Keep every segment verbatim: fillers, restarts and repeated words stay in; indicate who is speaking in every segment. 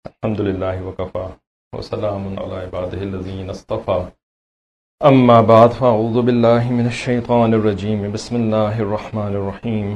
Speaker 1: الحمد للہ وکفا وسلام علی عبادہ الذین اصطفى اما بعد فاعوذ باللہ من الشیطان الرجیم بسم اللہ الرحمن الرحیم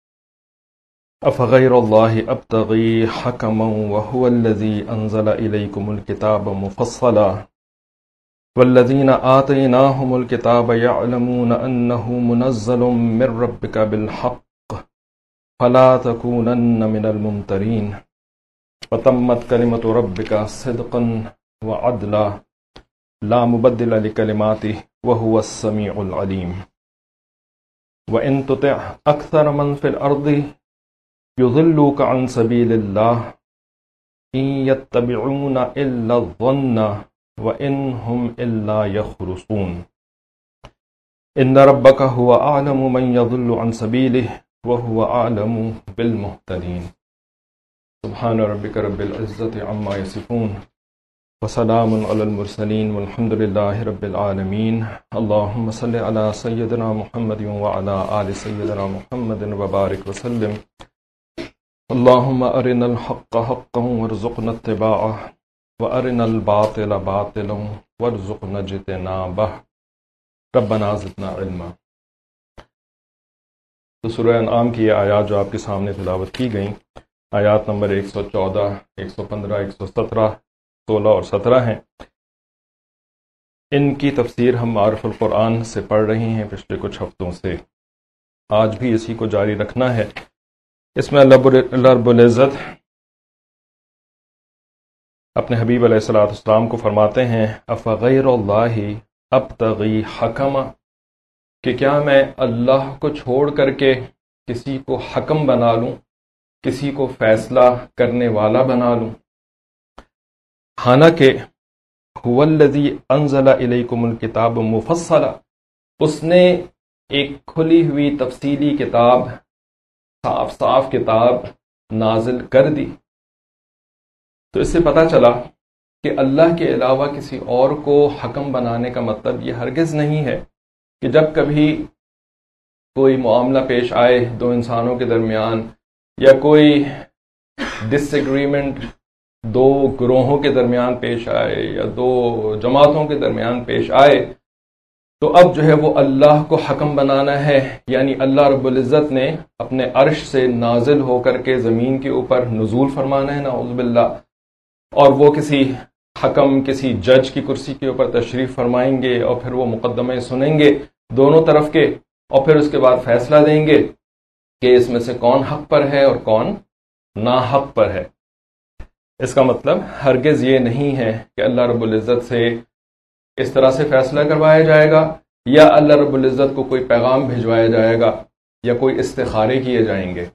Speaker 1: افغیر اللہ ابتغی حکما وهو الذی انزل الیکم الکتاب مفصلا والذین آتیناہم الکتاب یعلمون انہ منزل من ربک بالحق فلا تکونن من الممترین وتمت کلمۃ ربک صدقا وعدلا لا مبدل لکلماتہ وہو السمیع العلیم وإن تطع أكثر من في الأرض يضلوك عن سبيل الله إن يتبعون إلا الظن وإن هم إلا يخرصون إن ربك هو أعلم من يضل عن سبيله وهو أعلم بالمهتدين سبحان ربك رب العزة عما يصفون وسلام على المرسلين والحمد لله رب العالمين اللهم صل على سيدنا محمد وعلى آل سيدنا محمد وبارك وسلم اللهم أرنا الحق حقا وارزقنا اتباعه وأرنا الباطل باطلا وارزقنا اجتنابه ربنا زدنا علما۔ تو سورہ انعام کی یہ آیات جو آپ کے سامنے تلاوت کی گئیں، آیات نمبر ایک سو چودہ، ایک سو پندرہ، ایک سو سترہ، سولہ اور سترہ ہیں۔ ان کی تفسیر ہم معارف القرآن سے پڑھ رہے ہیں پچھلے کچھ ہفتوں سے، آج بھی اسی کو جاری رکھنا ہے۔ اس میں اللہ رب العزت اپنے حبیب علیہ الصلوۃ والسلام کو فرماتے ہیں افغیر اللہ ابتغی حکما، کہ کیا میں اللہ کو چھوڑ کر کے کسی کو حکم بنا لوں، کسی کو فیصلہ کرنے والا بنا لوں، حالانکہ هو الذی انزل الیکم الکتاب مفصلا، اس نے ایک کھلی ہوئی تفصیلی کتاب، صاف صاف کتاب نازل کر دی۔ تو اس سے پتہ چلا کہ اللہ کے علاوہ کسی اور کو حکم بنانے کا مطلب یہ ہرگز نہیں ہے کہ جب کبھی کوئی معاملہ پیش آئے دو انسانوں کے درمیان، یا کوئی ڈس ایگریمنٹ دو گروہوں کے درمیان پیش آئے یا دو جماعتوں کے درمیان پیش آئے، تو اب جو ہے وہ اللہ کو حکم بنانا ہے، یعنی اللہ رب العزت نے اپنے عرش سے نازل ہو کر کے زمین کے اوپر نزول فرمانا ہے، نعوذ باللہ، اور وہ کسی حکم، کسی جج کی کرسی کے اوپر تشریف فرمائیں گے اور پھر وہ مقدمے سنیں گے دونوں طرف کے، اور پھر اس کے بعد فیصلہ دیں گے کہ اس میں سے کون حق پر ہے اور کون ناحق پر ہے۔ اس کا مطلب ہرگز یہ نہیں ہے کہ اللہ رب العزت سے اس طرح سے فیصلہ کروایا جائے گا، یا اللہ رب العزت کو کوئی پیغام بھجوایا جائے گا، یا کوئی استخارے کیے جائیں گے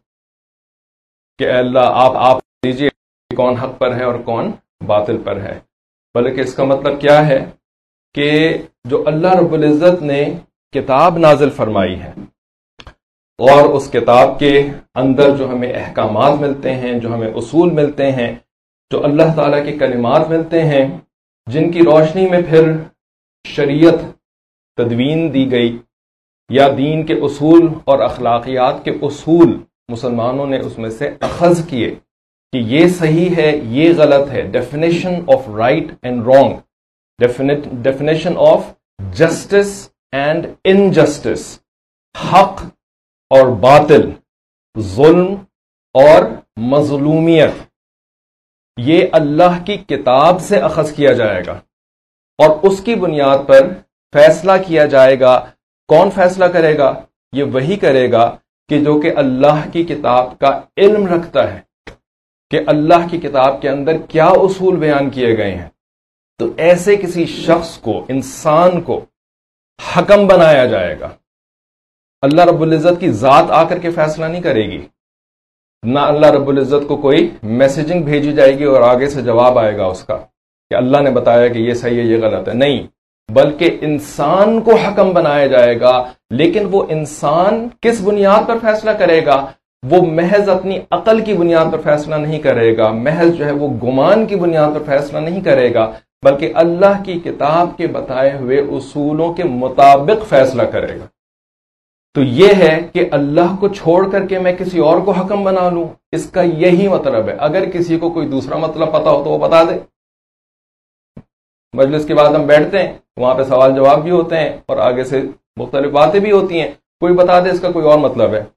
Speaker 1: کہ اے اللہ آپ آپ دیجیے کون حق پر ہے اور کون باطل پر ہے، بلکہ اس کا مطلب کیا ہے کہ جو اللہ رب العزت نے کتاب نازل فرمائی ہے، اور اس کتاب کے اندر جو ہمیں احکامات ملتے ہیں، جو ہمیں اصول ملتے ہیں، جو اللہ تعالیٰ کے کلمات ملتے ہیں، جن کی روشنی میں پھر شریعت تدوین دی گئی، یا دین کے اصول اور اخلاقیات کے اصول مسلمانوں نے اس میں سے اخذ کیے کہ یہ صحیح ہے، یہ غلط ہے، definition of right and wrong, definition of justice and injustice, حق اور باطل، ظلم اور مظلومیت، یہ اللہ کی کتاب سے اخذ کیا جائے گا، اور اس کی بنیاد پر فیصلہ کیا جائے گا۔ کون فیصلہ کرے گا؟ یہ وہی کرے گا کہ جو کہ اللہ کی کتاب کا علم رکھتا ہے، کہ اللہ کی کتاب کے اندر کیا اصول بیان کیے گئے ہیں۔ تو ایسے کسی شخص کو، انسان کو حکم بنایا جائے گا۔ اللہ رب العزت کی ذات آ کر کے فیصلہ نہیں کرے گی، نہ اللہ رب العزت کو کوئی میسیجنگ بھیجی جائے گی اور آگے سے جواب آئے گا اس کا کہ اللہ نے بتایا کہ یہ صحیح ہے یہ غلط ہے، نہیں، بلکہ انسان کو حکم بنایا جائے گا۔ لیکن وہ انسان کس بنیاد پر فیصلہ کرے گا؟ وہ محض اپنی عقل کی بنیاد پر فیصلہ نہیں کرے گا، محض جو ہے وہ گمان کی بنیاد پر فیصلہ نہیں کرے گا، بلکہ اللہ کی کتاب کے بتائے ہوئے اصولوں کے مطابق فیصلہ کرے گا۔ تو یہ ہے کہ اللہ کو چھوڑ کر کے میں کسی اور کو حکم بنا لوں، اس کا یہی مطلب ہے۔ اگر کسی کو کوئی دوسرا مطلب پتا ہو تو وہ بتا دے۔ مجلس کے بعد ہم بیٹھتے ہیں، وہاں پہ سوال جواب بھی ہوتے ہیں اور آگے سے مختلف باتیں بھی ہوتی ہیں، کوئی بتا دے اس کا کوئی اور مطلب ہے۔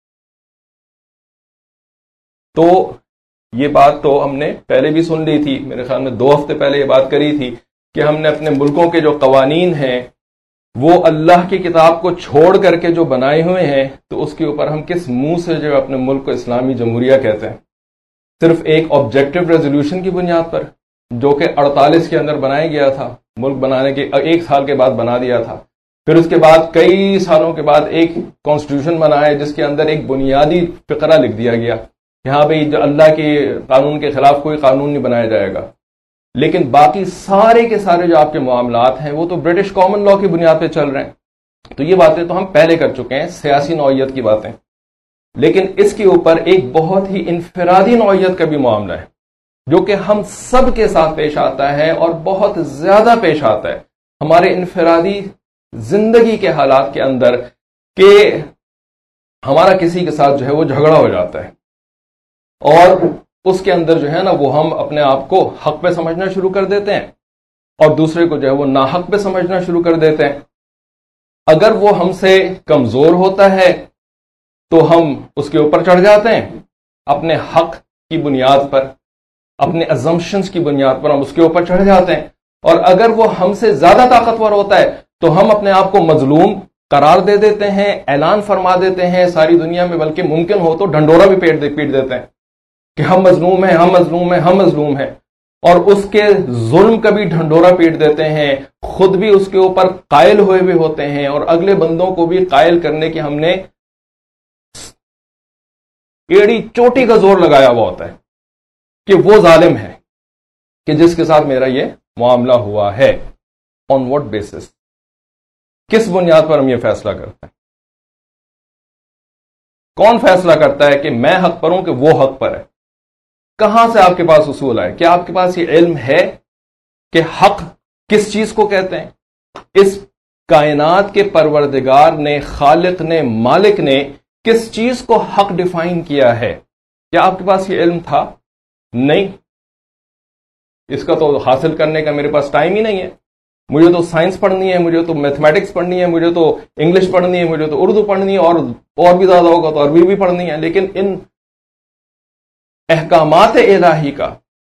Speaker 1: تو یہ بات تو ہم نے پہلے بھی سن لی تھی، میرے خیال میں دو ہفتے پہلے یہ بات کری تھی کہ ہم نے اپنے ملکوں کے جو قوانین ہیں وہ اللہ کی کتاب کو چھوڑ کر کے جو بنائے ہوئے ہیں، تو اس کے اوپر ہم کس منہ سے جو اپنے ملک کو اسلامی جمہوریہ کہتے ہیں؟ صرف ایک آبجیکٹو ریزولوشن کی بنیاد پر، جو کہ اڑتالیس کے اندر بنایا گیا تھا، ملک بنانے کے ایک سال کے بعد بنا دیا تھا۔ پھر اس کے بعد کئی سالوں کے بعد ایک کانسٹیٹیوشن بنا ہے جس کے اندر ایک بنیادی فقرہ لکھ دیا گیا کہ ہاں بھئی جو اللہ کے قانون کے خلاف کوئی قانون نہیں بنایا جائے گا، لیکن باقی سارے کے سارے جو آپ کے معاملات ہیں وہ تو برٹش کامن لاء کی بنیاد پہ چل رہے ہیں۔ تو یہ باتیں تو ہم پہلے کر چکے ہیں، سیاسی نوعیت کی باتیں، لیکن اس کے اوپر ایک بہت ہی انفرادی نوعیت کا بھی معاملہ ہے جو کہ ہم سب کے ساتھ پیش آتا ہے اور بہت زیادہ پیش آتا ہے ہمارے انفرادی زندگی کے حالات کے اندر، کہ ہمارا کسی کے ساتھ جو ہے وہ جھگڑا ہو جاتا ہے اور اس کے اندر جو ہے نا وہ ہم اپنے آپ کو حق پہ سمجھنا شروع کر دیتے ہیں اور دوسرے کو جو ہے وہ ناحق پہ سمجھنا شروع کر دیتے ہیں۔ اگر وہ ہم سے کمزور ہوتا ہے تو ہم اس کے اوپر چڑھ جاتے ہیں اپنے حق کی بنیاد پر، اپنے ازمپشنز کی بنیاد پر ہم اس کے اوپر چڑھ جاتے ہیں، اور اگر وہ ہم سے زیادہ طاقتور ہوتا ہے تو ہم اپنے آپ کو مظلوم قرار دے دیتے ہیں، اعلان فرما دیتے ہیں ساری دنیا میں، بلکہ ممکن ہو تو ڈھنڈورا بھی پیٹ پیٹ دیتے ہیں کہ ہم مظلوم ہیں، ہم مظلوم ہیں، ہم مظلوم ہیں، اور اس کے ظلم کا بھی ڈھنڈورا پیٹ دیتے ہیں، خود بھی اس کے اوپر قائل ہوئے بھی ہوتے ہیں اور اگلے بندوں کو بھی قائل کرنے کی ہم نے ایڑی چوٹی کا زور لگایا ہوا ہوتا ہے کہ وہ ظالم ہے کہ جس کے ساتھ میرا یہ معاملہ ہوا ہے۔ On what basis? کس بنیاد پر ہم یہ فیصلہ کرتے ہیں؟ کون فیصلہ کرتا ہے کہ میں حق پر ہوں کہ وہ حق پر ہے؟ کہاں سے آپ کے پاس اصول آئے؟ کیا آپ کے پاس یہ علم ہے کہ حق کس چیز کو کہتے ہیں؟ اس کائنات کے پروردگار نے، خالق نے، مالک نے کس چیز کو حق ڈیفائن کیا ہے؟ کیا آپ کے پاس یہ علم تھا؟ نہیں۔ اس کا تو حاصل کرنے کا میرے پاس ٹائم ہی نہیں ہے۔ مجھے تو سائنس پڑھنی ہے، مجھے تو میتھمیٹکس پڑھنی ہے، مجھے تو انگلش پڑھنی ہے، مجھے تو اردو پڑھنی ہے، اور اور بھی زیادہ ہوگا تو عربی بھی پڑھنی ہے، لیکن ان احکامات الہی کا،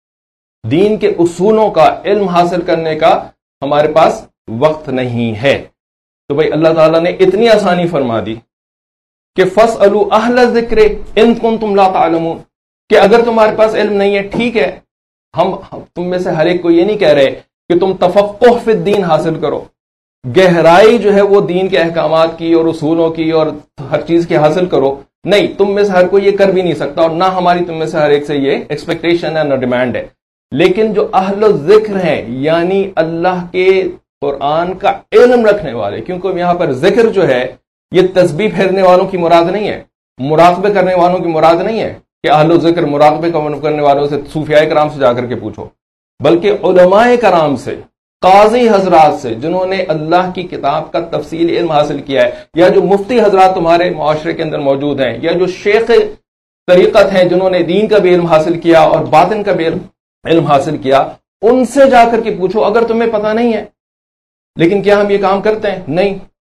Speaker 1: دین کے اصولوں کا علم حاصل کرنے کا ہمارے پاس وقت نہیں ہے۔ تو بھائی اللہ تعالیٰ نے اتنی آسانی فرما دی کہ فَاسْأَلُوا أَهْلَ الذِّكْرِ إِن كُنتُمْ لَا تَعْلَمُونَ، کہ اگر تمہارے پاس علم نہیں ہے ٹھیک ہے، ہم تم میں سے ہر ایک کو یہ نہیں کہہ رہے کہ تم تفقہ فی الدین حاصل کرو، گہرائی جو ہے وہ دین کے احکامات کی اور اصولوں کی اور ہر چیز کی حاصل کرو، نہیں، تم میں سے ہر کوئی یہ کر بھی نہیں سکتا، اور نہ ہماری تم میں سے ہر ایک سے یہ ایکسپیکٹیشن ہے، نہ ڈیمانڈ ہے۔ لیکن جو اہل الذکر ہیں، یعنی اللہ کے قرآن کا علم رکھنے والے، کیونکہ یہاں پر ذکر جو ہے یہ تسبیح پھیرنے والوں کی مراد نہیں ہے، مراقبے کرنے والوں کی مراد نہیں ہے کہ اہل الذکر مراقبے کرنے والوں سے، صوفیاء کرام سے جا کر کے پوچھو، بلکہ علماء کرام سے، قاضی حضرات سے، جنہوں نے اللہ کی کتاب کا تفصیلی علم حاصل کیا ہے، یا جو مفتی حضرات تمہارے معاشرے کے اندر موجود ہیں، یا جو شیخ طریقت ہیں جنہوں نے دین کا بھی علم حاصل کیا اور باطن کا بھی علم حاصل کیا، ان سے جا کر کے پوچھو اگر تمہیں پتہ نہیں ہے۔ لیکن کیا ہم یہ کام کرتے ہیں؟ نہیں،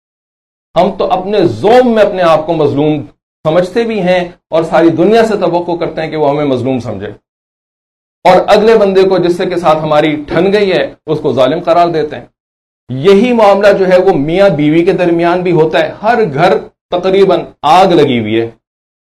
Speaker 1: ہم تو اپنے زوم میں اپنے آپ کو مظلوم سمجھتے بھی ہیں اور ساری دنیا سے توقع کرتے ہیں کہ وہ ہمیں مظلوم سمجھے، اور اگلے بندے کو جس سے کے ساتھ ہماری ٹھن گئی ہے اس کو ظالم قرار دیتے ہیں۔ یہی معاملہ جو ہے وہ میاں بیوی کے درمیان بھی ہوتا ہے، ہر گھر تقریباً آگ لگی ہوئی ہے،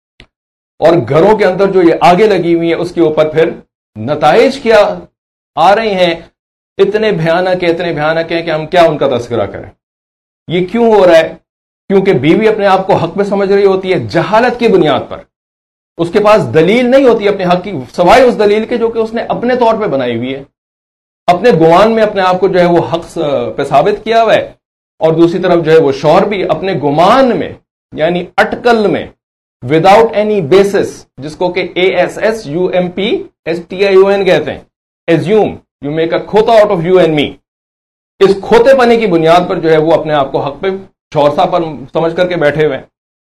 Speaker 1: اور گھروں کے اندر جو یہ آگے لگی ہوئی ہے اس کے اوپر پھر نتائج کیا آ رہے ہیں، اتنے بھیانک ہے، اتنے بھیانک ہیں کہ ہم کیا ان کا تذکرہ کریں۔ یہ کیوں ہو رہا ہے؟ کیونکہ بیوی اپنے آپ کو حق پہ سمجھ رہی ہوتی ہے جہالت کی بنیاد پر، اس کے پاس دلیل نہیں ہوتی اپنے حق کی، سوائے اس دلیل کے جو کہ اس نے اپنے طور پہ بنائی ہوئی ہے، اپنے گمان میں اپنے آپ کو جو ہے وہ حق پہ ثابت کیا ہوا ہے، اور دوسری طرف جو ہے وہ شوہر بھی اپنے گمان میں، یعنی اٹکل میں، وداؤٹ اینی بیسس، جس کو کہ A S S U M P T I O N این کہتے ہیں، ایزیوم یو میک اے کھوتا out of you and me, اس کھوتے پنے کی بنیاد پر جو ہے وہ اپنے آپ کو حق پہ شورسا پر سمجھ کر کے بیٹھے ہوئے ہیں.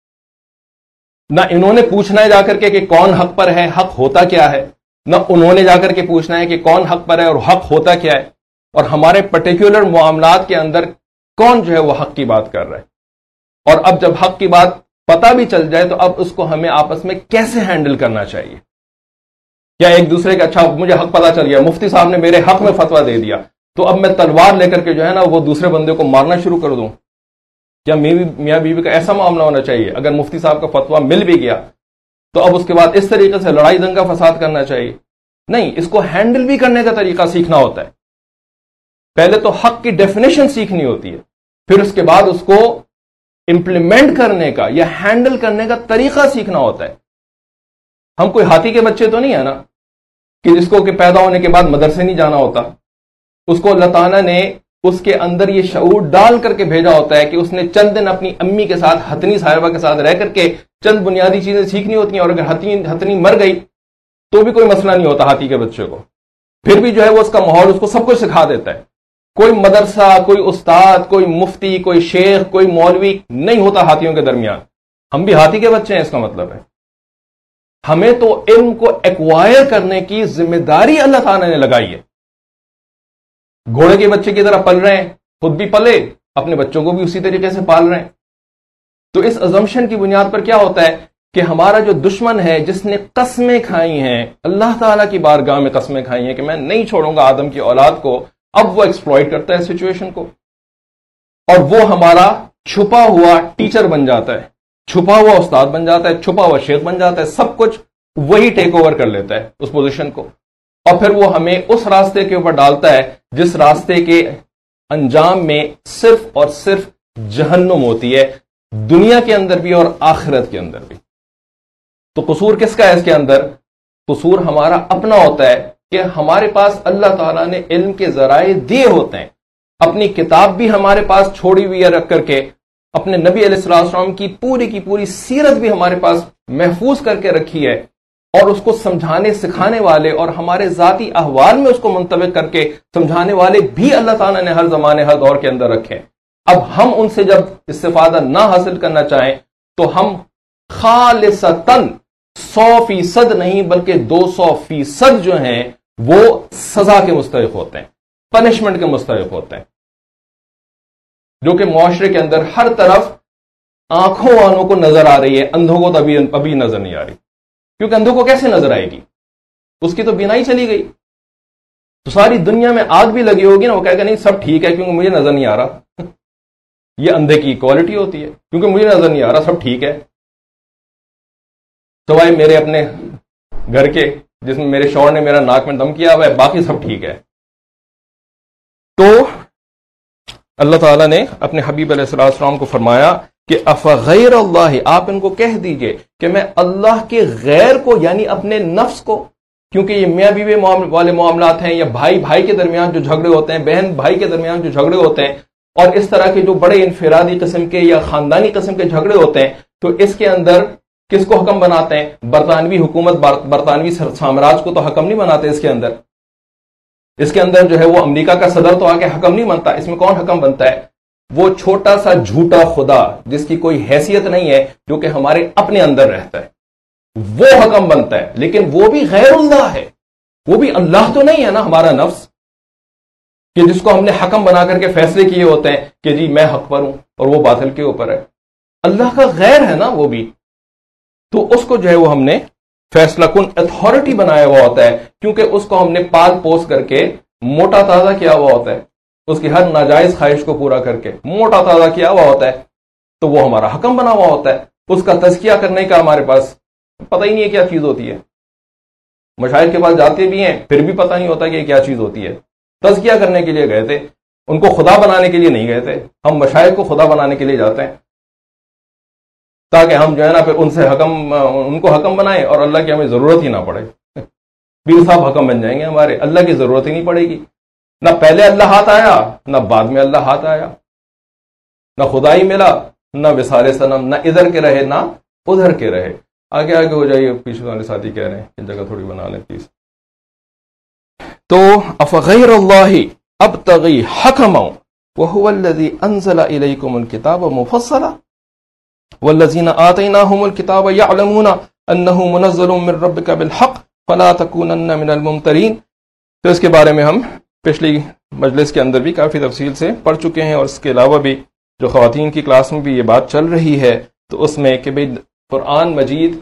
Speaker 1: نہ انہوں نے پوچھنا ہے جا کر کے کہ کون حق پر ہے, حق ہوتا کیا ہے, نہ انہوں نے جا کر کے پوچھنا ہے کہ کون حق پر ہے اور حق ہوتا کیا ہے, اور ہمارے پرٹیکولر معاملات کے اندر کون جو ہے وہ حق کی بات کر رہا ہے. اور اب جب حق کی بات پتہ بھی چل جائے تو اب اس کو ہمیں آپس میں کیسے ہینڈل کرنا چاہیے. کیا ایک دوسرے کا, اچھا مجھے حق پتہ چل گیا, مفتی صاحب نے میرے حق میں فتویٰ دے دیا, تو اب میں تلوار لے کر کے جو ہے نا وہ دوسرے بندے کو مارنا شروع کر دوں؟ کیا میاں بیوی کا ایسا معاملہ ہونا چاہیے؟ اگر مفتی صاحب کا فتویٰ مل بھی گیا تو اب اس کے بعد اس طریقے سے لڑائی دنگا فساد کرنا چاہیے؟ نہیں, اس کو ہینڈل بھی کرنے کا طریقہ سیکھنا ہوتا ہے. پہلے تو حق کی ڈیفینیشن سیکھنی ہوتی ہے, پھر اس کے بعد اس کو امپلیمنٹ کرنے کا یا ہینڈل کرنے کا طریقہ سیکھنا ہوتا ہے. ہم کوئی ہاتھی کے بچے تو نہیں ہے نا کہ جس کو کہ پیدا ہونے کے بعد مدرسے نہیں جانا ہوتا. اس کو اللہ تعالیٰ نے اس کے اندر یہ شعور ڈال کر کے بھیجا ہوتا ہے کہ اس نے چند دن اپنی امی کے ساتھ, ہتنی صاحبہ کے ساتھ رہ کر کے چند بنیادی چیزیں سیکھنی ہوتی ہیں, اور اگر ہتنی ہتنی مر گئی تو بھی کوئی مسئلہ نہیں ہوتا ہاتھی کے بچے کو, پھر بھی جو ہے وہ اس کا ماحول اس کو سب کچھ سکھا دیتا ہے. کوئی مدرسہ, کوئی استاد, کوئی مفتی, کوئی شیخ, کوئی مولوی نہیں ہوتا ہاتھیوں کے درمیان. ہم بھی ہاتھی کے بچے ہیں, اس کا مطلب ہے ہمیں تو علم کو ایکوائر کرنے کی ذمہ داری اللہ تعالیٰ نے لگائی ہے. گھوڑے کے بچے کی طرح پل رہے ہیں, خود بھی پلے, اپنے بچوں کو بھی اسی طریقے سے پال رہے ہیں. تو اس ازمپشن کی بنیاد پر کیا ہوتا ہے کہ ہمارا جو دشمن ہے, جس نے قسمیں کھائی ہیں, اللہ تعالیٰ کی بارگاہ میں قسمیں کھائی ہیں کہ میں نہیں چھوڑوں گا آدم کی اولاد کو, اب وہ ایکسپلائٹ کرتا ہے سچویشن کو, اور وہ ہمارا چھپا ہوا ٹیچر بن جاتا ہے, چھپا ہوا استاد بن جاتا ہے, چھپا ہوا شیخ بن جاتا ہے, سب کچھ وہی ٹیک اوور کر لیتا ہے اس پوزیشن کو, اور پھر وہ ہمیں اس راستے کے اوپر ڈالتا ہے جس راستے کے انجام میں صرف اور صرف جہنم ہوتی ہے, دنیا کے اندر بھی اور آخرت کے اندر بھی. تو قصور کس کا ہے اس کے اندر؟ قصور ہمارا اپنا ہوتا ہے کہ ہمارے پاس اللہ تعالیٰ نے علم کے ذرائع دیے ہوتے ہیں, اپنی کتاب بھی ہمارے پاس چھوڑی ہوئی ہے رکھ کر کے, اپنے نبی علیہ السلام کی پوری کی پوری سیرت بھی ہمارے پاس محفوظ کر کے رکھی ہے, اور اس کو سمجھانے سکھانے والے اور ہمارے ذاتی احوال میں اس کو منطبق کر کے سمجھانے والے بھی اللہ تعالیٰ نے ہر زمانے ہر دور کے اندر رکھے. اب ہم ان سے جب استفادہ نہ حاصل کرنا چاہیں تو ہم خالصتاً سو فیصد نہیں بلکہ دو سو فیصد جو ہیں وہ سزا کے مستحق ہوتے ہیں, پنشمنٹ کے مستحق ہوتے ہیں, جو کہ معاشرے کے اندر ہر طرف آنکھوں والوں کو نظر آ رہی ہے, اندھوں کو تو ابھی ابھی نظر نہیں آ رہی, کیونکہ اندھوں کو کیسے نظر آئے گی, اس کی تو بینائی چلی گئی. تو ساری دنیا میں آگ بھی لگی ہوگی نا, وہ کہے گا نہیں سب ٹھیک ہے کیونکہ مجھے نظر نہیں آ رہا. یہ اندھے کی کوالٹی ہوتی ہے, کیونکہ مجھے نظر نہیں آ رہا سب ٹھیک ہے, سوائے میرے اپنے گھر کے جس میں میرے شوہر نے میرا ناک میں دم کیا ہوا ہے, باقی سب ٹھیک ہے. تو اللہ تعالیٰ نے اپنے حبیب علیہ السلام کو فرمایا کہ افغیر اللہ, آپ ان کو کہہ دیجئے کہ میں اللہ کے غیر کو یعنی اپنے نفس کو, کیونکہ یہ میاں بیوی والے معاملات ہیں, یا بھائی بھائی کے درمیان جو جھگڑے ہوتے ہیں, بہن بھائی کے درمیان جو جھگڑے ہوتے ہیں, اور اس طرح کے جو بڑے انفرادی قسم کے یا خاندانی قسم کے جھگڑے ہوتے ہیں, تو اس کے اندر کس کو حکم بناتے ہیں؟ برطانوی حکومت, برطانوی سامراج کو تو حکم نہیں بناتے اس کے اندر. اس کے اندر جو ہے وہ امریکہ کا صدر تو آ کے حکم نہیں بنتا. اس میں کون حکم بنتا ہے؟ وہ چھوٹا سا جھوٹا خدا جس کی کوئی حیثیت نہیں ہے, جو کہ ہمارے اپنے اندر رہتا ہے, وہ حکم بنتا ہے. لیکن وہ بھی غیر اللہ ہے, وہ بھی اللہ تو نہیں ہے نا ہمارا نفس, کہ جس کو ہم نے حکم بنا کر کے فیصلے کیے ہوتے ہیں کہ جی میں حق پر ہوں اور وہ باطل کے اوپر ہے. اللہ کا غیر ہے نا وہ بھی, تو اس کو جو ہے وہ ہم نے فیصلہ کن اتھارٹی بنایا ہوا ہوتا ہے, کیونکہ اس کو ہم نے پال پوس کر کے موٹا تازہ کیا ہوا ہوتا ہے, اس کی ہر ناجائز خواہش کو پورا کر کے موٹا تازہ کیا ہوا ہوتا ہے, تو وہ ہمارا حکم بنا ہوا ہوتا ہے. اس کا تزکیہ کرنے کا ہمارے پاس پتہ ہی نہیں ہے کیا چیز ہوتی ہے. مشاہد کے پاس جاتے بھی ہیں پھر بھی پتہ نہیں ہوتا کہ کیا چیز ہوتی ہے. تزکیہ کرنے کے لیے گئے تھے, ان کو خدا بنانے کے لیے نہیں گئے تھے. ہم مشاہد کو خدا بنانے کے لیے جاتے ہیں تاکہ ہم جو ہے نا پھر ان سے حکم ان کو حکم بنائیں اور اللہ کی ہمیں ضرورت ہی نہ پڑے. پیر صاحب حکم بن جائیں گے ہمارے, اللہ کی ضرورت ہی نہیں پڑے گی. نہ پہلے اللہ ہاتھ آیا نہ بعد میں اللہ ہاتھ آیا, نہ خدائی ملا نہ وسال صنم, نہ ادھر کے رہے نہ ادھر کے رہے. آگے آگے ہو جائیے, پیچھے والے ساتھی کہہ رہے ہیں کہ جگہ تھوڑی بنا لیں پلیز. تو افغیر اللہ ابتغی حکما, وَهُوَ الَّذِي أَنزَلَ إِلَيْكُمُ الْكِتَابَ مُفَصَّلًا وَالَّذِينَ آتَيْنَاهُمُ الْكِتَابَ يَعْلَمُونَ أَنَّهُ مُنَزَّلٌ مِّن رَّبِّكَ بِالْحَقِّ فَلَا تَكُونَنَّ مِنَ الْمُمْتَرِينَ. تو اس کے بارے میں ہم پچھلی مجلس کے اندر بھی کافی تفصیل سے پڑھ چکے ہیں، اور اس کے علاوہ بھی جو خواتین کی کلاس میں بھی یہ بات چل رہی ہے تو اس میں کہ بھئی قرآن مجید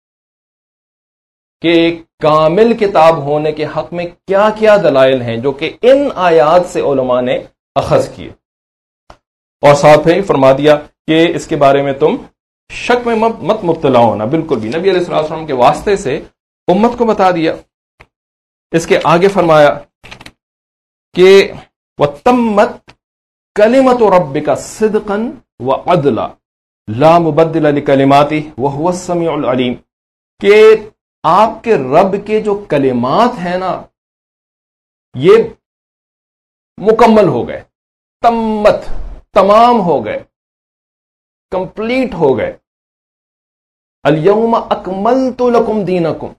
Speaker 1: کہ کامل کتاب ہونے کے حق میں کیا کیا دلائل ہیں جو کہ ان آیات سے علماء نے اخذ کیے، اور ساتھ ہی فرما دیا کہ اس کے بارے میں تم شک میں مت مبتلا ہونا بالکل بھی. نبی علیہ الصلوۃ والسلام کے واسطے سے امت کو بتا دیا. اس کے آگے فرمایا کہ وَتَمَّتْ كَلِمَةُ رَبِّكَ صِدْقًا وَعَدْلًا لَا مُبَدِّلَ لِكَلِمَاتِهِ وَهُوَ السَّمِيعُ الْعَلِيمُ، کہ آپ کے رب کے جو کلمات ہیں نا یہ مکمل ہو گئے، تمت تمام ہو گئے، کمپلیٹ ہو گئے. الیوم اکملت لکم دینکم،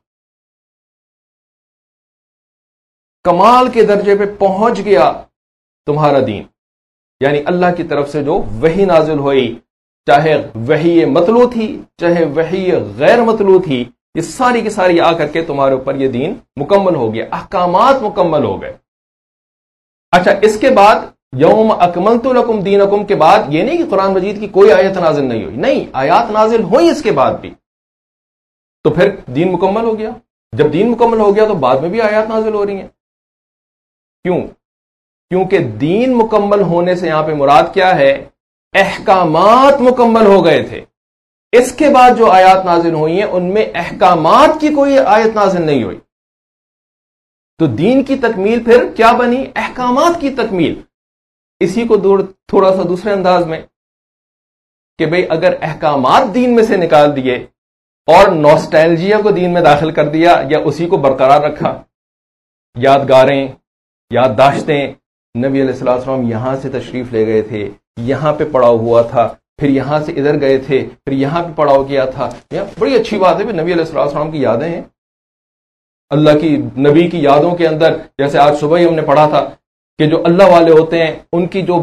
Speaker 1: کمال کے درجے پہ پہنچ گیا تمہارا دین. یعنی اللہ کی طرف سے جو وحی نازل ہوئی، چاہے وحی مطلوع تھی چاہے وحی غیر مطلوع تھی، یہ ساری کی ساری آ کر کے تمہارے اوپر یہ دین مکمل ہو گیا، احکامات مکمل ہو گئے. اچھا، اس کے بعد یوم اکملت لکم دینکم کے بعد یہ نہیں کہ قرآن مجید کی کوئی آیت نازل نہیں ہوئی، نہیں، آیات نازل ہوئی اس کے بعد بھی، تو پھر دین مکمل ہو گیا. جب دین مکمل ہو گیا تو بعد میں بھی آیات نازل ہو رہی ہیں. کیوں؟ کیونکہ دین مکمل ہونے سے یہاں پہ مراد کیا ہے؟ احکامات مکمل ہو گئے تھے. اس کے بعد جو آیات نازل ہوئی ہیں ان میں احکامات کی کوئی آیت نازل نہیں ہوئی. تو دین کی تکمیل پھر کیا بنی؟ احکامات کی تکمیل. اسی کو دور تھوڑا سا دوسرے انداز میں کہ بھئی اگر احکامات دین میں سے نکال دیے اور نوسٹیلجیا کو دین میں داخل کر دیا یا اسی کو برقرار رکھا، یادگاریں، یادداشتیں، نبی علیہ الصلوۃ والسلام یہاں سے تشریف لے گئے تھے، یہاں پہ پڑاؤ ہوا تھا، پھر یہاں سے ادھر گئے تھے، پھر یہاں پہ پڑاؤ کیا تھا. یہ بڑی اچھی بات ہے کہ نبی علیہ الصلوۃ والسلام کی یادیں ہیں. اللہ کی نبی کی یادوں کے اندر، جیسے آج صبح ہی ہم نے پڑھا تھا کہ جو اللہ والے ہوتے ہیں ان کی جو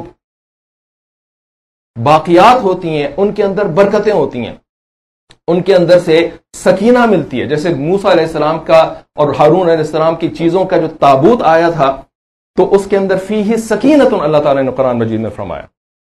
Speaker 1: باقیات ہوتی ہیں ان کے اندر برکتیں ہوتی ہیں، ان کے اندر سے سکینہ ملتی ہے. جیسے موسیٰ علیہ السلام کا اور ہارون علیہ السلام کی چیزوں کا جو تابوت آیا تھا تو اس کے اندر فیہ سکینۃ، اللہ تعالیٰ نے قرآن مجید میں فرمایا.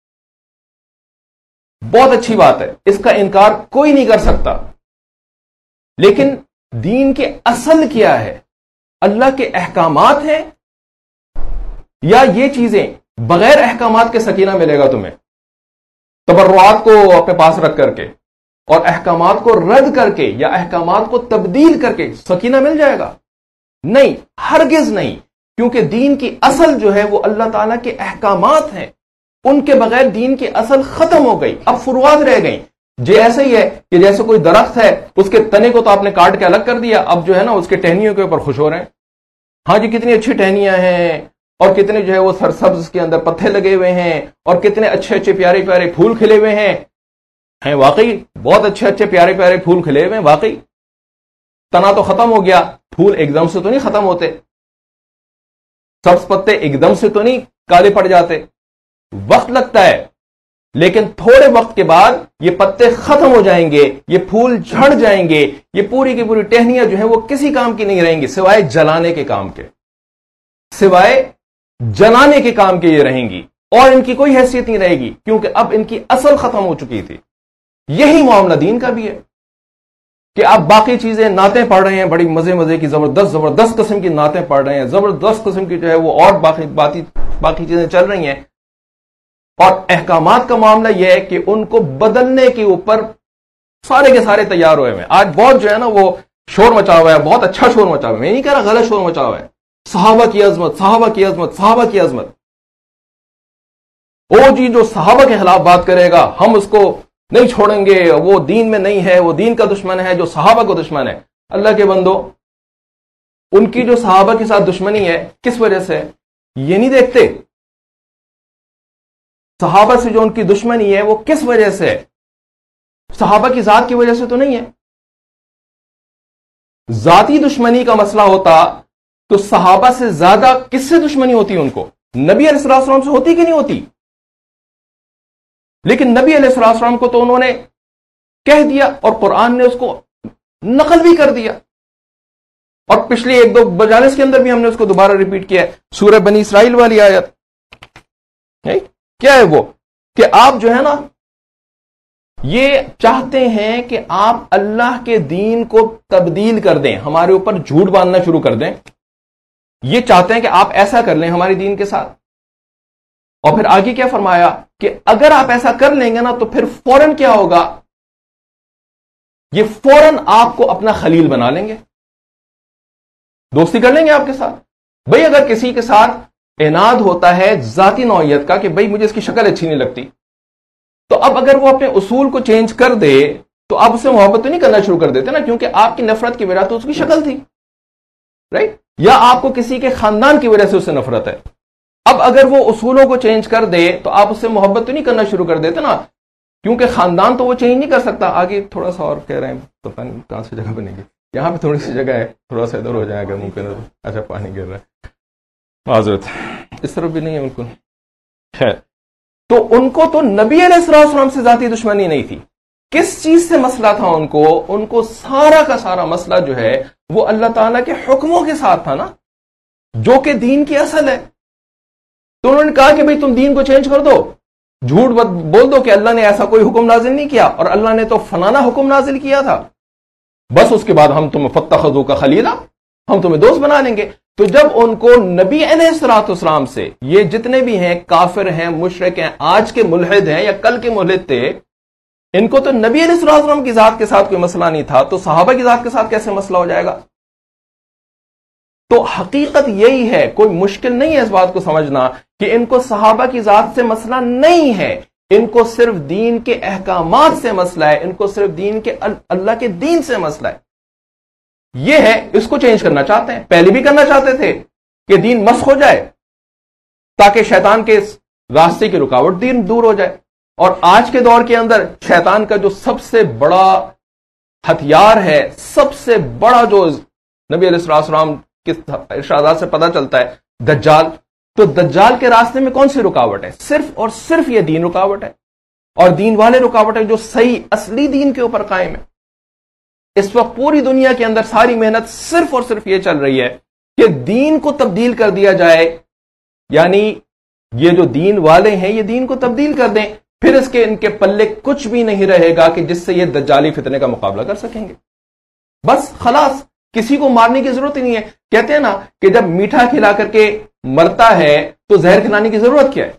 Speaker 1: بہت اچھی بات ہے، اس کا انکار کوئی نہیں کر سکتا. لیکن دین کے اصل کیا ہے؟ اللہ کے احکامات ہیں یا یہ چیزیں بغیر احکامات کے سکینہ ملے گا تمہیں؟ تبرعات کو اپنے پاس رکھ کر کے اور احکامات کو رد کر کے یا احکامات کو تبدیل کر کے سکینہ مل جائے گا؟ نہیں، ہرگز نہیں. کیونکہ دین کی اصل جو ہے وہ اللہ تعالیٰ کے احکامات ہیں. ان کے بغیر دین کی اصل ختم ہو گئی، اب فروعات رہ گئیں. جو ایسے ہی ہے کہ جیسے کوئی درخت ہے، اس کے تنے کو تو آپ نے کاٹ کے الگ کر دیا، اب جو ہے نا اس کے ٹہنیوں کے اوپر خوش ہو رہے ہیں. ہاں جی، کتنی اچھی ٹہنیاں ہیں اور کتنے جو ہے وہ سرسبز کے اندر پتے لگے ہوئے ہیں اور کتنے اچھے اچھے پیارے پیارے پھول کھلے ہوئے ہیں. ہیں واقعی بہت اچھے اچھے پیارے پیارے پھول کھلے ہوئے ہیں. واقعی تنا تو ختم ہو گیا، پھول ایک دم سے تو نہیں ختم ہوتے، سبز پتے ایک دم سے تو نہیں کالے پڑ جاتے، وقت لگتا ہے. لیکن تھوڑے وقت کے بعد یہ پتے ختم ہو جائیں گے، یہ پھول جھڑ جائیں گے، یہ پوری کی پوری ٹہنیاں جو ہیں وہ کسی کام کی نہیں رہیں گی سوائے جلانے کے کام کے، سوائے جلانے کے کام کے یہ رہیں گی، اور ان کی کوئی حیثیت نہیں رہے گی کیونکہ اب ان کی اصل ختم ہو چکی تھی. یہی معاملہ دین کا بھی ہے کہ آپ باقی چیزیں نعتیں پڑھ رہے ہیں، بڑی مزے مزے کی زبردست زبردست قسم کی نعتیں پڑھ رہے ہیں، زبردست قسم کی جو ہے وہ اور باقی باقی باقی چیزیں چل رہی ہیں، اور احکامات کا معاملہ یہ ہے کہ ان کو بدلنے کے اوپر سارے کے سارے تیار ہوئے ہیں. آج بہت جو ہے نا وہ شور مچا ہوا ہے، بہت اچھا شور مچا ہوا ہے، میں نہیں کہہ رہا غلط شور مچا ہوا ہے. صحابہ کی عظمت، صحابہ کی عظمت، صحابہ کی عظمت. او جی جو صحابہ کے خلاف بات کرے گا ہم اس کو نہیں چھوڑیں گے، وہ دین میں نہیں ہے، وہ دین کا دشمن ہے، جو صحابہ کو دشمن ہے. اللہ کے بندو، ان کی جو صحابہ کے ساتھ دشمنی ہے کس وجہ سے؟ یہ نہیں دیکھتے صحابہ سے جو ان کی دشمنی ہے وہ کس وجہ سے؟ صحابہ کی ذات کی وجہ سے تو نہیں ہے. ذاتی دشمنی کا مسئلہ ہوتا تو صحابہ سے زیادہ کس سے دشمنی ہوتی ان کو؟ نبی علیہ السلام سے ہوتی کہ نہیں ہوتی؟ لیکن نبی علیہ الصلوۃ والسلام کو تو انہوں نے کہہ دیا اور قرآن نے اس کو نقل بھی کر دیا. اور پچھلی ایک دو مجالس کے اندر بھی ہم نے اس کو دوبارہ ریپیٹ کیا ہے. سورہ بنی اسرائیل والی آیت کیا ہے وہ کہ آپ جو ہے نا یہ چاہتے ہیں کہ آپ اللہ کے دین کو تبدیل کر دیں, ہمارے اوپر جھوٹ باندھنا شروع کر دیں. یہ چاہتے ہیں کہ آپ ایسا کر لیں ہمارے دین کے ساتھ. اور پھر آگے کیا فرمایا کہ اگر آپ ایسا کر لیں گے نا تو پھر فوراً کیا ہوگا, یہ فوراً آپ کو اپنا خلیل بنا لیں گے, دوستی کر لیں گے آپ کے ساتھ. بھئی اگر کسی کے ساتھ عناد ہوتا ہے ذاتی نوعیت کا کہ بھئی مجھے اس کی شکل اچھی نہیں لگتی, تو اب اگر وہ اپنے اصول کو چینج کر دے تو آپ اسے محبت تو نہیں کرنا شروع کر دیتے نا, کیونکہ آپ کی نفرت کی وجہ تو اس کی شکل تھی, رائٹ؟ یا آپ کو کسی کے خاندان کی وجہ سے اس سے نفرت ہے. اب اگر وہ اصولوں کو چینج کر دے تو آپ اس سے محبت تو نہیں کرنا شروع کر دیتے نا, کیونکہ خاندان تو وہ چینج نہیں کر سکتا. آگے تھوڑا سا اور کہہ رہے ہیں, پتہ نہیں کہاں سے جگہ بنے گی, یہاں پہ تھوڑی سی جگہ ہے, تھوڑا سا ادھر ہو جائے گا ممکن. اچھا پانی گر رہا ہے, معذرت, اس طرف بھی نہیں ہے بالکل. خیر, تو ان کو تو نبی علیہ الصلوۃ والسلام سے ذاتی دشمنی نہیں تھی. کس چیز سے مسئلہ تھا ان کو؟ ان کو سارا کا سارا مسئلہ جو ہے وہ اللہ تعالیٰ کے حکموں کے ساتھ تھا نا, جو کہ دین کی اصل ہے. تو انہوں نے کہا کہ بھئی تم دین کو چینج کر دو, جھوٹ بول دو کہ اللہ نے ایسا کوئی حکم نازل نہیں کیا اور اللہ نے تو فلانا حکم نازل کیا تھا, بس اس کے بعد ہم تمہیں فاتخذوا کا خلیلا, ہم تمہیں دوست بنا لیں گے. تو جب ان کو نبی علیہ الصلوۃ والسلام سے, یہ جتنے بھی ہیں کافر ہیں, مشرک ہیں, آج کے ملحد ہیں یا کل کے ملحد تھے, ان کو تو نبی علیہ الصلوۃ والسلام کی ذات کے ساتھ کوئی مسئلہ نہیں تھا, تو صحابہ کی ذات کے ساتھ کیسے مسئلہ ہو جائے گا؟ تو حقیقت یہی ہے, کوئی مشکل نہیں ہے اس بات کو سمجھنا کہ ان کو صحابہ کی ذات سے مسئلہ نہیں ہے, ان کو صرف دین کے احکامات سے مسئلہ ہے, ان کو صرف دین کے اللہ کے دین سے مسئلہ ہے. یہ ہے, اس کو چینج کرنا چاہتے ہیں. پہلے بھی کرنا چاہتے تھے کہ دین مسخ ہو جائے تاکہ شیطان کے راستے کی رکاوٹ دین دور ہو جائے. اور آج کے دور کے اندر شیطان کا جو سب سے بڑا ہتھیار ہے, سب سے بڑا جو نبی علیہ الصلوۃ والسلام کے ارشادات سے پتہ چلتا ہے, دجال. تو دجال کے راستے میں کون سی رکاوٹ ہے؟ صرف اور صرف یہ دین رکاوٹ ہے, اور دین والے رکاوٹ ہے جو صحیح اصلی دین کے اوپر قائم ہے. اس وقت پوری دنیا کے اندر ساری محنت صرف اور صرف یہ چل رہی ہے کہ دین کو تبدیل کر دیا جائے, یعنی یہ جو دین والے ہیں یہ دین کو تبدیل کر دیں, پھر اس کے ان کے پلے کچھ بھی نہیں رہے گا کہ جس سے یہ دجالی فتنے کا مقابلہ کر سکیں گے. بس خلاص, کسی کو مارنے کی ضرورت ہی نہیں ہے. کہتے ہیں نا کہ جب میٹھا کھلا کر کے مرتا ہے تو زہر کھلانے کی ضرورت کیا ہے؟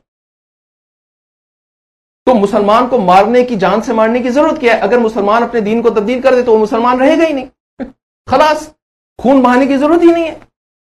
Speaker 1: تو مسلمان کو مارنے کی, جان سے مارنے کی ضرورت کیا ہے؟ اگر مسلمان اپنے دین کو تبدیل کر دے تو وہ مسلمان رہے گا ہی نہیں, خلاص خون بہانے کی ضرورت ہی نہیں ہے.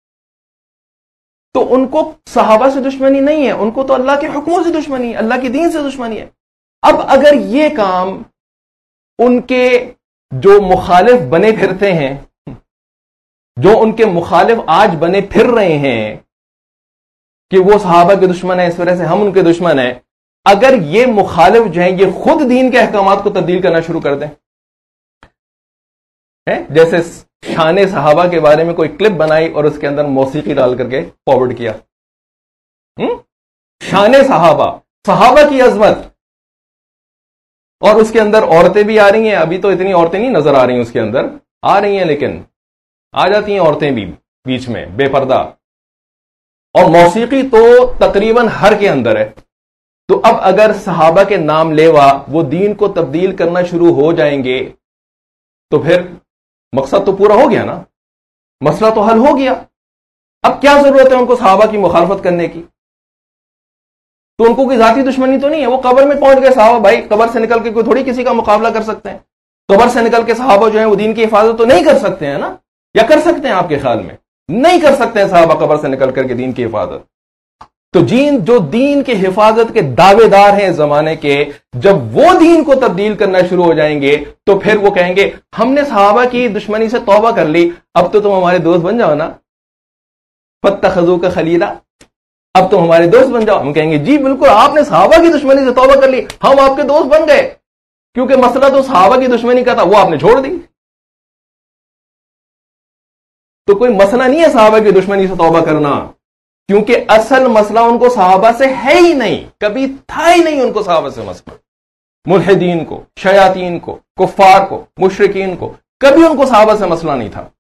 Speaker 1: تو ان کو صحابہ سے دشمنی نہیں ہے, ان کو تو اللہ کے حکموں سے دشمنی ہے, اللہ کے دین سے دشمنی ہے. اب اگر یہ کام ان کے جو مخالف بنے پھرتے ہیں, جو ان کے مخالف آج بنے پھر رہے ہیں کہ وہ صحابہ کے دشمن ہیں, اس وجہ سے ہم ان کے دشمن ہیں, اگر یہ مخالف جو ہیں یہ خود دین کے احکامات کو تبدیل کرنا شروع کر دیں, جیسے شان صحابہ کے بارے میں کوئی کلپ بنائی اور اس کے اندر موسیقی ڈال کر کے فارورڈ کیا, شان صحابہ, صحابہ کی عظمت, اور اس کے اندر عورتیں بھی آ رہی ہیں. ابھی تو اتنی عورتیں نہیں نظر آ رہی ہیں, اس کے اندر آ رہی ہیں لیکن آ جاتی ہیں عورتیں بھی بیچ میں بے پردہ, اور موسیقی تو تقریباً ہر کے اندر ہے. تو اب اگر صحابہ کے نام لیوا وہ دین کو تبدیل کرنا شروع ہو جائیں گے تو پھر مقصد تو پورا ہو گیا نا, مسئلہ تو حل ہو گیا. اب کیا ضرورت ہے ان کو صحابہ کی مخالفت کرنے کی؟ تو ان کو کوئی ذاتی دشمنی تو نہیں ہے, وہ قبر میں پہنچ گئے صحابہ, بھائی قبر سے نکل کے کوئی تھوڑی کسی کا مقابلہ کر سکتے ہیں. قبر سے نکل کے صحابہ جو ہیں وہ دین کی حفاظت تو نہیں کر سکتے ہیں نا, یا کر سکتے ہیں؟ آپ کے خیال میں نہیں کر سکتے ہیں صحابہ قبر سے نکل کر کے دین کی حفاظت. تو جین جو دین کی حفاظت کے دعوے دار ہیں زمانے کے, جب وہ دین کو تبدیل کرنا شروع ہو جائیں گے تو پھر وہ کہیں گے ہم نے صحابہ کی دشمنی سے توبہ کر لی, اب تو تم ہمارے دوست بن جاؤ نا, فاتخذوا کا خلیلا, اب تم ہمارے دوست بن جاؤ. ہم کہیں گے جی بالکل, آپ نے صحابہ کی دشمنی سے توبہ کر لی, ہم آپ کے دوست بن گئے, کیونکہ مسئلہ تو صحابہ کی دشمنی کا تھا, وہ آپ نے چھوڑ دی. تو کوئی مسئلہ نہیں ہے صحابہ کی دشمنی سے توبہ کرنا, کیونکہ اصل مسئلہ ان کو صحابہ سے ہے ہی نہیں, کبھی تھا ہی نہیں ان کو صحابہ سے مسئلہ. ملحدین کو، شیاطین کو، کفار کو، مشرکین کو، کبھی ان کو صحابہ سے مسئلہ نہیں تھا.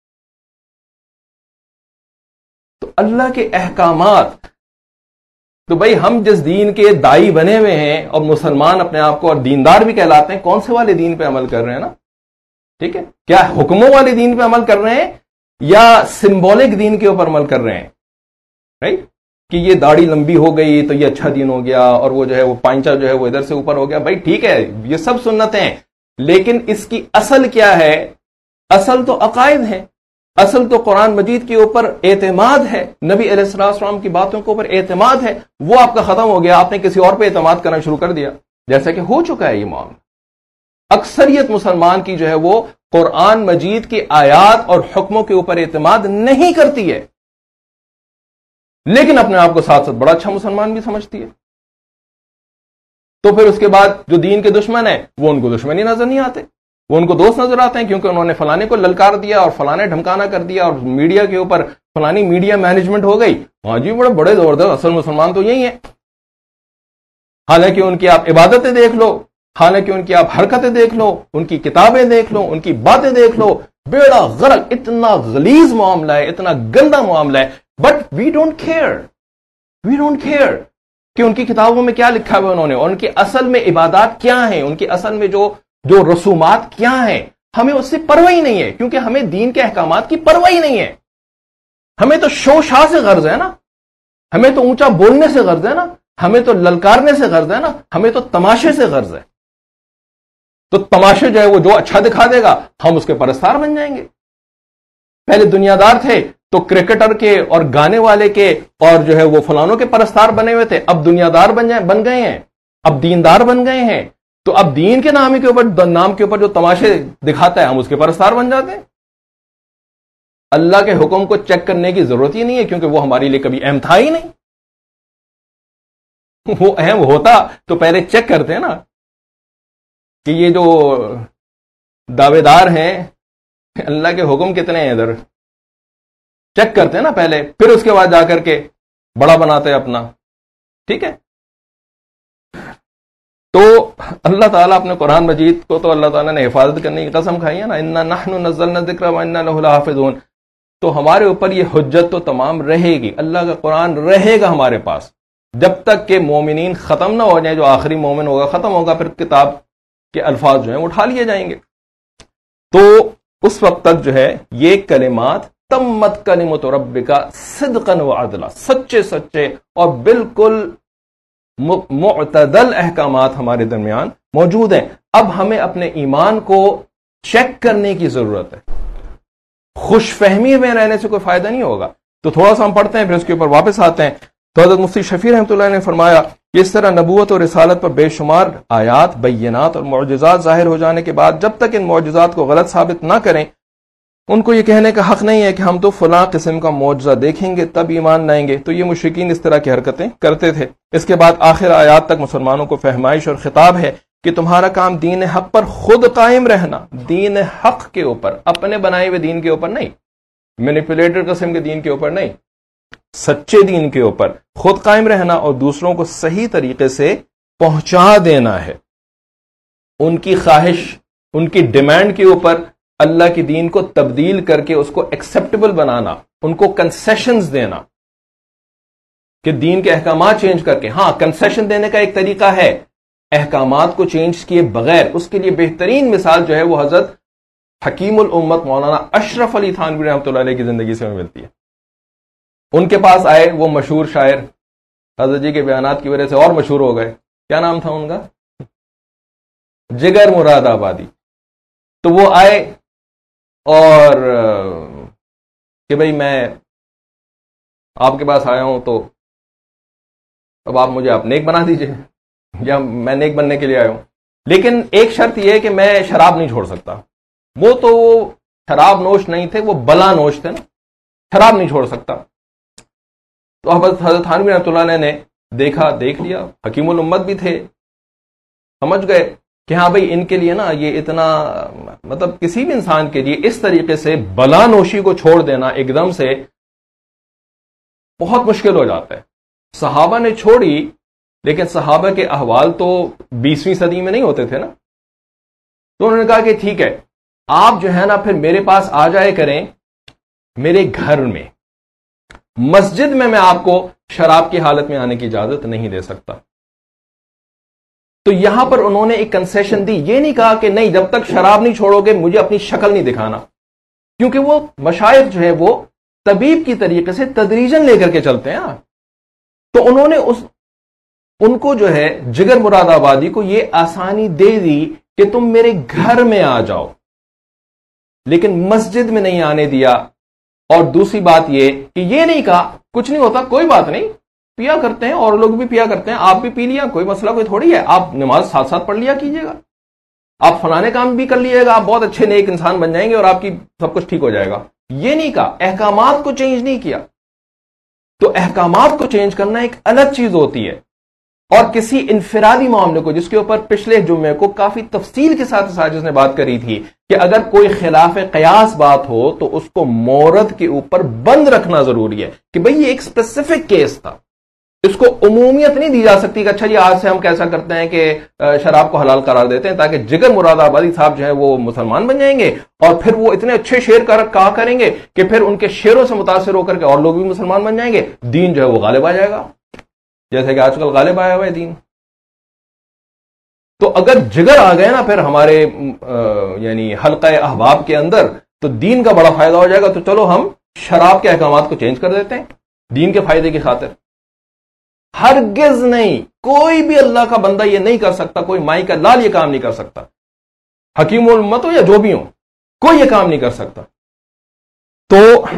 Speaker 1: تو اللہ کے احکامات، تو بھائی ہم جس دین کے دائی بنے ہوئے ہیں اور مسلمان اپنے آپ کو اور دیندار بھی کہلاتے ہیں، کون سے والے دین پہ عمل کر رہے ہیں نا؟ ٹھیک ہے، کیا حکموں والے دین پہ عمل کر رہے ہیں یا سمبولک دین کے اوپر عمل کر رہے ہیں؟ رائٹ، کہ یہ داڑھی لمبی ہو گئی تو یہ اچھا دین ہو گیا، اور وہ جو ہے وہ پائنچا جو ہے وہ ادھر سے اوپر ہو گیا. بھائی ٹھیک ہے، یہ سب سنتیں ہیں، لیکن اس کی اصل کیا ہے؟ اصل تو عقائد ہے، اصل تو قرآن مجید کے اوپر اعتماد ہے، نبی علیہ الصلوۃ والسلام کی باتوں کے اوپر اعتماد ہے. وہ آپ کا ختم ہو گیا، آپ نے کسی اور پہ اعتماد کرنا شروع کر دیا، جیسا کہ ہو چکا ہے یہ معاملہ. اکثریت مسلمان کی جو ہے وہ قرآن مجید کی آیات اور حکموں کے اوپر اعتماد نہیں کرتی ہے، لیکن اپنے آپ کو ساتھ ساتھ بڑا اچھا مسلمان بھی سمجھتی ہے. تو پھر اس کے بعد جو دین کے دشمن ہیں وہ ان کو دشمن ہی نظر نہیں آتے، وہ ان کو دوست نظر آتے ہیں، کیونکہ انہوں نے فلانے کو للکار دیا اور فلانے ڈھمکانا کر دیا اور میڈیا کے اوپر فلانی میڈیا مینجمنٹ ہو گئی. ہاں جی بڑے بڑے زبردست، اصل مسلمان تو یہی ہیں. حالانکہ ان کی آپ عبادتیں دیکھ لو، حالانکہ ان کی آپ حرکتیں دیکھ لو، ان کی کتابیں دیکھ لو، ان کی باتیں دیکھ لو، بیڑا غرق، اتنا غلیظ معاملہ ہے، اتنا گندا معاملہ ہے. But we don't care, we don't care کہ ان کی کتابوں میں کیا لکھا ہوا انہوں نے، اور ان کی اصل میں عبادات کیا ہیں، ان کی اصل میں جو جو رسومات کیا ہیں. ہمیں اس سے پرواہ ہی نہیں ہے، کیونکہ ہمیں دین کے احکامات کی پرواہ ہی نہیں ہے. ہمیں تو شو شاہ سے غرض ہے نا، ہمیں تو اونچا بولنے سے غرض ہے نا، ہمیں تو للکارنے سے غرض ہے نا، ہمیں تو تماشے سے غرض ہے. تو تماشے جو ہے وہ جو اچھا دکھا دے گا ہم اس کے پرستار بن جائیں گے. پہلے دنیا دار تھے تو کرکٹر کے اور گانے والے کے اور جو ہے وہ فلانوں کے پرستار بنے ہوئے تھے، اب دنیا دار بن جائیں بن گئے ہیں، اب دیندار بن گئے ہیں. تو اب دین کے نام کے اوپر نام کے اوپر جو تماشے دکھاتا ہے ہم اس کے پرستار بن جاتے ہیں. اللہ کے حکم کو چیک کرنے کی ضرورت ہی نہیں ہے، کیونکہ وہ ہمارے لیے کبھی اہم تھا ہی نہیں. وہ اہم ہوتا تو پہلے چیک کرتے ہیں نا کہ یہ جو دعوے دار ہیں اللہ کے حکم کتنے ہیں، ادھر چیک کرتے ہیں نا پہلے، پھر اس کے بعد جا کر کے بڑا بناتے ہیں اپنا. ٹھیک ہے، تو اللہ تعالیٰ اپنے قرآن مجید کو تو اللہ تعالیٰ نے حفاظت کرنے کی قسم کھائی ہے نا، انا نحن نزلنا الذکر وانا لہ لحافظون. تو ہمارے اوپر یہ حجت تو تمام رہے گی، اللہ کا قرآن رہے گا ہمارے پاس جب تک کہ مومنین ختم نہ ہو جائیں. جو آخری مومن ہوگا ختم ہوگا، پھر کتاب کے الفاظ جو ہیں وہ اٹھا لیے جائیں گے. تو اس وقت تک جو ہے یہ کلمات تمت کلمۃ ربک صدقا وعدلا، سچے سچے اور بالکل معتدل احکامات ہمارے درمیان موجود ہیں. اب ہمیں اپنے ایمان کو چیک کرنے کی ضرورت ہے. خوش فہمی میں رہنے سے کوئی فائدہ نہیں ہوگا. تو تھوڑا سا ہم پڑھتے ہیں پھر اس کے اوپر واپس آتے ہیں. تو حضرت مفتی شفیع رحمۃ اللہ نے فرمایا کہ اس طرح نبوت اور رسالت پر بے شمار آیات، بینات اور معجزات ظاہر ہو جانے کے بعد جب تک ان معجزات کو غلط ثابت نہ کریں، ان کو یہ کہنے کا حق نہیں ہے کہ ہم تو فلاں قسم کا معجزہ دیکھیں گے تب ایمان لائیں گے. تو یہ مشرکین اس طرح کی حرکتیں کرتے تھے. اس کے بعد آخر آیات تک مسلمانوں کو فہمائش اور خطاب ہے کہ تمہارا کام دین حق پر خود قائم رہنا، دین حق کے اوپر، اپنے بنائے ہوئے دین کے اوپر نہیں، مینیپولیٹر قسم کے دین کے اوپر نہیں، سچے دین کے اوپر خود قائم رہنا اور دوسروں کو صحیح طریقے سے پہنچا دینا ہے. ان کی خواہش، ان کی ڈیمانڈ کے اوپر اللہ کی دین کو تبدیل کر کے اس کو ایکسیپٹیبل بنانا، ان کو کنسیشنز دینا کہ دین کے احکامات چینج کر کے. ہاں، کنسیشن دینے کا ایک طریقہ ہے، احکامات کو چینج کیے بغیر. اس کے لیے بہترین مثال جو ہے وہ حضرت حکیم الامت مولانا اشرف علی تھانوی رحمۃ اللہ علیہ کی زندگی سے ہمیں ملتی ہے. ان کے پاس آئے وہ مشہور شاعر، حضرت جی کے بیانات کی وجہ سے اور مشہور ہو گئے. کیا نام تھا ان کا؟ جگر مراد آبادی. تو وہ آئے اور کہ بھئی میں آپ کے پاس آیا ہوں تو اب آپ مجھے آپ نیک بنا دیجئے، یا میں نیک بننے کے لیے آیا ہوں، لیکن ایک شرط یہ ہے کہ میں شراب نہیں چھوڑ سکتا. وہ تو شراب نوش نہیں تھے، وہ بلا نوش تھے نا، شراب نہیں چھوڑ سکتا. تو حضرت حضرت تھانوی رحمۃ اللہ علیہ نے دیکھا، دیکھ لیا، حکیم الامت بھی تھے، سمجھ گئے کہ ہاں بھائی ان کے لیے نا یہ اتنا، مطلب کسی بھی انسان کے لیے اس طریقے سے بلا نوشی کو چھوڑ دینا ایک دم سے بہت مشکل ہو جاتا ہے. صحابہ نے چھوڑی لیکن صحابہ کے احوال تو بیسویں صدی میں نہیں ہوتے تھے نا. تو انہوں نے کہا کہ ٹھیک ہے آپ جو ہے نا پھر میرے پاس آ جائے کریں میرے گھر میں, مسجد میں میں آپ کو شراب کی حالت میں آنے کی اجازت نہیں دے سکتا. تو یہاں پر انہوں نے ایک کنسیشن دی, یہ نہیں کہا کہ نہیں جب تک شراب نہیں چھوڑو گے مجھے اپنی شکل نہیں دکھانا, کیونکہ وہ مشائخ جو ہے وہ طبیب کی طریقے سے تدریجن لے کر کے چلتے ہیں. تو انہوں نے اس ان کو جو ہے جگر مراد آبادی کو یہ آسانی دے دی کہ تم میرے گھر میں آ جاؤ, لیکن مسجد میں نہیں آنے دیا. اور دوسری بات یہ کہ یہ نہیں کہا کچھ نہیں ہوتا کوئی بات نہیں, پیا کرتے ہیں اور لوگ بھی پیا کرتے ہیں, آپ بھی پی لیا, کوئی مسئلہ کوئی تھوڑی ہے, آپ نماز ساتھ ساتھ پڑھ لیا کیجیے گا, آپ فلانے کام بھی کر لیجیے گا, آپ بہت اچھے نیک انسان بن جائیں گے اور آپ کی سب کچھ ٹھیک ہو جائے گا. یہ نہیں کہا, احکامات کو چینج نہیں کیا. تو احکامات کو چینج کرنا ایک الگ چیز ہوتی ہے, اور کسی انفرادی معاملے کو جس کے اوپر پچھلے جمعے کو کافی تفصیل کے ساتھ اساتذہ نے بات کری تھی کہ اگر کوئی خلاف قیاس بات ہو تو اس کو مورد کے اوپر بند رکھنا ضروری ہے کہ بھئی یہ ایک اسپیسیفک کیس تھا, اس کو عمومیت نہیں دی جا سکتی کہ اچھا جی آج سے ہم کیسا کرتے ہیں کہ شراب کو حلال قرار دیتے ہیں تاکہ جگر مراد آبادی صاحب جو ہے وہ مسلمان بن جائیں گے اور پھر وہ اتنے اچھے شعر کہا کریں گے کہ پھر ان کے شعروں سے متاثر ہو کر کے اور لوگ بھی مسلمان بن جائیں گے, دین جو ہے وہ غالب آ جائے گا جیسے کہ آج کل غالب آیا ہوا ہے دین. تو اگر جگر آ گئے نا پھر ہمارے یعنی حلقہ احباب کے اندر تو دین کا بڑا فائدہ ہو جائے گا. تو چلو ہم شراب کے احکامات کو چینج کر دیتے ہیں دین کے فائدے کی خاطر. ہرگز نہیں, کوئی بھی اللہ کا بندہ یہ نہیں کر سکتا, کوئی مائی کا لال یہ کام نہیں کر سکتا, حکیم الامت ہو یا جو بھی ہو, کوئی یہ کام نہیں کر سکتا. تو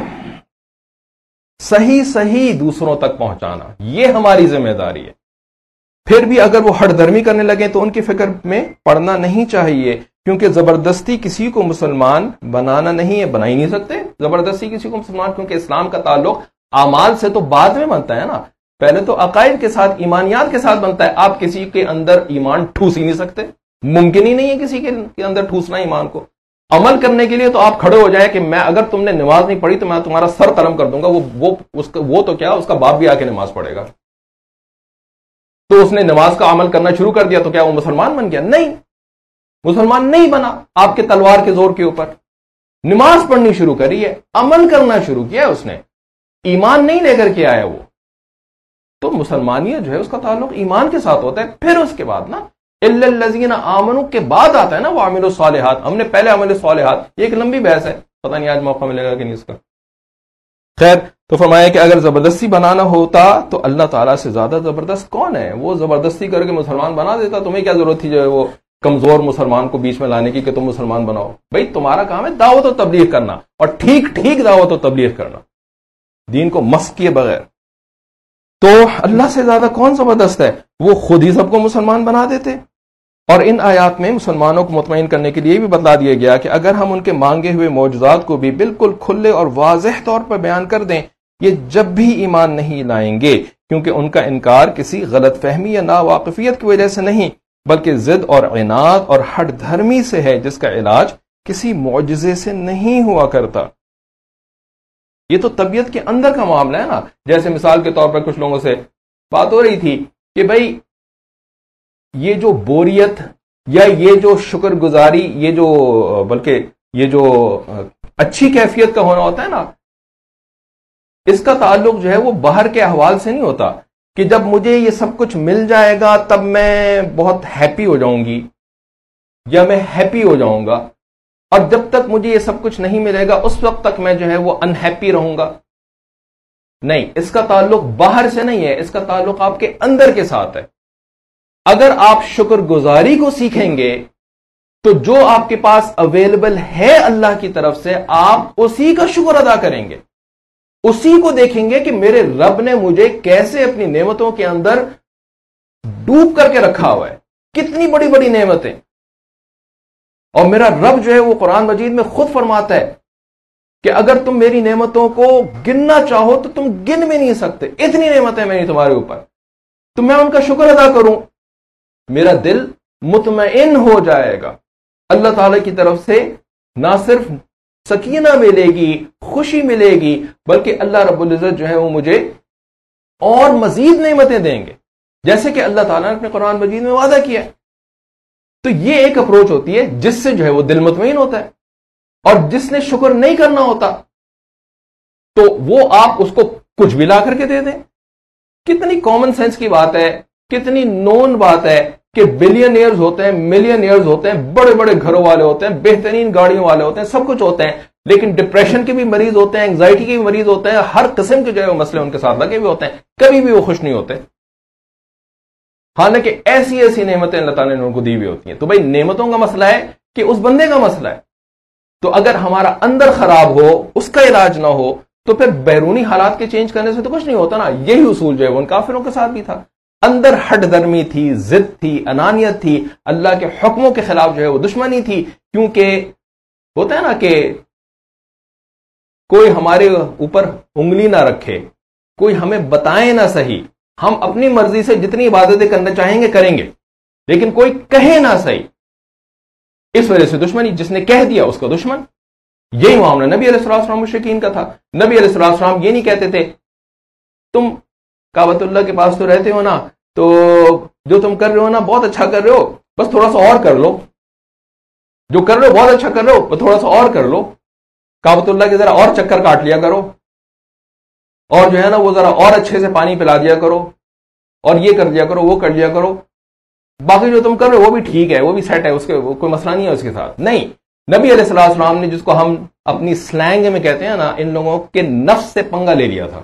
Speaker 1: صحیح صحیح دوسروں تک پہنچانا یہ ہماری ذمہ داری ہے. پھر بھی اگر وہ ہٹ دھرمی کرنے لگے تو ان کی فکر میں پڑنا نہیں چاہیے, کیونکہ زبردستی کسی کو مسلمان بنانا نہیں ہے, بنا ہی نہیں سکتے زبردستی کسی کو مسلمان, کیونکہ اسلام کا تعلق اعمال سے تو بعد میں بنتا ہے نا, پہلے تو عقائد کے ساتھ ایمانیات کے ساتھ بنتا ہے. آپ کسی کے اندر ایمان ٹھوس ہی نہیں سکتے, ممکن ہی نہیں ہے کسی کے اندر ٹھوسنا ایمان کو. عمل کرنے کے لیے تو آپ کھڑے ہو جائیں کہ میں اگر تم نے نماز نہیں پڑھی تو میں تمہارا سر قلم کر دوں گا, وہ وہ اس کا وہ تو کیا اس کا باپ بھی آ کے نماز پڑھے گا. تو اس نے نماز کا عمل کرنا شروع کر دیا تو کیا وہ مسلمان بن گیا؟ نہیں, مسلمان نہیں بنا. آپ کے تلوار کے زور کے اوپر نماز پڑھنی شروع کری ہے, عمل کرنا شروع کیا اس نے, ایمان نہیں لے کر کے آیا وہ. تو مسلمانیت جو ہے اس کا تعلق ایمان کے ساتھ ہوتا ہے. پھر اس کے بعد نا الا الذین آمنوا کے بعد آتا ہے نا وہ عملوا الصالحات. ہم نے پہلے عمل صالحات, یہ ایک لمبی بحث ہے, پتہ نہیں آج موقع ملے گا کہ نہیں اس کا. خیر, تو فرمایا کہ اگر زبردستی بنانا ہوتا تو اللہ تعالیٰ سے زیادہ زبردست کون ہے؟ وہ زبردستی کر کے مسلمان بنا دیتا. تمہیں کیا ضرورت تھی جو ہے وہ کمزور مسلمان کو بیچ میں لانے کی کہ تم مسلمان بناؤ؟ بھائی تمہارا کام ہے دعوت و تبلیغ کرنا, اور ٹھیک ٹھیک دعوت و تبلیغ کرنا, دین کو مسخ کیے بغیر. تو اللہ سے زیادہ کون زبردست ہے؟ وہ خود ہی سب کو مسلمان بنا دیتے. اور ان آیات میں مسلمانوں کو مطمئن کرنے کے لیے بھی بتلا دیا گیا کہ اگر ہم ان کے مانگے ہوئے معجزات کو بھی بالکل کھلے اور واضح طور پر بیان کر دیں, یہ جب بھی ایمان نہیں لائیں گے, کیونکہ ان کا انکار کسی غلط فہمی یا ناواقفیت کی وجہ سے نہیں بلکہ ضد اور عناد اور ہٹ دھرمی سے ہے, جس کا علاج کسی معجزے سے نہیں ہوا کرتا. یہ تو طبیعت کے اندر کا معاملہ ہے نا. جیسے مثال کے طور پر کچھ لوگوں سے بات ہو رہی تھی کہ بھائی یہ جو بوریت یا یہ جو شکر گزاری, یہ جو بلکہ یہ جو اچھی کیفیت کا ہونا ہوتا ہے نا, اس کا تعلق جو ہے وہ باہر کے احوال سے نہیں ہوتا کہ جب مجھے یہ سب کچھ مل جائے گا تب میں بہت ہیپی ہو جاؤں گی یا میں ہیپی ہو جاؤں گا, اور جب تک مجھے یہ سب کچھ نہیں ملے گا اس وقت تک میں جو ہے وہ انہیپی رہوں گا. نہیں, اس کا تعلق باہر سے نہیں ہے, اس کا تعلق آپ کے اندر کے ساتھ ہے. اگر آپ شکر گزاری کو سیکھیں گے تو جو آپ کے پاس اویلیبل ہے اللہ کی طرف سے, آپ اسی کا شکر ادا کریں گے, اسی کو دیکھیں گے کہ میرے رب نے مجھے کیسے اپنی نعمتوں کے اندر ڈوب کر کے رکھا ہوا ہے, کتنی بڑی بڑی نعمتیں. اور میرا رب جو ہے وہ قرآن مجید میں خود فرماتا ہے کہ اگر تم میری نعمتوں کو گننا چاہو تو تم گن بھی نہیں سکتے, اتنی نعمتیں میری تمہارے اوپر. تو میں ان کا شکر ادا کروں, میرا دل مطمئن ہو جائے گا. اللہ تعالی کی طرف سے نہ صرف سکینہ ملے گی, خوشی ملے گی, بلکہ اللہ رب العزت جو ہے وہ مجھے اور مزید نعمتیں دیں گے. جیسے کہ اللہ تعالیٰ نے اپنے قرآن مجید میں وعدہ کیا ہے. تو یہ ایک اپروچ ہوتی ہے جس سے جو ہے وہ دل مطمئن ہوتا ہے. اور جس نے شکر نہیں کرنا ہوتا تو وہ آپ اس کو کچھ بھی لا کر کے دے دیں. کتنی کامن سینس کی بات ہے, کتنی نون بات ہے کہ بلینئرز ہوتے ہیں, ملینئرز ہوتے ہیں, بڑے بڑے گھروں والے ہوتے ہیں, بہترین گاڑیوں والے ہوتے ہیں, سب کچھ ہوتے ہیں, لیکن ڈپریشن کے بھی مریض ہوتے ہیں, انگزائٹی کے بھی مریض ہوتے ہیں, ہر قسم کے جو ہے وہ مسئلے ان کے ساتھ لگے ہوئے ہوتے ہیں, کبھی بھی وہ خوش نہیں ہوتے. حالانکہ ایسی ایسی نعمتیں اللہ تعالیٰ نے ان کو دی ہوئی ہوتی ہیں. تو بھائی نعمتوں کا مسئلہ ہے کہ اس بندے کا مسئلہ ہے. تو اگر ہمارا اندر خراب ہو, اس کا علاج نہ ہو, تو پھر بیرونی حالات کے چینج کرنے سے تو کچھ نہیں ہوتا نا. یہی اصول جو ہے وہ ان کافروں کے ساتھ بھی تھا. اندر ہٹ درمی تھی, ضد تھی, انانیت تھی, اللہ کے حکموں کے خلاف جو ہے وہ دشمنی تھی. کیونکہ ہوتا ہے نا کہ کوئی ہمارے اوپر انگلی نہ رکھے, کوئی ہمیں بتائے نہ صحیح, ہم اپنی مرضی سے جتنی عبادتیں کرنا چاہیں گے کریں گے, لیکن کوئی کہے نہ صحیح. اس وجہ سے دشمنی, جس نے کہہ دیا اس کا دشمن. یہی معاملہ نبی علیہ السلام مشرکین کا تھا. نبی علیہ السلام یہ نہیں کہتے تھے تم کعبۃ اللہ کے پاس تو رہتے ہو نا, تو جو تم کر رہے ہو نا بہت اچھا کر رہے ہو, بس تھوڑا سا اور کر لو, جو کر رہے ہو بہت اچھا کر رہے ہو, بس تھوڑا سا اور کر لو, کعبۃ اللہ کے ذرا اور چکر کاٹ لیا کرو, اور جو ہے نا وہ ذرا اور اچھے سے پانی پلا دیا کرو, اور یہ کر دیا کرو, وہ کر لیا کرو, باقی جو تم کر رہے ہو وہ بھی ٹھیک ہے, وہ بھی سیٹ ہے, اس کے کوئی مسئلہ نہیں ہے اس کے ساتھ. نہیں, نبی علیہ السلام نے, جس کو ہم اپنی سلینگ میں کہتے ہیں نا, ان لوگوں کے نفس سے پنگا لے لیا تھا,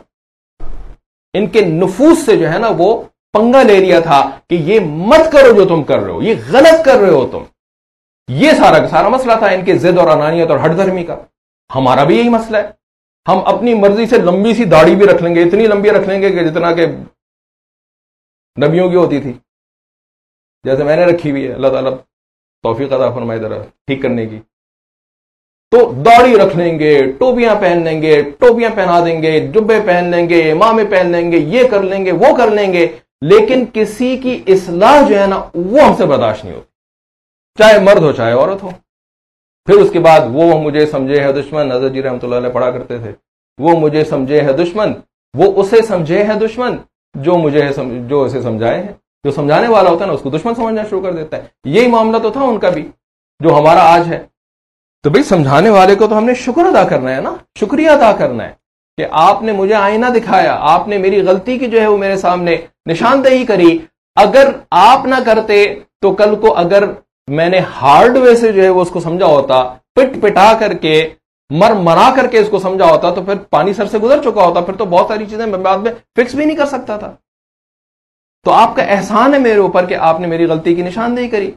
Speaker 1: ان کے نفوس سے جو ہے نا وہ پنگا لے لیا تھا کہ یہ مت کرو جو تم کر رہے ہو, یہ غلط کر رہے ہو تم. یہ سارا کا سارا مسئلہ تھا ان کے ضد اور انانیت اور ہٹ دھرمی کا. ہمارا بھی یہی مسئلہ ہے. ہم اپنی مرضی سے لمبی سی داڑھی بھی رکھ لیں گے, اتنی لمبی رکھ لیں گے کہ جتنا کہ نبیوں کی ہوتی تھی, جیسے میں نے رکھی ہوئی ہے. اللہ تعالیٰ توفیق عطا فرمائے ذرا ٹھیک کرنے کی. تو داڑھی رکھ لیں گے, ٹوپیاں پہن لیں گے, ٹوپیاں پہنا دیں گے, جبے پہن لیں گے, امامے پہن لیں گے, یہ کر لیں گے, وہ کر لیں گے, لیکن کسی کی اصلاح جو ہے نا وہ ہم سے برداشت نہیں ہوتی, چاہے مرد ہو چاہے عورت ہو. پھر اس کے بعد وہ مجھے سمجھے ہے دشمن, حضرت جی رحمۃ اللہ علیہ پڑھا کرتے تھے, وہ مجھے سمجھے ہے دشمن, وہ اسے سمجھے ہے دشمن جو مجھے جو اسے سمجھائے ہیں. جو سمجھانے والا ہوتا ہے نا اس کو دشمن سمجھنا شروع کر دیتا ہے. یہی معاملہ تو تھا ان کا بھی جو ہمارا آج ہے. تو بھئی سمجھانے والے کو تو ہم نے شکر ادا کرنا ہے نا, شکریہ ادا کرنا ہے کہ آپ نے مجھے آئینہ دکھایا, آپ نے میری غلطی کی جو ہے وہ میرے سامنے نشاندہی کری. اگر آپ نہ کرتے تو کل کو اگر میں نے ہارڈ وے سے جو ہے وہ اس کو سمجھا ہوتا, پٹ پٹا کر کے, مر مرا کر کے اس کو سمجھا ہوتا, تو پھر پانی سر سے گزر چکا ہوتا, پھر تو بہت ساری چیزیں میں بعد میں فکس بھی نہیں کر سکتا تھا. تو آپ کا احسان ہے میرے اوپر کہ آپ نے میری غلطی کی نشاندہی کری,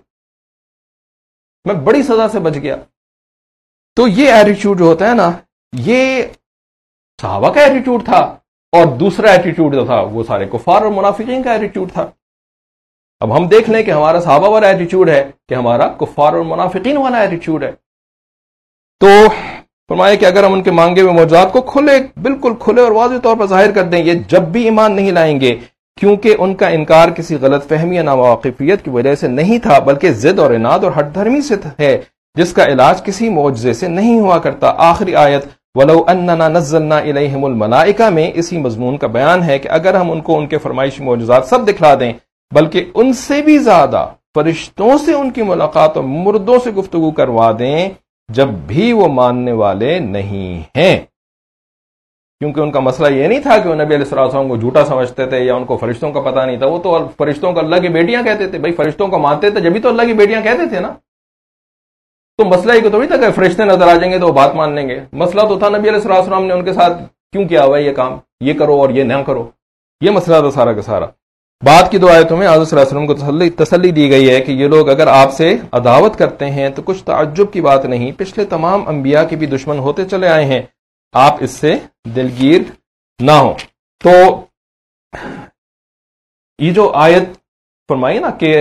Speaker 1: میں بڑی سزا سے بچ گیا. تو یہ ایٹیٹیوڈ جو ہوتا ہے نا, یہ صحابہ کا ایٹیٹیوڈ تھا, اور دوسرا ایٹیٹیوڈ جو تھا وہ سارے کفار اور منافقین کا ایٹیٹیوڈ تھا. اب ہم دیکھ لیں کہ ہمارا صحابہ والا ایٹیٹیوڈ ہے کہ ہمارا کفار اور منافقین والا ایٹیٹیوڈ ہے. تو فرمایا کہ اگر ہم ان کے مانگے ہوئے معجزات کو کھلے بالکل کھلے اور واضح طور پر ظاہر کر دیں, یہ جب بھی ایمان نہیں لائیں گے, کیونکہ ان کا انکار کسی غلط فہمی یا ناواقفیت کی وجہ سے نہیں تھا, بلکہ ضد اور اناد اور ہٹ دھرمی سے ہے, جس کا علاج کسی معجزے سے نہیں ہوا کرتا. آخری آیت وَلَوْ أَنَّنَا نَزَّلْنَا إِلَيْهِمُ الْمَلَائِكَةَ میں اسی مضمون کا بیان ہے کہ اگر ہم ان کو ان کے فرمائشی معجزات سب دکھلا دیں, بلکہ ان سے بھی زیادہ فرشتوں سے ان کی ملاقات اور مردوں سے گفتگو کروا دیں, جب بھی وہ ماننے والے نہیں ہیں. کیونکہ ان کا مسئلہ یہ نہیں تھا کہ وہ نبی علیہ السلام کو جھوٹا سمجھتے تھے یا ان کو فرشتوں کا پتہ نہیں تھا, وہ تو فرشتوں کو اللہ کی بیٹیاں کہتے تھے. بھائی فرشتوں کو مانتے تھے جبھی تو اللہ کی بیٹیاں کہتے تھے نا. تو مسئلہ یہ تو نہیں تھا کہ فرشتے نظر آ جائیں گے تو وہ بات مان لیں گے. مسئلہ تو تھا نبی علیہ السلام نے ان کے ساتھ کیوں کیا ہوا ہے یہ کام, یہ کرو اور یہ نہ کرو, یہ مسئلہ تھا سارا کا سارا. بعد کی دو آیتوں میں حضرت صلی اللہ علیہ وسلم کو تسلی, تسلی دی گئی ہے کہ یہ لوگ اگر آپ سے عداوت کرتے ہیں تو کچھ تعجب کی بات نہیں, پچھلے تمام انبیاء کے بھی دشمن ہوتے چلے آئے ہیں, آپ اس سے دلگیر نہ ہو. تو یہ جو آیت فرمائی نا کہ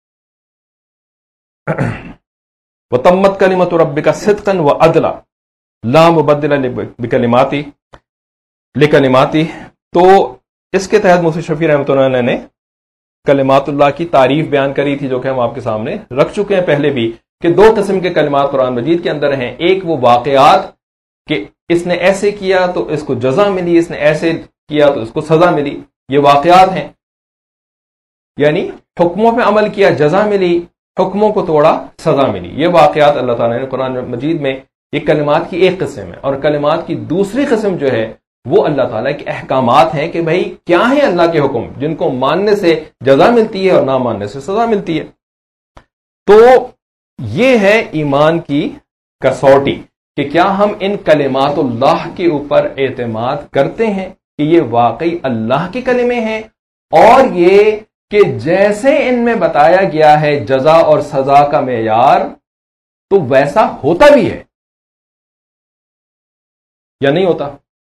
Speaker 1: وَتَمَّتْ كَلِمَةُ رَبِّكَ صِدْقًا وَعَدْلًا لَا مُبَدِّلَ لِكَلِمَاتِهِ لِكَلِمَاتِهِ, تو اس کے تحت مفتی شفیع رحمۃ اللہ علیہ نے کلمات اللہ کی تعریف بیان کری تھی, جو کہ ہم آپ کے سامنے رکھ چکے ہیں پہلے بھی, کہ دو قسم کے کلمات قرآن مجید کے اندر ہیں. ایک وہ واقعات کہ اس نے ایسے کیا تو اس کو جزا ملی, اس نے ایسے کیا تو اس کو سزا ملی, یہ واقعات ہیں. یعنی حکموں پہ عمل کیا جزا ملی، حکموں کو توڑا سزا ملی. یہ واقعات اللہ تعالیٰ نے قرآن مجید میں یہ کلمات کی ایک قسم ہے، اور کلمات کی دوسری قسم جو ہے وہ اللہ تعالیٰ کے احکامات ہیں کہ بھائی کیا ہیں اللہ کے حکم جن کو ماننے سے جزا ملتی ہے اور نہ ماننے سے سزا ملتی ہے. تو یہ ہے ایمان کی کسوٹی کہ کیا ہم ان کلمات اللہ کے اوپر اعتماد کرتے ہیں کہ یہ واقعی اللہ کے کلمے ہیں، اور یہ کہ جیسے ان میں بتایا گیا ہے جزا اور سزا کا معیار تو ویسا ہوتا بھی ہے یا نہیں ہوتا.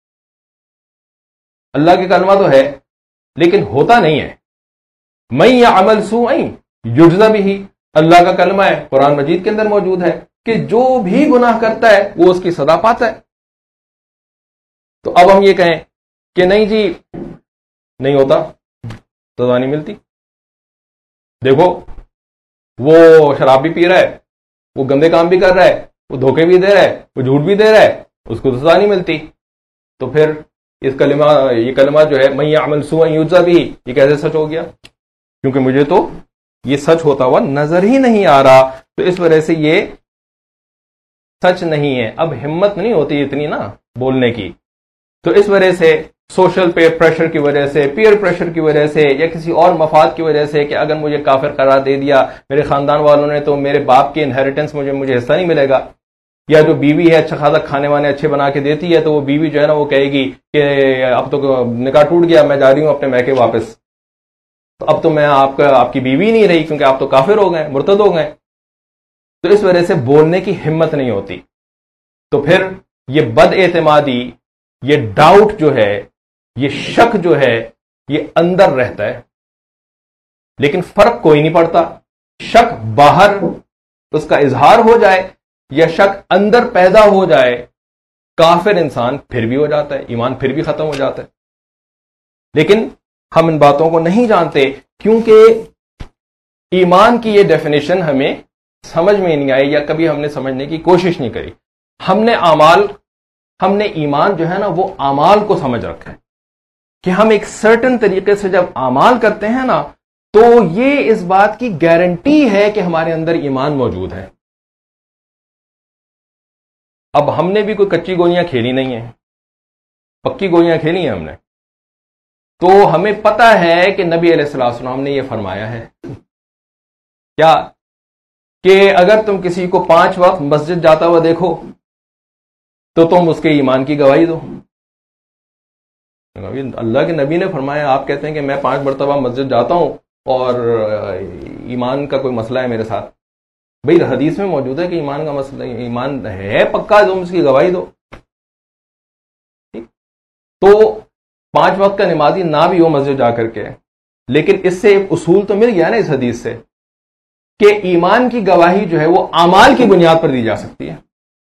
Speaker 1: اللہ کے کلمہ تو ہے لیکن ہوتا نہیں ہے. من یعمل سوءا یجزا بہ، اللہ کا کلمہ ہے، قرآن مجید کے اندر موجود ہے کہ جو بھی گناہ کرتا ہے وہ اس کی سزا پاتا ہے. تو اب ہم یہ کہیں کہ نہیں جی نہیں ہوتا، سزا نہیں ملتی. دیکھو وہ شراب بھی پی رہا ہے، وہ گندے کام بھی کر رہا ہے، وہ دھوکے بھی دے رہا ہے، وہ جھوٹ بھی دے رہا ہے، اس کو تو سزا نہیں ملتی. تو پھر اس کلمہ یہ کلمہ جو ہے من یعمل سوءا یجزا بہ، یہ کیسے سچ ہو گیا؟ کیونکہ مجھے تو یہ سچ ہوتا ہوا نظر ہی نہیں آ رہا، تو اس وجہ سے یہ سچ نہیں ہے. اب ہمت نہیں ہوتی اتنی نا بولنے کی، تو اس وجہ سے سوشل پریشر کی وجہ سے، پیئر پریشر کی وجہ سے، یا کسی اور مفاد کی وجہ سے کہ اگر مجھے کافر قرار دے دیا میرے خاندان والوں نے تو میرے باپ کی انہیریٹنس مجھے مجھے حصہ نہیں ملے گا. یا جو بیوی ہے اچھا خاصا کھانے وانے اچھے بنا کے دیتی ہے تو وہ بیوی جو ہے نا وہ کہے گی کہ اب تو نکاح ٹوٹ گیا، میں جا رہی ہوں اپنے میکے واپس، تو اب تو میں آپ کا آپ کی بیوی نہیں رہی کیونکہ آپ تو کافر ہو گئے، مرتد ہو گئے. تو اس وجہ سے بولنے کی ہمت نہیں ہوتی. تو پھر یہ بد اعتمادی، یہ ڈاؤٹ جو ہے، یہ شک جو ہے یہ اندر رہتا ہے، لیکن فرق کوئی نہیں پڑتا. شک باہر اس کا اظہار ہو جائے یا شک اندر پیدا ہو جائے، کافر انسان پھر بھی ہو جاتا ہے، ایمان پھر بھی ختم ہو جاتا ہے. لیکن ہم ان باتوں کو نہیں جانتے کیونکہ ایمان کی یہ ڈیفینیشن ہمیں سمجھ میں نہیں آئی، یا کبھی ہم نے سمجھنے کی کوشش نہیں کری. ہم نے اعمال ہم نے ایمان جو ہے نا وہ اعمال کو سمجھ رکھا ہے کہ ہم ایک سرٹن طریقے سے جب اعمال کرتے ہیں نا تو یہ اس بات کی گارنٹی ہے کہ ہمارے اندر ایمان موجود ہے. اب ہم نے بھی کوئی کچی گولیاں کھیلی نہیں ہیں، پکی گولیاں کھیلی ہیں ہم نے، تو ہمیں پتا ہے کہ نبی علیہ الصلوۃ والسلام نے یہ فرمایا ہے کیا کہ اگر تم کسی کو پانچ وقت مسجد جاتا ہوا دیکھو تو تم اس کے ایمان کی گواہی دو. اللہ کے نبی نے فرمایا، آپ کہتے ہیں کہ میں پانچ مرتبہ مسجد جاتا ہوں اور ایمان کا کوئی مسئلہ ہے میرے ساتھ. بھئی حدیث میں موجود ہے کہ ایمان کا مسئلہ ایمان ہے پکا، تم اس کی گواہی دو. تو پانچ وقت کا نمازی نہ بھی ہو مسجد جا کر کے، لیکن اس سے ایک اصول تو مل گیا نا اس حدیث سے کہ ایمان کی گواہی جو ہے وہ اعمال کی بنیاد پر دی جا سکتی ہے.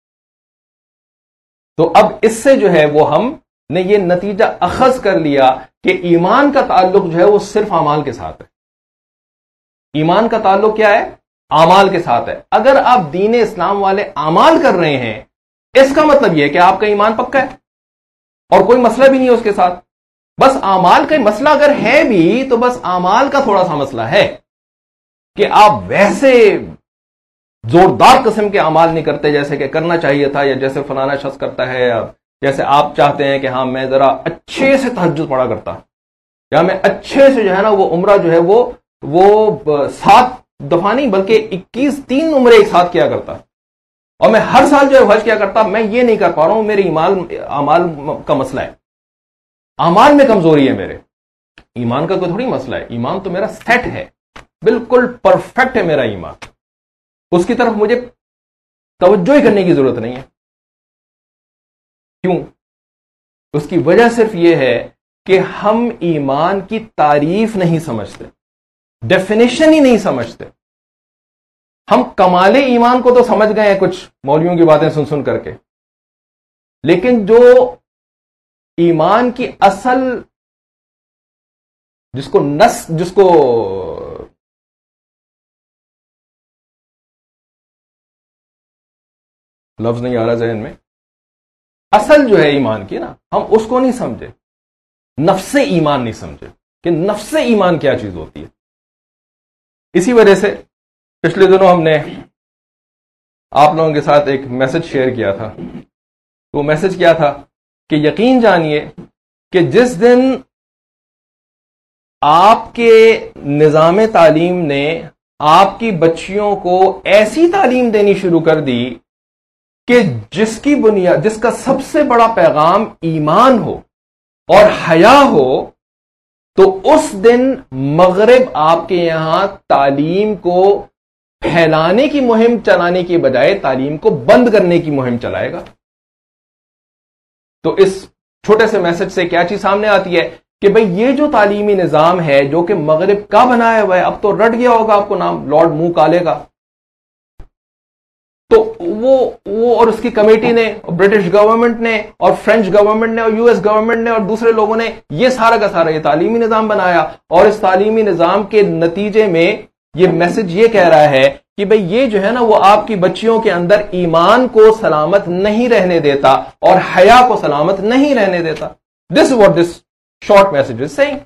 Speaker 1: تو اب اس سے جو ہے وہ ہم نے یہ نتیجہ اخذ کر لیا کہ ایمان کا تعلق جو ہے وہ صرف اعمال کے ساتھ ہے. ایمان کا تعلق کیا ہے؟ اعمال کے ساتھ ہے. اگر آپ دین اسلام والے اعمال کر رہے ہیں اس کا مطلب یہ ہے کہ آپ کا ایمان پکا ہے اور کوئی مسئلہ بھی نہیں ہے اس کے ساتھ. بس اعمال کا مسئلہ اگر ہے بھی تو بس اعمال کا تھوڑا سا مسئلہ ہے کہ آپ ویسے زوردار قسم کے اعمال نہیں کرتے جیسے کہ کرنا چاہیے تھا، یا جیسے فلانا شخص کرتا ہے، یا جیسے آپ چاہتے ہیں کہ ہاں میں ذرا اچھے سے تہجد پڑھا کرتا، یا میں اچھے سے جو ہے نا وہ عمرہ جو ہے وہ وہ سات دفعہ نہیں بلکہ اکیس تین عمرے ایک ساتھ کیا کرتا، اور میں ہر سال جو ہے حج کیا کرتا. میں یہ نہیں کر پا رہا ہوں، میرے ایمان اعمال کا مسئلہ ہے، اعمال میں کمزوری ہے میرے. ایمان کا کوئی تھوڑی مسئلہ ہے، ایمان تو میرا سیٹ ہے، بالکل پرفیکٹ ہے میرا ایمان، اس کی طرف مجھے توجہ ہی کرنے کی ضرورت نہیں ہے. کیوں؟ اس کی وجہ صرف یہ ہے کہ ہم ایمان کی تعریف نہیں سمجھتے، ڈیفینیشن ہی نہیں سمجھتے. ہم کمال ایمان کو تو سمجھ گئے ہیں کچھ مولویوں کی باتیں سن سن کر کے، لیکن جو ایمان کی اصل جس کو نس جس کو لفظ نہیں آ رہا ذہن میں، اصل جو ہے ایمان کی نا ہم اس کو نہیں سمجھے، نفس ایمان نہیں سمجھے کہ نفس ایمان کیا چیز ہوتی ہے. اسی وجہ سے پچھلے دنوں ہم نے آپ لوگوں کے ساتھ ایک میسج شیئر کیا تھا. وہ میسج کیا تھا کہ یقین جانیے کہ جس دن آپ کے نظام تعلیم نے آپ کی بچیوں کو ایسی تعلیم دینی شروع کر دی کہ جس کی بنیاد جس کا سب سے بڑا پیغام ایمان ہو اور حیا ہو، تو اس دن مغرب آپ کے یہاں تعلیم کو پھیلانے کی مہم چلانے کی بجائے تعلیم کو بند کرنے کی مہم چلائے گا. تو اس چھوٹے سے میسج سے کیا چیز سامنے آتی ہے کہ بھئی یہ جو تعلیمی نظام ہے جو کہ مغرب کا بنایا ہوا ہے، اب تو رٹ گیا ہوگا آپ کو نام لارڈ منہ کالے کا، تو وہ وہ اور اس کی کمیٹی نے، برٹش گورنمنٹ نے اور فرینچ گورنمنٹ نے اور یو ایس گورنمنٹ نے اور دوسرے لوگوں نے یہ سارا کا سارا یہ تعلیمی نظام بنایا، اور اس تعلیمی نظام کے نتیجے میں یہ میسج یہ کہہ رہا ہے کہ بھئی یہ جو ہے نا وہ آپ کی بچیوں کے اندر ایمان کو سلامت نہیں رہنے دیتا اور حیا کو سلامت نہیں رہنے دیتا. This what this short message is saying.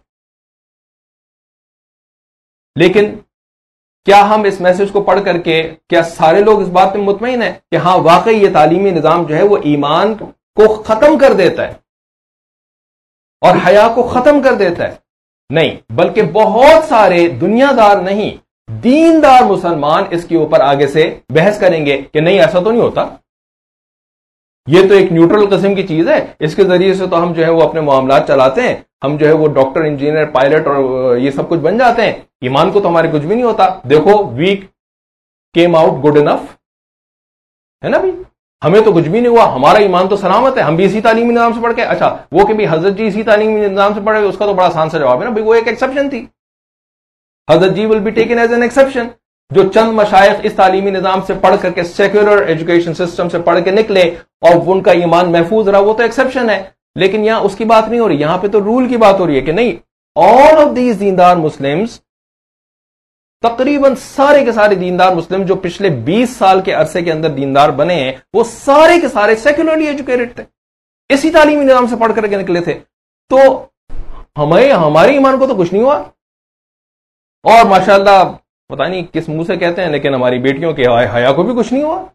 Speaker 1: لیکن کیا ہم اس میسج کو پڑھ کر کے کیا سارے لوگ اس بات میں مطمئن ہیں کہ ہاں واقعی یہ تعلیمی نظام جو ہے وہ ایمان کو ختم کر دیتا ہے اور حیا کو ختم کر دیتا ہے؟ نہیں، بلکہ بہت سارے دنیا دار نہیں، دیندار مسلمان اس کے اوپر آگے سے بحث کریں گے کہ نہیں ایسا تو نہیں ہوتا، یہ تو ایک نیوٹرل قسم کی چیز ہے، اس کے ذریعے سے تو ہم جو ہے وہ اپنے معاملات چلاتے ہیں، ہم جو ہے وہ ڈاکٹر، انجینئر، پائلٹ اور یہ سب کچھ بن جاتے ہیں، ایمان کو تو ہمارے کچھ بھی نہیں ہوتا. دیکھو we came out good enough, ہے نا بھائی، ہمیں تو کچھ بھی نہیں ہوا، ہمارا ایمان تو سلامت ہے، ہم بھی اسی تعلیمی نظام سے پڑھ کے. اچھا وہ کہ بھی حضرت جی اسی تعلیمی نظام سے پڑھ گئے، اس کا تو بڑا آسان سا جواب ہے نا بھائی، وہ ایک ایکسیپشن تھی. حضرت ji will be taken as an exception. جو چند مشائخ اس تعلیمی نظام سے پڑھ کر کے سیکولر ایجوکیشن سسٹم سے پڑھ کے نکلے اور ان کا ایمان محفوظ رہا، وہ تو ایکسیپشن ہے. لیکن یہاں اس کی بات نہیں ہو رہی، یہاں پہ تو رول کی بات ہو رہی ہے کہ نہیں، آل آف دیز دیندار مسلمز، تقریباً سارے کے سارے دیندار مسلم جو پچھلے بیس سال کے عرصے کے اندر دیندار بنے ہیں، وہ سارے کے سارے سیکولرلی ایجوکیٹڈ تھے، اسی تعلیمی نظام سے پڑھ کر کے نکلے تھے. تو ہمیں ہمارے ایمان کو تو کچھ نہیں ہوا، اور ماشاءاللہ پتہ نہیں کس منہ سے کہتے ہیں لیکن ہماری بیٹیوں کے حیا کو بھی کچھ نہیں ہوا.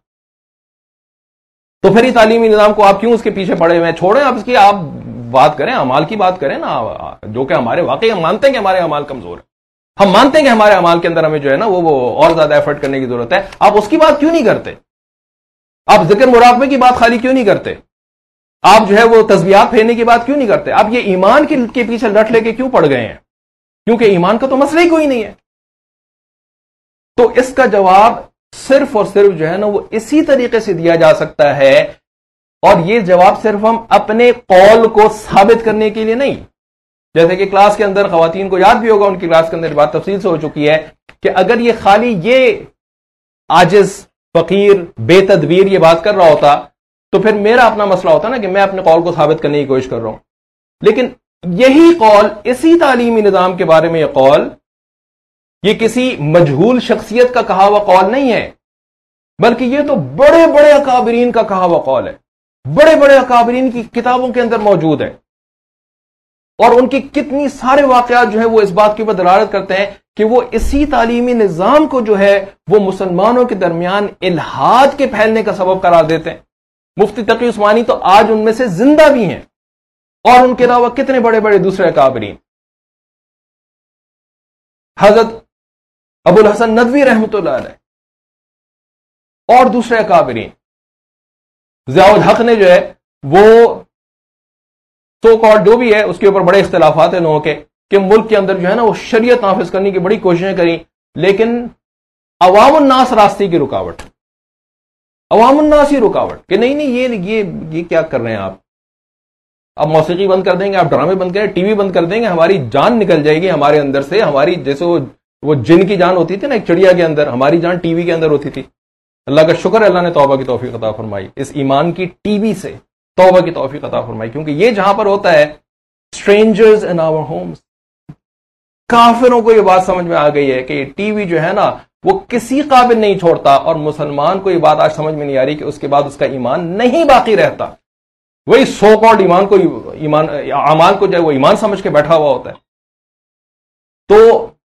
Speaker 1: تو پھر یہ تعلیمی نظام کو آپ کیوں اس کے پیچھے پڑے ہوئے ہیں؟ چھوڑیں آپ اس کی، آپ بات کریں، اعمال کی بات کریں نا، جو کہ ہمارے واقعی ہم مانتے ہیں کہ ہمارے اعمال کمزور ہیں، ہم مانتے ہیں کہ ہمارے اعمال کے اندر ہمیں جو ہے نا وہ وہ اور زیادہ ایفرٹ کرنے کی ضرورت ہے. آپ اس کی بات کیوں نہیں کرتے؟ آپ ذکر مراقبے کی بات خالی کیوں نہیں کرتے؟ آپ جو ہے وہ تسبیحات پھیرنے کی بات کیوں نہیں کرتے؟ آپ یہ ایمان کے پیچھے لٹ لے کے کیوں پڑ گئے ہیں؟ کیونکہ ایمان کا تو مسئلہ ہی کوئی نہیں ہے. تو اس کا جواب صرف اور صرف جو ہے نا وہ اسی طریقے سے دیا جا سکتا ہے، اور یہ جواب صرف ہم اپنے قول کو ثابت کرنے کے لیے نہیں. جیسے کہ کلاس کے اندر خواتین کو یاد بھی ہوگا، ان کی کلاس کے اندر بات تفصیل سے ہو چکی ہے کہ اگر یہ خالی یہ عاجز، فقیر، بے تدبیر یہ بات کر رہا ہوتا تو پھر میرا اپنا مسئلہ ہوتا نا کہ میں اپنے قول کو ثابت کرنے کی کوشش کر رہا ہوں. لیکن یہی قول، اسی تعلیمی نظام کے بارے میں یہ قول، یہ کسی مجہول شخصیت کا کہا ہوا قول نہیں ہے، بلکہ یہ تو بڑے بڑے اکابرین کا کہا ہوا قول ہے، بڑے بڑے اکابرین کی کتابوں کے اندر موجود ہے، اور ان کی کتنی سارے واقعات جو ہے وہ اس بات کے اوپر دلالت کرتے ہیں کہ وہ اسی تعلیمی نظام کو جو ہے وہ مسلمانوں کے درمیان الحاد کے پھیلنے کا سبب قرار دیتے ہیں. مفتی تقی عثمانی تو آج ان میں سے زندہ بھی ہیں، اور ان کے علاوہ کتنے بڑے بڑے دوسرے اکابرین، حضرت ابو الحسن ندوی رحمۃ اللہ علیہ اور دوسرے اکابرین. ضیاء الحق نے جو ہے وہ سو کال جو بھی ہے اس کے اوپر بڑے اختلافات ہیں لوگوں کے کہ ملک کے اندر جو ہے نا وہ شریعت نافذ کرنے کی بڑی کوششیں کریں، لیکن عوام الناس راستے کی رکاوٹ، عوام الناس ہی رکاوٹ کہ نہیں نہیں یہ یہ یہ کیا کر رہے ہیں آپ، اب موسیقی بند کر دیں گے، آپ ڈرامے بند کریں، ٹی وی بند کر دیں گے، ہماری جان نکل جائے گی ہمارے اندر سے، ہماری جیسے وہ وہ جن کی جان ہوتی تھی نا ایک چڑیا کے اندر، ہماری جان ٹی وی کے اندر ہوتی تھی. اللہ کا شکر ہے اللہ نے توبہ کی توفیق عطا فرمائی، اس ایمان کی ٹی وی سے توبہ کی توفیق عطا فرمائی، کیونکہ یہ جہاں پر ہوتا ہے اسٹرینجرز ان آور ہومز، کافروں کو یہ بات سمجھ میں آ گئی ہے کہ یہ ٹی وی جو ہے نا وہ کسی قابل نہیں چھوڑتا، اور مسلمان کو یہ بات آج سمجھ میں نہیں آ رہی کہ اس کے بعد اس کا ایمان نہیں باقی رہتا، وہی سو کالڈ ایمان کو ایمان اعمال کو جو ہے وہ ایمان سمجھ کے بیٹھا ہوا ہوتا ہے. تو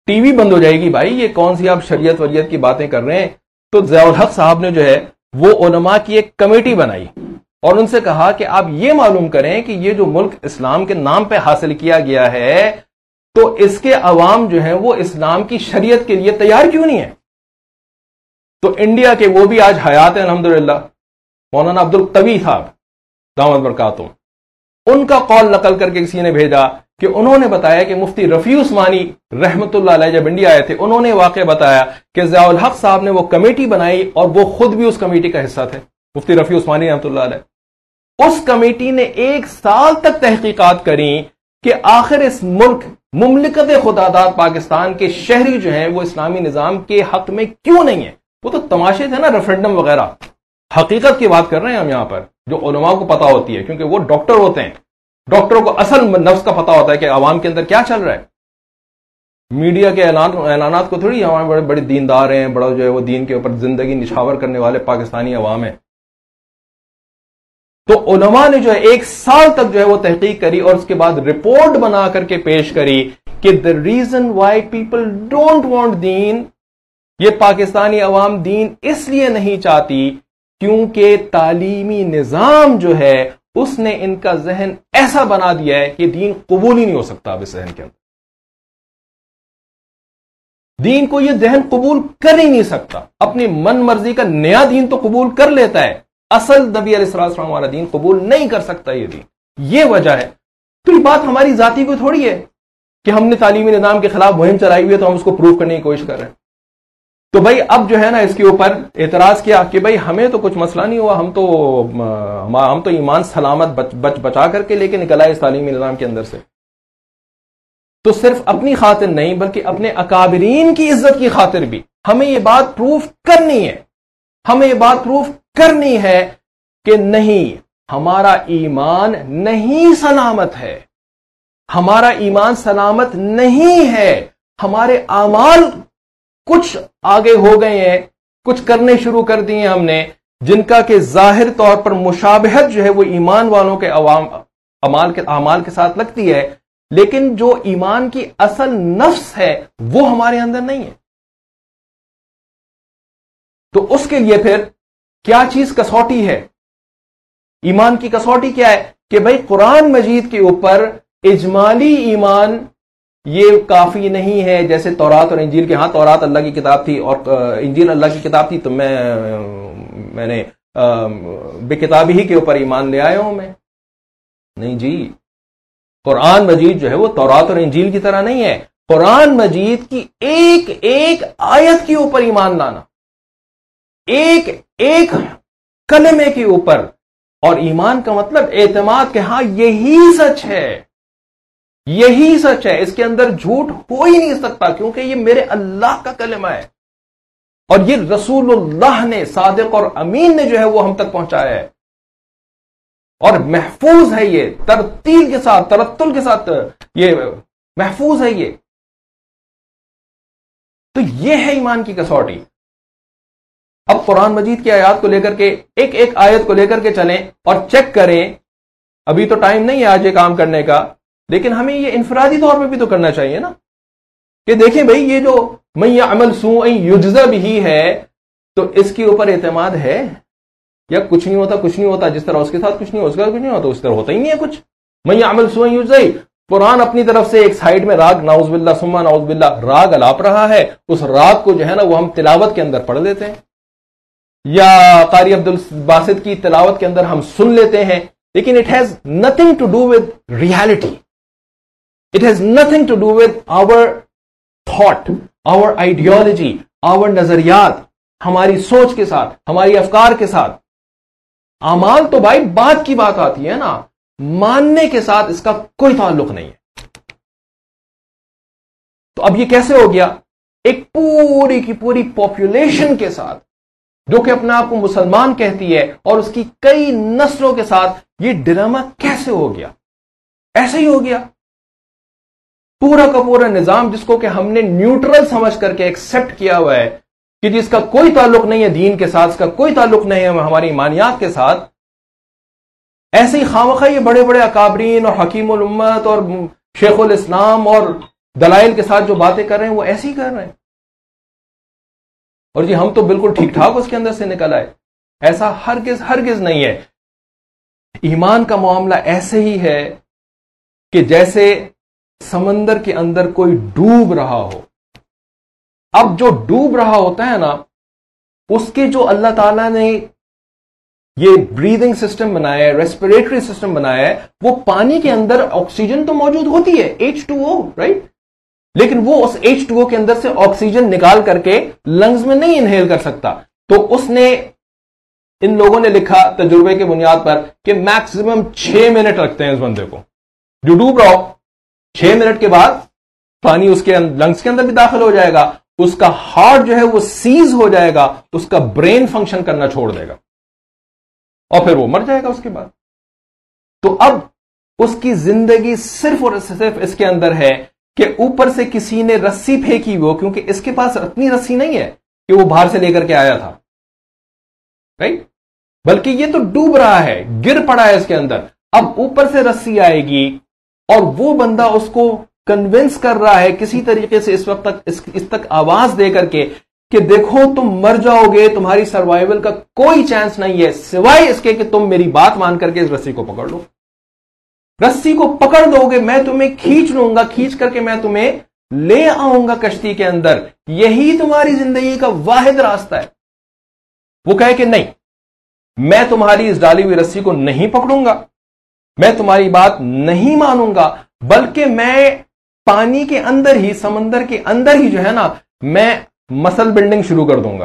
Speaker 1: ٹی وی بند ہو جائے گی بھائی، یہ کون سی آپ شریعت وریت کی باتیں کر رہے ہیں. تو ضیاء الحق صاحب نے جو ہے وہ علماء کی ایک کمیٹی بنائی اور ان سے کہا کہ آپ یہ معلوم کریں کہ یہ جو ملک اسلام کے نام پہ حاصل کیا گیا ہے تو اس کے عوام جو ہیں وہ اسلام کی شریعت کے لیے تیار کیوں نہیں ہے. تو انڈیا کے وہ بھی آج حیات ہیں الحمدللہ، مولانا عبد القوی صاحب دامت برکاتہم، ان کا قول نقل کر کے کسی نے بھیجا کہ انہوں نے بتایا کہ مفتی رفیع عثمانی رحمت اللہ علیہ جب انڈیا آئے تھے انہوں نے واقع بتایا کہ ضیاء الحق صاحب نے وہ کمیٹی بنائی اور وہ خود بھی اس کمیٹی کا حصہ تھے، مفتی رفیع عثمانی رحمت اللہ علیہ. اس کمیٹی نے ایک سال تک تحقیقات کری کہ آخر اس ملک مملکت خداداد پاکستان کے شہری جو ہیں وہ اسلامی نظام کے حق میں کیوں نہیں ہیں. وہ تو تماشے تھے نا، ریفرنڈم وغیرہ. حقیقت کی بات کر رہے ہیں ہم یہاں پر جو علماء کو پتا ہوتی ہے، کیونکہ وہ ڈاکٹر ہوتے ہیں، ڈاکٹروں کو اصل نفس کا پتا ہوتا ہے کہ عوام کے اندر کیا چل رہا ہے. میڈیا کے اعلان اعلانات کو تھوڑی ہمارے بڑے بڑے دیندار ہیں، بڑا جو ہے وہ دین کے اوپر زندگی نچھاور کرنے والے پاکستانی عوام ہیں. تو علماء نے جو ہے ایک سال تک جو ہے وہ تحقیق کری اور اس کے بعد رپورٹ بنا کر کے پیش کری کہ the reason why people don't want دین، یہ پاکستانی عوام دین اس لیے نہیں چاہتی کیونکہ تعلیمی نظام جو ہے اس نے ان کا ذہن ایسا بنا دیا ہے کہ دین قبول ہی نہیں ہو سکتا. اب اس ذہن کے اندر دین کو یہ ذہن قبول کر ہی نہیں سکتا. اپنی من مرضی کا نیا دین تو قبول کر لیتا ہے، اصل نبی علیہ السلام والا دین قبول نہیں کر سکتا. یہ دین یہ وجہ ہے. تو یہ بات ہماری ذاتی کو تھوڑی ہے کہ ہم نے تعلیمی نظام کے خلاف مہم چلائی ہوئی ہے تو ہم اس کو پروف کرنے کی کوشش کر رہے ہیں. تو بھائی اب جو ہے نا اس کے اوپر اعتراض کیا کہ بھائی ہمیں تو کچھ مسئلہ نہیں ہوا، ہم تو ہم تو ایمان سلامت بچ بچ بچا کر کے لے کے نکلا اس تعلیمی نظام کے اندر سے. تو صرف اپنی خاطر نہیں بلکہ اپنے اکابرین کی عزت کی خاطر بھی ہمیں یہ بات پروف کرنی ہے. ہمیں یہ بات پروف کرنی ہے کہ نہیں، ہمارا ایمان نہیں سلامت ہے، ہمارا ایمان سلامت نہیں ہے. ہمارے اعمال کچھ آگے ہو گئے ہیں، کچھ کرنے شروع کر دیے ہم نے جن کا کہ ظاہر طور پر مشابہت جو ہے وہ ایمان والوں کے عوام اعمال کے اعمال کے ساتھ لگتی ہے، لیکن جو ایمان کی اصل نفس ہے وہ ہمارے اندر نہیں ہے. تو اس کے لیے پھر کیا چیز کسوٹی ہے؟ ایمان کی کسوٹی کیا ہے کہ بھائی قرآن مجید کے اوپر اجمالی ایمان یہ کافی نہیں ہے. جیسے تورات اور انجیل کے، ہاں تورات اللہ کی کتاب تھی اور انجیل اللہ کی کتاب تھی تو میں میں نے بے کتابی ہی کے اوپر ایمان لے آیا ہوں. میں نہیں جی، قرآن مجید جو ہے وہ تورات اور انجیل کی طرح نہیں ہے. قرآن مجید کی ایک ایک آیت کے اوپر ایمان لانا، ایک ایک کلمے کے اوپر. اور ایمان کا مطلب اعتماد کہ ہاں یہی سچ ہے، یہی سچ ہے، اس کے اندر جھوٹ ہو ہی نہیں سکتا کیونکہ یہ میرے اللہ کا کلمہ ہے اور یہ رسول اللہ نے صادق اور امین نے جو ہے وہ ہم تک پہنچایا ہے اور محفوظ ہے. یہ ترتیل کے ساتھ، ترتل کے ساتھ یہ محفوظ ہے. یہ تو یہ ہے ایمان کی کسوٹی. اب قرآن مجید کی آیات کو لے کر کے ایک ایک آیت کو لے کر کے چلیں اور چیک کریں. ابھی تو ٹائم نہیں ہے آج یہ کام کرنے کا، لیکن ہمیں یہ انفرادی طور پہ بھی تو کرنا چاہیے نا کہ دیکھیں بھئی یہ جو من یعمل سوءا یجزا بہ ہے تو اس کے اوپر اعتماد ہے یا کچھ نہیں ہوتا. کچھ نہیں ہوتا جس طرح اس کے ساتھ کچھ نہیں ہوتا، اس کا کچھ نہیں ہوتا، اس طرح ہوتا ہی نہیں ہے کچھ. من یعمل سوءا یجزا. قرآن اپنی طرف سے ایک سائیڈ میں راگ نعوذ باللہ ثم نعوذ باللہ راگ الاپ رہا ہے، اس راگ کو جو ہے نا وہ ہم تلاوت کے اندر پڑھ لیتے ہیں یا قاری عبد الباسط کی تلاوت کے اندر ہم سن لیتے ہیں، لیکن it has nothing to do with reality. It has nothing to do with our thought, our ideology, our نظریات، ہماری سوچ کے ساتھ، ہماری افکار کے ساتھ. اعمال تو بھائی بات کی بات آتی ہے نا، ماننے کے ساتھ اس کا کوئی تعلق نہیں ہے. تو اب یہ کیسے ہو گیا؟ ایک پوری کی پوری پاپولیشن کے ساتھ جو کہ اپنے آپ کو مسلمان کہتی ہے اور اس کی کئی نسلوں کے ساتھ یہ ڈرامہ کیسے ہو گیا؟ ایسے ہی ہو گیا. پورا کا پورا نظام جس کو کہ ہم نے نیوٹرل سمجھ کر کے ایکسپٹ کیا ہوا ہے کہ جس کا کوئی تعلق نہیں ہے دین کے ساتھ، اس کا کوئی تعلق نہیں ہے ہماری ایمانیات کے ساتھ، ایسے ہی خواہ مخواہ یہ بڑے بڑے اکابرین اور حکیم الامت اور شیخ الاسلام اور دلائل کے ساتھ جو باتیں کر رہے ہیں وہ ایسے ہی کر رہے ہیں، اور جی ہم تو بالکل ٹھیک ٹھاک اس کے اندر سے نکل آئے. ایسا ہرگز ہرگز نہیں ہے. ایمان کا معاملہ ایسے ہی ہے کہ جیسے سمندر کے اندر کوئی ڈوب رہا ہو. اب جو ڈوب رہا ہوتا ہے نا، اس کے جو اللہ تعالیٰ نے یہ بریدنگ سسٹم بنایا ہے، ریسپریٹری سسٹم بنایا ہے، وہ پانی کے اندر آکسیجن تو موجود ہوتی ہے، ایچ ٹو او، رائٹ، لیکن وہ اس ایچ ٹو او کے اندر سے آکسیجن نکال کر کے لنگز میں نہیں انہیل کر سکتا. تو اس نے، ان لوگوں نے لکھا تجربے کے بنیاد پر کہ میکسیمم چھ منٹ رکھتے ہیں اس بندے کو جو ڈوب رہا ہو. چھ منٹ کے بعد پانی اس کے لنگز کے اندر بھی داخل ہو جائے گا، اس کا ہارٹ جو ہے وہ سیز ہو جائے گا، اس کا برین فنکشن کرنا چھوڑ دے گا، اور پھر وہ مر جائے گا اس کے بعد. تو اب اس کی زندگی صرف اور صرف اس کے اندر ہے کہ اوپر سے کسی نے رسی پھینکی وہ، کیونکہ اس کے پاس اتنی رسی نہیں ہے کہ وہ باہر سے لے کر کے آیا تھا، رائٹ، بلکہ یہ تو ڈوب رہا ہے، گر پڑا ہے اس کے اندر. اب اوپر سے رسی آئے گی اور وہ بندہ اس کو کنونس کر رہا ہے کسی طریقے سے اس وقت تک اس, اس تک آواز دے کر کے کہ دیکھو تم مر جاؤ گے، تمہاری سروائیول کا کوئی چانس نہیں ہے سوائے اس کے کہ تم میری بات مان کر کے اس رسی کو پکڑ لو. رسی کو پکڑ دو گے، میں تمہیں کھینچ لوں گا، کھینچ کر کے میں تمہیں لے آؤں گا کشتی کے اندر. یہی تمہاری زندگی کا واحد راستہ ہے. وہ کہے کہ نہیں، میں تمہاری اس ڈالی ہوئی رسی کو نہیں پکڑوں گا، میں تمہاری بات نہیں مانوں گا، بلکہ میں پانی کے اندر ہی، سمندر کے اندر ہی جو ہے نا، میں مسل بلڈنگ شروع کر دوں گا،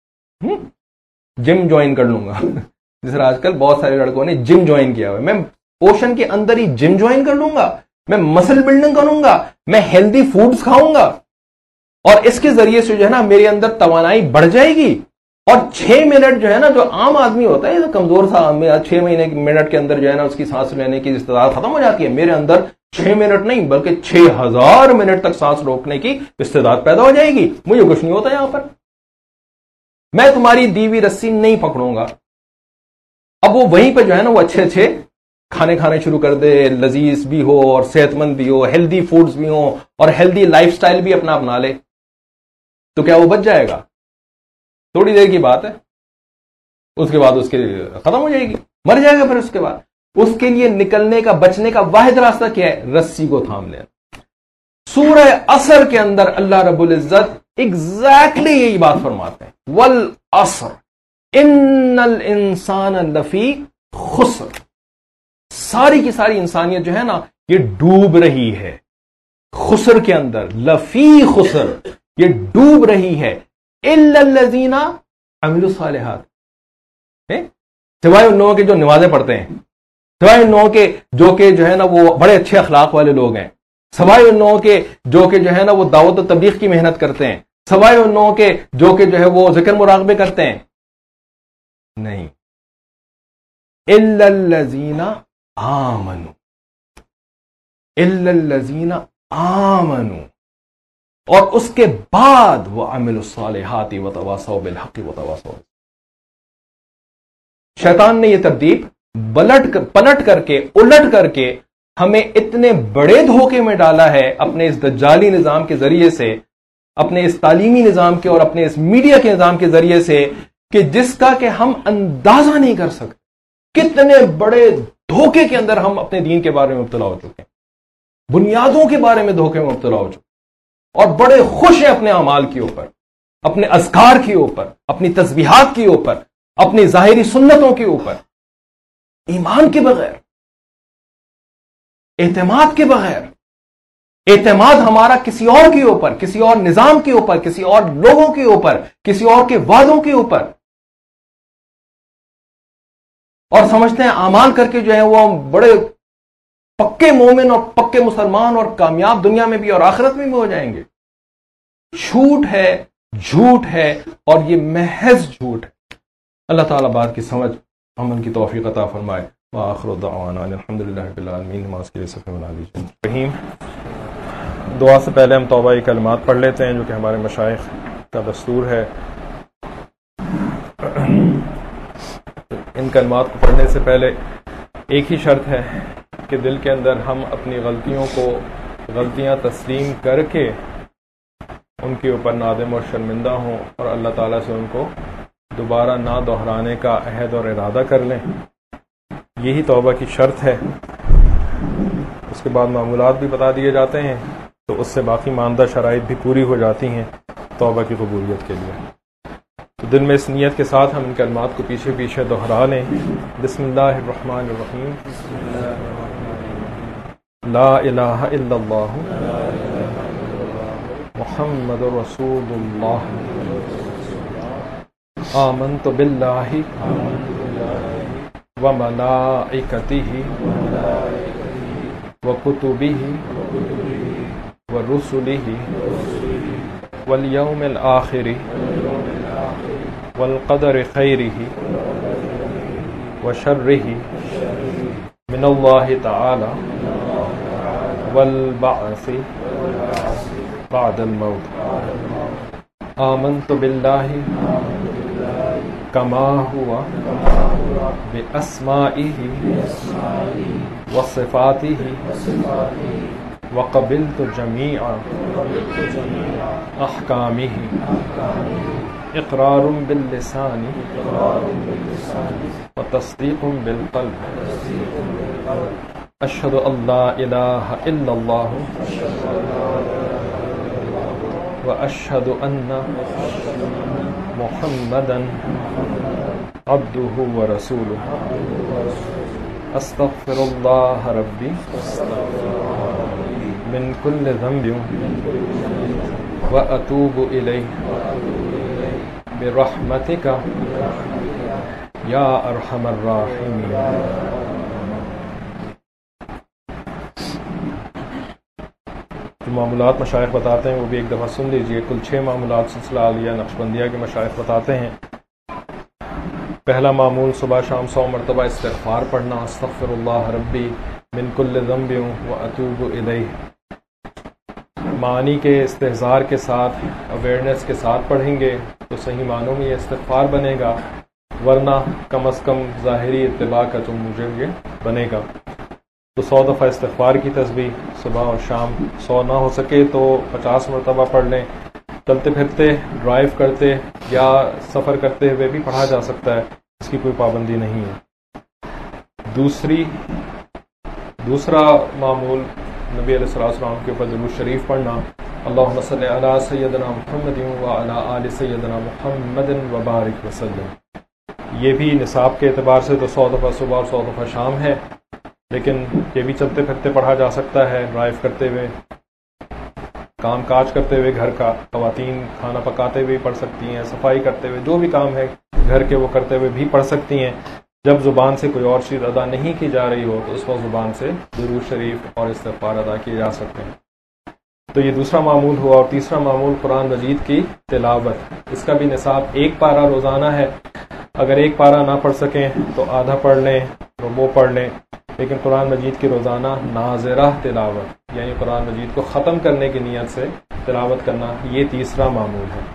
Speaker 1: جم جوائن کر لوں گا. جس طرح آج کل بہت سارے لڑکوں نے جم جوائن کیا ہوا ہے، میں اوشن کے اندر ہی جم جوائن کر لوں گا، میں مسل بلڈنگ کروں گا، میں ہیلدی فوڈز کھاؤں گا، اور اس کے ذریعے سے جو ہے نا میرے اندر توانائی بڑھ جائے گی. اور چھ منٹ جو ہے نا، جو عام آدمی ہوتا ہے کمزور سا، چھ مہینے منٹ کے اندر جو ہے نا اس کی سانس لینے کی استطاعت ختم ہو جاتی ہے. میرے اندر چھ منٹ نہیں بلکہ چھ ہزار منٹ تک سانس روکنے کی استعداد پیدا ہو جائے گی. مجھے کچھ نہیں ہوتا یہاں پر، میں تمہاری دی ہوئی رسی نہیں پکڑوں گا. اب وہ وہیں پہ جو ہے نا وہ اچھے اچھے کھانے کھانے شروع کر دے، لذیذ بھی ہو اور صحت مند بھی ہو، ہیلدی فوڈز بھی ہوں اور ہیلدی لائف سٹائل بھی اپنا اپنا لے، تو کیا وہ بچ جائے گا؟ تھوڑی دیر کی بات ہے، اس کے بعد اس کے ختم ہو جائے گی، مر جائے گا. پھر اس کے بعد اس کے لیے نکلنے کا، بچنے کا واحد راستہ کیا ہے؟ رسی کو تھام لینا. سورہ عصر کے اندر اللہ رب العزت ایگزیکٹلی یہی بات فرماتے ہیں، والعصر ان الانسان لفی خسر. ساری کی ساری انسانیت جو ہے نا یہ ڈوب رہی ہے خسر کے اندر، لفی خسر، یہ ڈوب رہی ہے. الا الذین عملوا الصالحات، سوائے ان لوگوں کے جو نمازیں پڑھتے ہیں، سوائے ان لوگوں کے جو کہ جو ہے نا وہ بڑے اچھے اخلاق والے لوگ ہیں، سوائے ان لوگوں کے جو کہ جو ہے نا وہ دعوت و تبلیغ کی محنت کرتے ہیں، سوائے ان لوگوں کے جو کہ جو ہے وہ ذکر مراقبے کرتے ہیں. نہیں، الا الذین آمنوا، الا الذین آمنوا، اور اس کے بعد وہ عملوا الصالحات وتواصوا بالحق وتواصوا. شیطان نے یہ ترتیب بلٹ کر پلٹ کر کے الٹ کر کے ہمیں اتنے بڑے دھوکے میں ڈالا ہے اپنے اس دجالی نظام کے ذریعے سے، اپنے اس تعلیمی نظام کے اور اپنے اس میڈیا کے نظام کے ذریعے سے، کہ جس کا کہ ہم اندازہ نہیں کر سکتے کتنے بڑے دھوکے کے اندر ہم اپنے دین کے بارے میں مبتلا ہو چکے ہیں، بنیادوں کے بارے میں دھوکے میں مبتلا ہو چکے ہیں، اور بڑے خوش ہیں اپنے اعمال کے اوپر، اپنے اذکار کے اوپر، اپنی تسبیحات کے اوپر، اپنی ظاہری سنتوں کے اوپر. ایمان کے بغیر، اعتماد کے بغیر، اعتماد ہمارا کسی اور کے اوپر، کسی اور نظام کے اوپر، کسی اور لوگوں کے اوپر، کسی اور کے وعدوں کے اوپر، اور سمجھتے ہیں اعمال کر کے جو ہے وہ ہم بڑے پکے مومن اور پکے مسلمان اور کامیاب دنیا میں بھی اور آخرت میں بھی ہو جائیں گے. جھوٹ ہے، جھوٹ ہے، اور یہ محض جھوٹ ہے. اللہ تعالیٰ بات کی سمجھ عمل کی توفیق عطا فرمائے. وآخر دعوانا الحمدللہ رب العالمین. نماز کے لیے صفحہ بنا لیجیے. رحیم، دعا سے پہلے ہم توبہ کی کلمات پڑھ لیتے ہیں جو کہ ہمارے مشائخ کا دستور ہے. ان کلمات کو پڑھنے سے پہلے ایک ہی شرط ہے کہ دل کے اندر ہم اپنی غلطیوں کو غلطیاں تسلیم کر کے ان کے اوپر نادم اور شرمندہ ہوں اور اللہ تعالیٰ سے ان کو دوبارہ نہ دہرانے کا عہد اور ارادہ کر لیں. یہی توبہ کی شرط ہے. اس کے بعد معمولات بھی بتا دیے جاتے ہیں تو اس سے باقی ماندہ شرائط بھی پوری ہو جاتی ہیں توبہ کی قبولیت کے لیے. تو دل میں اس نیت کے ساتھ ہم ان کلمات کو پیچھے پیچھے دہرا لیں. بسم اللہ الرحمن الرحیم. لا الہ الا اللہ محمد رسول اللہ. آمنت باللہ وملائکتہ وکتبہ ورسلہ والیوم الآخر والقدر خیرہ وشرہ من اللہ تعالی والبعث بعد الموت. آمنت باللہ کما ہوا باسمائہ وصفاتہ وقبلت جمیع احکامہ اقرار باللسان وتصدیق بالقلب. اشہد ان لا الہ الا اللہ واشہد ان محمدا عبدہ ورسولہ. استغفر اللہ ربی من کل ذنب واتوب الیہ برحمتک یا ارحم الراحمین. جو معمولات مشائخ بتاتے ہیں وہ بھی ایک دفعہ سن لیجئے. کل چھ معمولات سلسلہ عالیہ نقشبندیہ کے مشائخ بتاتے ہیں. پہلا معمول صبح شام سو مرتبہ استغفار پڑھنا. استغفر اللہ ربی من کل ذنب واتوب الیہ. معنی کے استحضار کے ساتھ اویئرنیس کے ساتھ پڑھیں گے تو صحیح معنوں میں یہ استغفار بنے گا، ورنہ کم از کم ظاہری اتباع کا تو مجھے یہ بنے گا. تو سو دفعہ استغفار کی تسبیح صبح اور شام، سو نہ ہو سکے تو پچاس مرتبہ پڑھ لیں. چلتے پھرتے، ڈرائیو کرتے یا سفر کرتے ہوئے بھی پڑھا جا سکتا ہے، اس کی کوئی پابندی نہیں ہے. دوسری دوسرا معمول نبی علیہ الصلوۃ والسلام کے اوپر درود شریف پڑھنا. اللہم صلی علی سیدنا محمد وعلی آل سیدنا محمد وبارک وسلم. یہ بھی نصاب کے اعتبار سے تو سو دفعہ صبح اور سو دفعہ شام ہے، لیکن یہ بھی چلتے پھرتے پڑھا جا سکتا ہے، ڈرائیو کرتے ہوئے، کام کاج کرتے ہوئے، گھر کا خواتین کھانا پکاتے ہوئے پڑھ سکتی ہیں، صفائی کرتے ہوئے، جو بھی کام ہے گھر کے وہ کرتے ہوئے بھی پڑھ سکتی ہیں. جب زبان سے کوئی اور چیز ادا نہیں کی جا رہی ہو تو اس وقت زبان سے درود شریف اور استغفار ادا کیے جا سکتے ہیں. تو یہ دوسرا معمول ہوا. اور تیسرا معمول قرآن مجید کی تلاوت. اس کا بھی نصاب ایک پارہ روزانہ ہے. اگر ایک پارہ نہ پڑھ سکیں تو آدھا پڑھ لیں، ربع پڑھ لیں، لیکن قرآن مجید کی روزانہ ناظرہ تلاوت، یعنی قرآن مجید کو ختم کرنے کی نیت سے تلاوت کرنا، یہ تیسرا معمول ہے.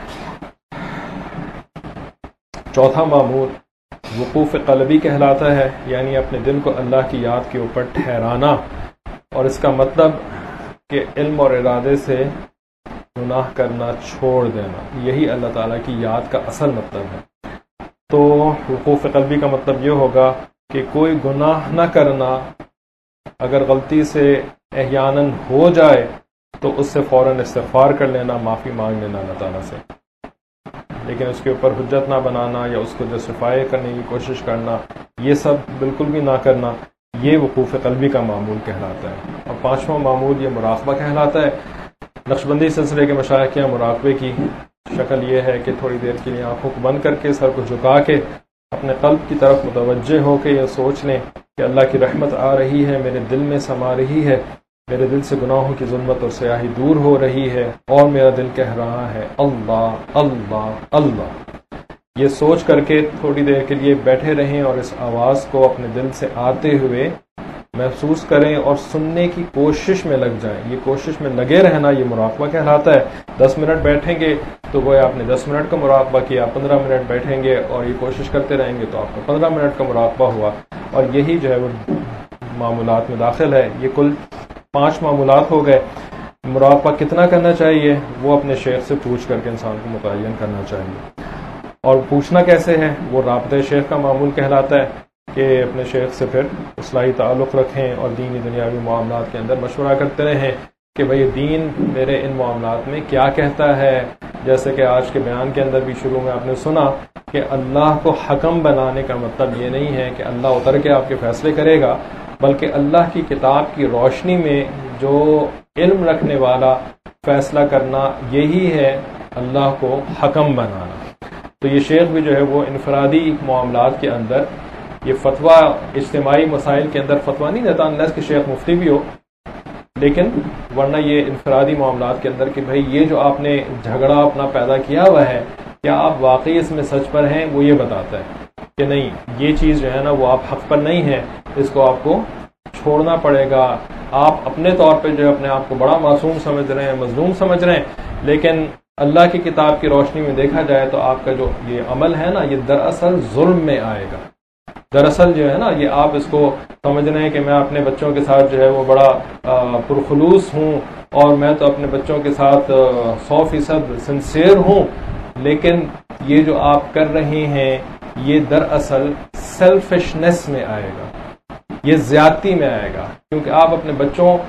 Speaker 1: چوتھا معمول وقوف قلبی کہلاتا ہے، یعنی اپنے دل کو اللہ کی یاد کے اوپر ٹھہرانا، اور اس کا مطلب کہ علم اور ارادے سے گناہ کرنا چھوڑ دینا. یہی اللہ تعالیٰ کی یاد کا اصل مطلب ہے. تو وقوف قلبی کا مطلب یہ ہوگا کہ کوئی گناہ نہ کرنا. اگر غلطی سے احیاناً ہو جائے تو اس سے فوراً استغفار کر لینا، معافی مانگ لینا اللہ تعالیٰ سے، لیکن اس کے اوپر حجت نہ بنانا یا اس کو جسٹیفائی کرنے کی کوشش کرنا، یہ سب بالکل بھی نہ کرنا. یہ وقوف قلبی کا معمول کہلاتا ہے. اور پانچواں معمول یہ مراقبہ کہلاتا ہے. نقشبندی سلسلے کے مشائخ کے مراقبے کی شکل یہ ہے کہ تھوڑی دیر کے لیے آنکھوں کو بند کر کے، سر کو جھکا کے، اپنے قلب کی طرف متوجہ ہو کے یہ سوچ لیں کہ اللہ کی رحمت آ رہی ہے، میرے دل میں سما رہی ہے، میرے دل سے گناہوں کی ظلمت اور سیاہی دور ہو رہی ہے، اور میرا دل کہہ رہا ہے اللہ اللہ اللہ. یہ سوچ کر کے تھوڑی دیر کے لیے بیٹھے رہیں اور اس آواز کو اپنے دل سے آتے ہوئے محسوس کریں اور سننے کی کوشش میں لگ جائیں. یہ کوشش میں لگے رہنا یہ مراقبہ کہلاتا ہے. دس منٹ بیٹھیں گے تو گویا آپ نے دس منٹ کا مراقبہ کیا، پندرہ منٹ بیٹھیں گے اور یہ کوشش کرتے رہیں گے تو آپ کا پندرہ منٹ کا مراقبہ ہوا. اور یہی جو ہے وہ معمولات میں داخل ہے. یہ کل پانچ معمولات ہو گئے. مراقبہ کتنا کرنا چاہیے وہ اپنے شیخ سے پوچھ کر کے انسان کو متعین کرنا چاہیے. اور پوچھنا کیسے ہے وہ رابطہ شیخ کا معمول کہلاتا ہے کہ اپنے شیخ سے پھر اصلاحی تعلق رکھیں اور دینی دنیاوی معاملات کے اندر مشورہ کرتے رہیں کہ بھئی دین میرے ان معاملات میں کیا کہتا ہے. جیسے کہ آج کے بیان کے اندر بھی شروع میں آپ نے سنا کہ اللہ کو حکم بنانے کا مطلب یہ نہیں ہے کہ اللہ اتر کے آپ کے فیصلے کرے گا، بلکہ اللہ کی کتاب کی روشنی میں جو علم رکھنے والا فیصلہ کرنا یہی ہے اللہ کو حکم بنانا. تو یہ شیخ بھی جو ہے وہ انفرادی معاملات کے اندر یہ فتویٰ اجتماعی مسائل کے اندر فتویٰ نہیں دیتا انلیس کہ شیخ مفتی بھی ہو، لیکن ورنہ یہ انفرادی معاملات کے اندر کہ بھئی یہ جو آپ نے جھگڑا اپنا پیدا کیا ہوا ہے کیا آپ واقعی اس میں سچ پر ہیں، وہ یہ بتاتا ہے کہ نہیں یہ چیز جو ہے نا وہ آپ حق پر نہیں ہے، اس کو آپ کو چھوڑنا پڑے گا. آپ اپنے طور پہ جو اپنے آپ کو بڑا معصوم سمجھ رہے ہیں، مظلوم سمجھ رہے ہیں، لیکن اللہ کی کتاب کی روشنی میں دیکھا جائے تو آپ کا جو یہ عمل ہے نا یہ دراصل ظلم میں آئے گا. دراصل جو ہے نا یہ آپ اس کو سمجھ رہے ہیں کہ میں اپنے بچوں کے ساتھ جو ہے وہ بڑا پرخلوص ہوں اور میں تو اپنے بچوں کے ساتھ سو فیصد سنسیئر ہوں، لیکن یہ جو آپ کر رہے ہیں یہ دراصل سیلفشنس میں آئے گا، یہ زیادتی میں آئے گا، کیونکہ آپ اپنے بچوں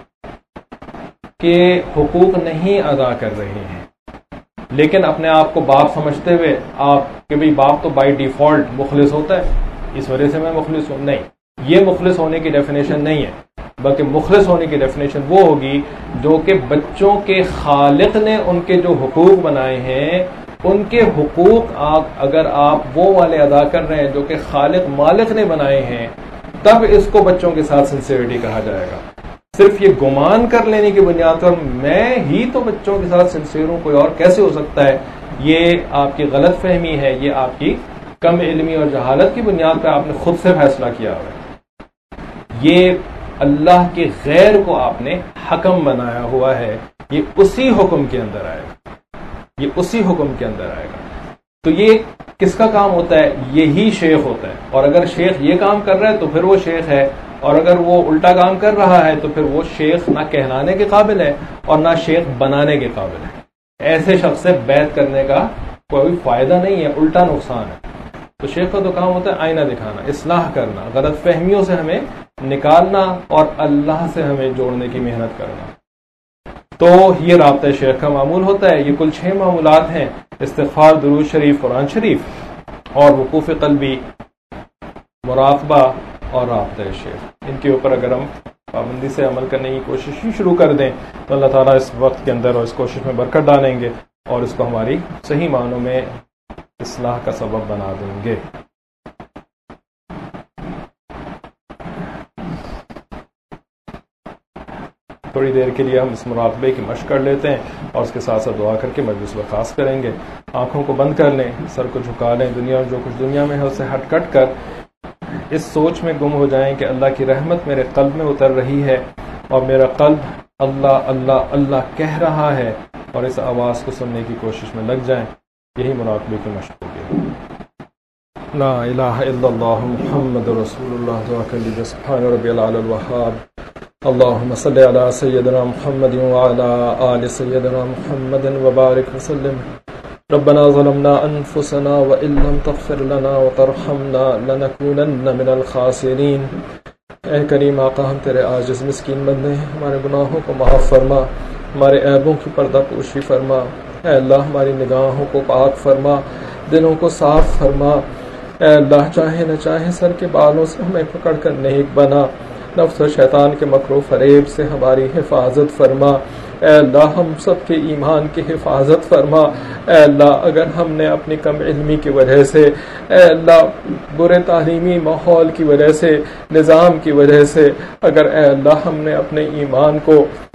Speaker 1: کے حقوق نہیں ادا کر رہے ہیں، لیکن اپنے آپ کو باپ سمجھتے ہوئے آپ کہ بھئی باپ تو بائی ڈیفالٹ مخلص ہوتا ہے اس وجہ سے میں مخلص ہوں. نہیں، یہ مخلص ہونے کی ڈیفینیشن نہیں ہے، بلکہ مخلص ہونے کی ڈیفینیشن وہ ہوگی جو کہ بچوں کے خالق نے ان کے جو حقوق بنائے ہیں ان کے حقوق آپ اگر آپ وہ والے ادا کر رہے ہیں جو کہ خالق مالک نے بنائے ہیں، تب اس کو بچوں کے ساتھ سنسیئرٹی کہا جائے گا. صرف یہ گمان کر لینے کی بنیاد پر میں ہی تو بچوں کے ساتھ سنسیئر ہوں، کوئی اور کیسے ہو سکتا ہے، یہ آپ کی غلط فہمی ہے، یہ آپ کی کم علمی اور جہالت کی بنیاد پہ آپ نے خود سے فیصلہ کیا ہوا ہے. یہ اللہ کے غیر کو آپ نے حکم بنایا ہوا ہے، یہ اسی حکم کے اندر آئے گا، یہ اسی حکم کے اندر آئے گا. تو یہ کس کا کام ہوتا ہے؟ یہی شیخ ہوتا ہے. اور اگر شیخ یہ کام کر رہا ہے تو پھر وہ شیخ ہے، اور اگر وہ الٹا کام کر رہا ہے تو پھر وہ شیخ نہ کہلانے کے قابل ہے اور نہ شیخ بنانے کے قابل ہے. ایسے شخص سے بیعت کرنے کا کوئی فائدہ نہیں ہے، الٹا نقصان ہے. تو شیخ کا تو کام ہوتا ہے آئینہ دکھانا، اصلاح کرنا، غلط فہمیوں سے ہمیں نکالنا اور اللہ سے ہمیں جوڑنے کی محنت کرنا. تو یہ رابطہ شیخ کا معمول ہوتا ہے. یہ کل چھ معمولات ہیں: استغفار، درود شریف، قرآن شریف، اور وقوف قلبی، مراقبہ اور رابطہ شیخ. ان کے اوپر اگر ہم پابندی سے عمل کرنے کی کوشش ہی شروع کر دیں تو اللہ تعالیٰ اس وقت کے اندر اور اس کوشش میں برکت ڈالیں گے اور اس کو ہماری صحیح معنوں میں اصلاح کا سبب بنا دیں گے. تھوڑی دیر کے لیے ہم اس مراقبے کی مشق کر لیتے ہیں اور اس کے ساتھ ساتھ دعا کر کے مجلس برخاست کریں گے. آنکھوں کو بند کر لیں، سر کو جھکا لیں، دنیا اور جو کچھ دنیا میں ہے اسے ہٹ کٹ کر اس سوچ میں گم ہو جائیں کہ اللہ کی رحمت میرے قلب میں اتر رہی ہے اور میرا قلب اللہ اللہ اللہ کہہ رہا ہے، اور اس آواز کو سننے کی کوشش میں لگ جائیں. یہی مراقبے کی مشق ہوگی. لا الہ الا اللہ محمد رسول اللہ. دعا کر لیجیے. سبحان ربی العلی الوہاب، اللہم صلی علی سیدنا محمد وعلی آل سیدنا محمد وبارک وسلم. ربنا ظلمنا انفسنا وان لم تغفر لنا وترحمنا لنکونن من الخاسرین. اے کریم آقا، ہم تیرے عاجز مسکین بندے ہیں، ہمارے گناہوں کو معاف فرما، ہمارے عیبوں کی پردہ پوشی فرما. اے اللہ ہماری نگاہوں کو پاک فرما، دلوں کو صاف فرما. اے اللہ چاہے نہ چاہے سر کے بالوں سے ہمیں پکڑ کر نیک بنا، نفس و شیطان کے مکر و فریب سے ہماری حفاظت فرما. اے اللہ ہم سب کے ایمان کی حفاظت فرما. اے اللہ اگر ہم نے اپنی کم علمی کی وجہ سے، اے اللہ برے تعلیمی ماحول کی وجہ سے، نظام کی وجہ سے، اگر اے اللہ ہم نے اپنے ایمان کو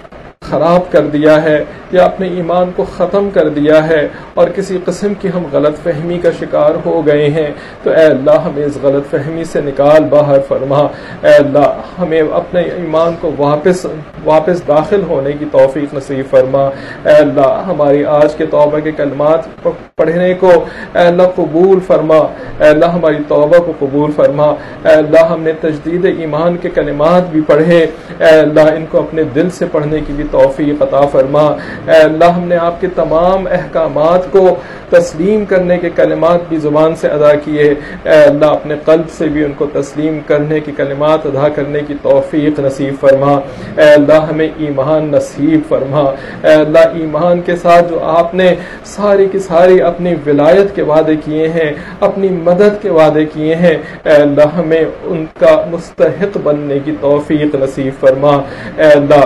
Speaker 1: خراب کر دیا ہے یا اپنے ایمان کو ختم کر دیا ہے اور کسی قسم کی ہم غلط فہمی کا شکار ہو گئے ہیں تو اے اللہ ہمیں اس غلط فہمی سے نکال باہر فرما۔ اے اللہ ہمیں اپنے ایمان کو واپس واپس داخل ہونے کی توفیق نصیب فرما۔ اے اللہ ہماری آج کے توبہ کے کلمات پڑھنے کو اے اللہ قبول فرما۔ اے اللہ ہماری توبہ کو قبول فرما۔ اے اللہ ہم نے تجدید ایمان کے کلمات بھی پڑھے، اے اللہ ان کو اپنے دل سے پڑھنے کی بھی توفیق عطا فرما۔ اے اللہ ہم نے آپ کے تمام احکامات کو تسلیم کرنے کے کلمات بھی زبان سے ادا کیے، اے اللہ اپنے قلب سے بھی ان کو تسلیم کرنے کے کلمات ادا کرنے کی توفیق نصیب فرما۔ اے اللہ ہمیں ایمان نصیب فرما۔ اے اللہ ایمان کے ساتھ جو آپ نے ساری کی ساری اپنی ولایت کے وعدے کیے ہیں، اپنی مدد کے وعدے کیے ہیں، اے اللہ ہمیں ان کا مستحق بننے کی توفیق نصیب فرما۔ اے اللہ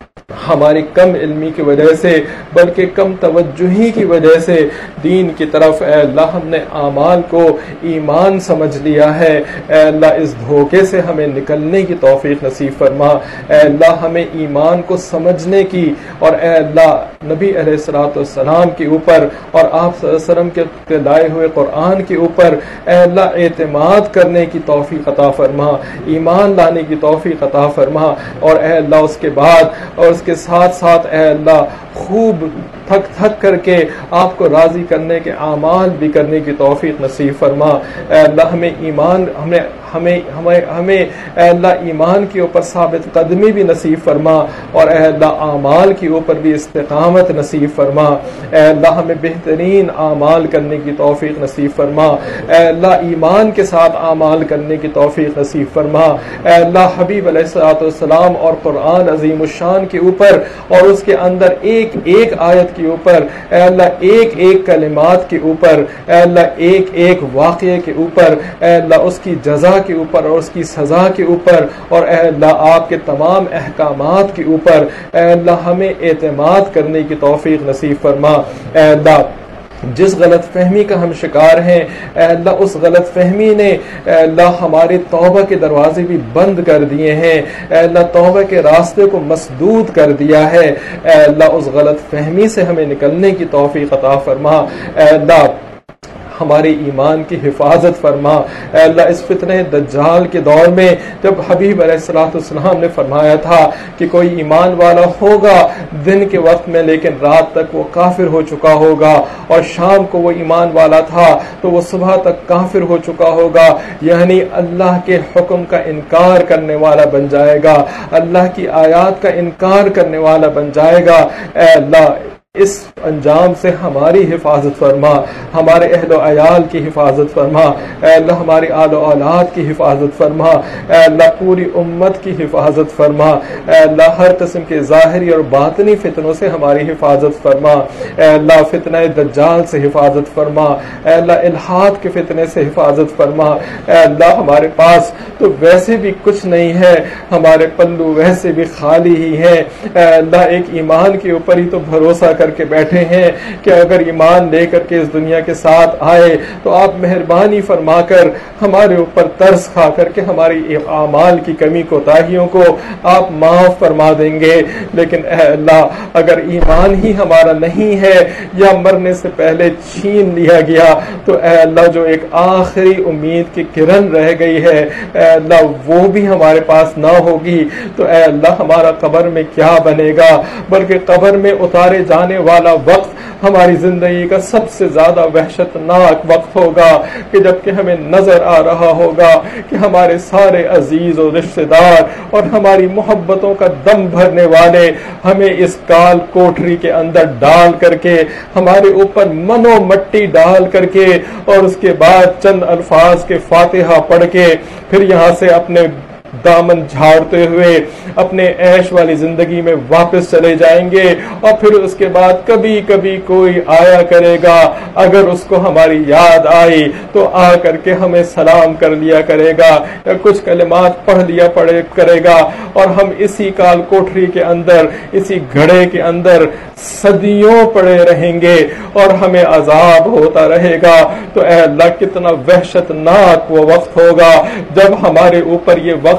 Speaker 1: ہماری کم علمی کی وجہ سے بلکہ کم توجہی کی وجہ سے دین کی طرف اے اللہ ہم نے اعمال کو ایمان سمجھ لیا ہے، اے اللہ اس دھوکے سے ہمیں نکلنے کی توفیق نصیب فرما۔ اے اللہ ہمیں ایمان کو سمجھنے کی اور اے اللہ نبی علیہ الصلوۃ والسلام کے اوپر اور آپ صلی اللہ علیہ وسلم کے لائے ہوئے قرآن کے اوپر اے اللہ اعتماد کرنے کی توفیق عطا فرما، ایمان لانے کی توفیق عطا فرما، اور اے اللہ اس کے بعد اور اس کے ساتھ ساتھ اے اللہ خوب تھک تھک کر کے آپ کو راضی کرنے کے اعمال بھی کرنے کی توفیق نصیب فرما۔ اے اللہ ہمیں ایمان ہمیں ہمیں ہمیں ہمیں اے اللہ ایمان کے اوپر ثابت قدمی بھی نصیب فرما اور اے اللہ اعمال کے اوپر بھی استقامت نصیب فرما۔ اے اللہ ہمیں بہترین اعمال کرنے کی توفیق نصیب فرما۔ اے اللہ ایمان کے ساتھ اعمال کرنے کی توفیق نصیب فرما۔ اے اللہ حبیب علیہ الصلوۃ والسلام اور قرآن عظیم الشان کے اوپر اور اس کے اندر ایک ایک آیت کے اوپر اے اللہ ایک ایک کلمات کے اوپر اے اللہ ایک ایک واقعے کے اوپر اے اللہ اس کی جزا کے اوپر اور اس کی سزا کے اوپر اور اے اللہ آپ کے تمام احکامات کے اوپر اے اللہ ہمیں اعتماد کرنے کی توفیق نصیب فرما۔ اے اللہ جس غلط فہمی کا ہم شکار ہیں اے اللہ اس غلط فہمی نے اے اللہ ہمارے توبہ کے دروازے بھی بند کر دیے ہیں، اے اللہ توبہ کے راستے کو مسدود کر دیا ہے، اے اللہ اس غلط فہمی سے ہمیں نکلنے کی توفیق عطا فرما۔ اے اللہ ہمارے ایمان کی حفاظت فرما۔ اے اللہ اس فتنہ دجال کے دور میں جب حبیب علیہ الصلوۃ والسلام نے فرمایا تھا کہ کوئی ایمان والا ہوگا دن کے وقت میں لیکن رات تک وہ کافر ہو چکا ہوگا، اور شام کو وہ ایمان والا تھا تو وہ صبح تک کافر ہو چکا ہوگا، یعنی اللہ کے حکم کا انکار کرنے والا بن جائے گا، اللہ کی آیات کا انکار کرنے والا بن جائے گا۔ اے اللہ اس انجام سے ہماری حفاظت فرما، ہمارے اہل و عیال کی حفاظت فرما، اے اللہ ہماری آل و اولاد کی حفاظت فرما، اے اللہ پوری امت کی حفاظت فرما، اے اللہ ہر قسم کے ظاہری اور باطنی فتنوں سے ہماری حفاظت فرما، اے اللہ فتنہ دجال سے حفاظت فرما، اے اللہ الحاد کے فتنے سے حفاظت فرما۔ اے اللہ ہمارے پاس تو ویسے بھی کچھ نہیں ہے، ہمارے پلو ویسے بھی خالی ہی ہیں، اے اللہ ایک ایمان کے اوپر ہی تو بھروسہ کر کے بیٹھے ہیں کہ اگر ایمان لے کر کے اس دنیا کے ساتھ آئے تو آپ مہربانی فرما کر ہمارے اوپر ترس کھا کر کے ہماری اعمال کی کمی کوتاہیوں کو آپ معاف فرما دیں گے، لیکن اے اللہ اگر ایمان ہی ہمارا نہیں ہے یا مرنے سے پہلے چھین لیا گیا تو اے اللہ جو ایک آخری امید کی کرن رہ گئی ہے اے اللہ وہ بھی ہمارے پاس نہ ہوگی تو اے اللہ ہمارا قبر میں کیا بنے گا، بلکہ قبر میں اتارے جانے والا وقت ہماری زندگی کا سب سے زیادہ وحشتناک وقت ہوگا کہ جبکہ ہمیں نظر آ رہا ہوگا کہ ہمارے سارے عزیز و رشتہ دار اور ہماری محبتوں کا دم بھرنے والے ہمیں اس کال کوٹری کے اندر ڈال کر کے ہمارے اوپر منو مٹی ڈال کر کے اور اس کے بعد چند الفاظ کے فاتحہ پڑھ کے پھر یہاں سے اپنے دامن جھاڑتے ہوئے اپنے عیش والی زندگی میں واپس چلے جائیں گے، اور پھر اس کے بعد کبھی کبھی کوئی آیا کرے گا، اگر اس کو ہماری یاد آئی تو آ کر کے ہمیں سلام کر لیا کرے گا یا کچھ کلمات پڑھ لیا پڑے کرے گا، اور ہم اسی کال کوٹری کے اندر اسی گھڑے کے اندر صدیوں پڑے رہیں گے اور ہمیں عذاب ہوتا رہے گا۔ تو اے اللہ کتنا وحشتناک وہ وقت ہوگا جب ہمارے اوپر یہ وقت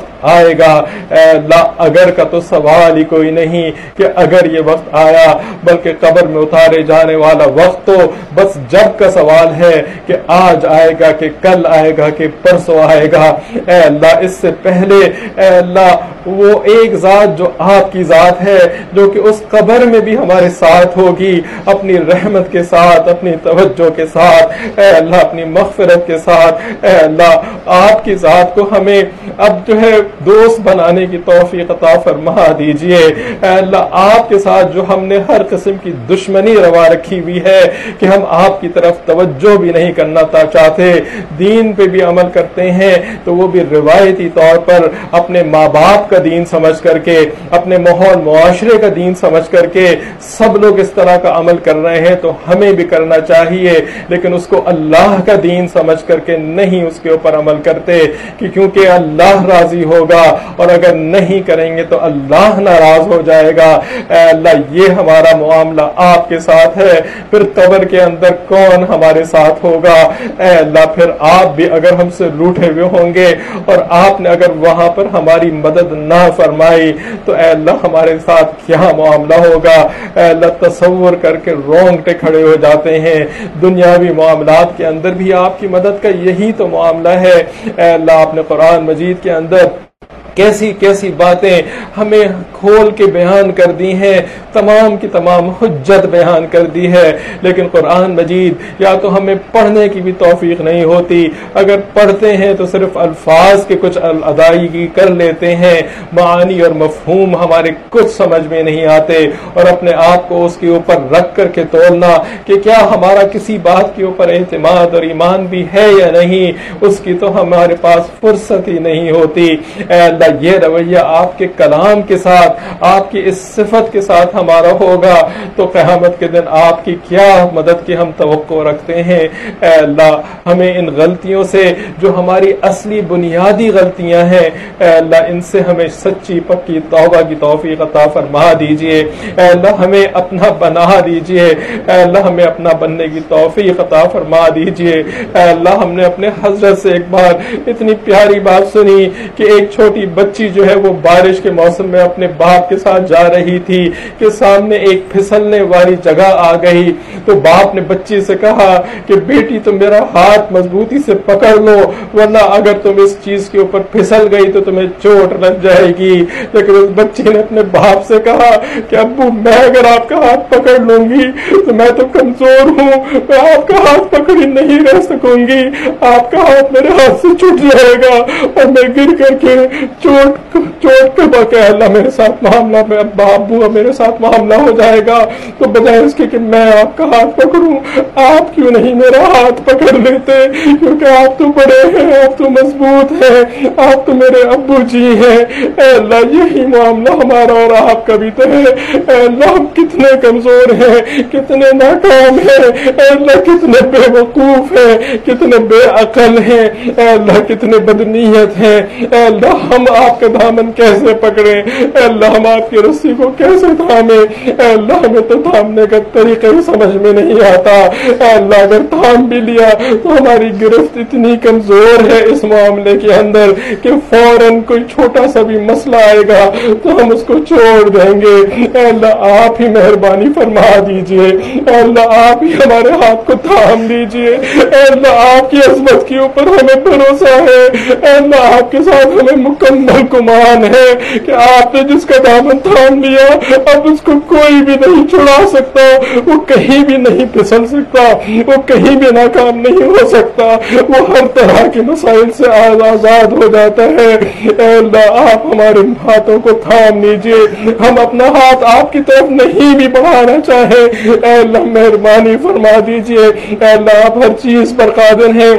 Speaker 1: وقت آئے گا، اے اللہ اگر کا تو سوال ہی کوئی نہیں کہ اگر یہ وقت آیا، بلکہ قبر میں اتارے جانے والا وقت تو بس جب کا سوال ہے کہ آج آئے گا کہ کل آئے گا کہ پرسوں آئے گا۔ اے اللہ اس سے پہلے اے اللہ وہ ایک ذات جو آپ کی ذات ہے، جو کہ اس قبر میں بھی ہمارے ساتھ ہوگی، اپنی رحمت کے ساتھ، اپنی توجہ کے ساتھ، اے اللہ اپنی مغفرت کے ساتھ، اے اللہ آپ کی ذات کو ہمیں اب جو ہے دوست بنانے کی توفیق عطا فرما دیجئے۔ اے اللہ آپ کے ساتھ جو ہم نے ہر قسم کی دشمنی روا رکھی ہوئی ہے کہ ہم آپ کی طرف توجہ بھی نہیں کرنا چاہتے، دین پہ بھی عمل کرتے ہیں تو وہ بھی روایتی طور پر اپنے ماں باپ کا دین سمجھ کر کے، اپنے ماحول معاشرے کا دین سمجھ کر کے سب لوگ اس طرح کا عمل کر رہے ہیں تو ہمیں بھی کرنا چاہیے، لیکن اس کو اللہ کا دین سمجھ کر کے نہیں اس کے اوپر عمل کرتے کہ کیونکہ اللہ راضی ہوگا، اور اگر نہیں کریں گے تو اللہ ناراض ہو جائے گا۔ اے اللہ یہ ہمارا معاملہ آپ کے ساتھ ہے، پھر قبر کے اندر کون ہمارے ساتھ ہوگا؟ اے اللہ پھر آپ بھی اگر ہم سے روٹھے ہوئے ہوں گے اور آپ نے اگر وہاں پر ہماری مدد نہ فرمائی تو اے اللہ ہمارے ساتھ کیا معاملہ ہوگا؟ اے اللہ تصور کر کے رونگٹے کھڑے ہو جاتے ہیں۔ دنیاوی معاملات کے اندر بھی آپ کی مدد کا یہی تو معاملہ ہے۔ اے اللہ آپ نے قرآن مجید کے اندر کیسی کیسی باتیں ہمیں کھول کے بیان کر دی ہیں، تمام کی تمام حجت بیان کر دی ہے، لیکن قرآن مجید یا تو ہمیں پڑھنے کی بھی توفیق نہیں ہوتی، اگر پڑھتے ہیں تو صرف الفاظ کے کچھ ادائیگی کر لیتے ہیں، معانی اور مفہوم ہمارے کچھ سمجھ میں نہیں آتے، اور اپنے آپ کو اس کے اوپر رکھ کر کے تولنا کہ کیا ہمارا کسی بات کے اوپر اعتماد اور ایمان بھی ہے یا نہیں، اس کی تو ہمارے پاس فرصت ہی نہیں ہوتی۔ اے اللہ یہ رویہ آپ کے کلام کے ساتھ، آپ کی اس صفت کے ساتھ ہمارا ہوگا تو قیامت کے دن آپ کی کیا مدد کی ہم توقع رکھتے ہیں۔ اے اللہ ہمیں ان غلطیوں سے جو ہماری اصلی بنیادی غلطیاں ہیں، اے اللہ ان سے ہمیں سچی پکی توبہ کی توفیق عطا فرما دیجئے۔ اے اللہ ہمیں اپنا بنا دیجئے، اے اللہ ہمیں اپنا بننے کی توفیق عطا فرما دیجئے۔ اے اللہ ہم نے اپنے حضرت سے ایک بار اتنی پیاری بات سنی کہ ایک چھوٹی بچی جو ہے وہ بارش کے موسم میں اپنے باپ کے ساتھ جا رہی تھی کہ سامنے ایک پھسلنے والی جگہ آ گئی، تو باپ نے بچی سے کہا کہ بیٹی تم میرا ہاتھ مضبوطی سے پکڑ لو ورنہ اگر تم اس چیز کے اوپر پھسل گئی تو تمہیں چوٹ لگ جائے گی۔ لیکن اس بچی نے اپنے باپ سے کہا کہ ابو میں اگر آپ کا ہاتھ پکڑ لوں گی تو میں تو کمزور ہوں، میں آپ کا ہاتھ پکڑی نہیں رہ سکوں گی، آپ کا ہاتھ میرے ہاتھ سے چھوٹ جائے گا اور میں گر کر کے چوٹ چوٹ کے بقے اللہ میرے ساتھ معاملہ میں ابا ابو میرے ساتھ معاملہ ہو جائے گا، تو بجائے اس کے کہ میں آپ کا ہاتھ پکڑوں آپ کیوں نہیں میرا ہاتھ پکڑ لیتے، کیونکہ آپ تو بڑے ہیں، آپ تو مضبوط ہیں، آپ تو میرے ابو جی ہیں۔ اے اللہ یہی معاملہ ہمارا اور آپ کا بھی تو ہے۔ اے اللہ ہم کتنے کمزور ہیں، کتنے ناکام ہیں، اے اللہ کتنے بے وقوف ہیں، کتنے بے عقل ہیں، اے اللہ کتنے بدنیت ہیں۔ اے اللہ ہم آپ کا دامن کیسے پکڑیں، اے اللہ ہم آپ کی رسی کو کیسے تھامیں، اے اللہ ہمیں تو تھامنے کا طریقہ ہی سمجھ میں نہیں آتا۔ اے اللہ اگر تھام بھی لیا تو ہماری گرفت اتنی کمزور ہے اس معاملے کے اندر کہ فوراً کوئی چھوٹا سا بھی مسئلہ آئے گا تو ہم اس کو چھوڑ دیں گے۔ اے اللہ آپ ہی مہربانی فرما دیجئے، اے اللہ آپ ہی ہمارے ہاتھ کو تھام لیجئے، اے اللہ آپ کی عظمت کے اوپر ہمیں بھروسہ ہے، اے اللہ آپ کے ساتھ ہمیں مکمل گمان ہے کہ آپ نے جس کا دامن تھام لیا اب اس کو کوئی بھی نہیں چھڑا سکتا، وہ کہیں بھی نہیں پھسل سکتا، وہ کہیں بھی ناکام نہیں ہو سکتا، وہ ہر طرح کے مسائل سے آزاد ہو جاتا ہے۔ اے اللہ آپ ہمارے ہاتھوں کو تھام لیجئے، ہم اپنا ہاتھ آپ کی طرف نہیں بھی بڑھانا چاہے، اے اللہ مہربانی فرما دیجئے۔ اے اللہ آپ ہر چیز پر قادر ہیں،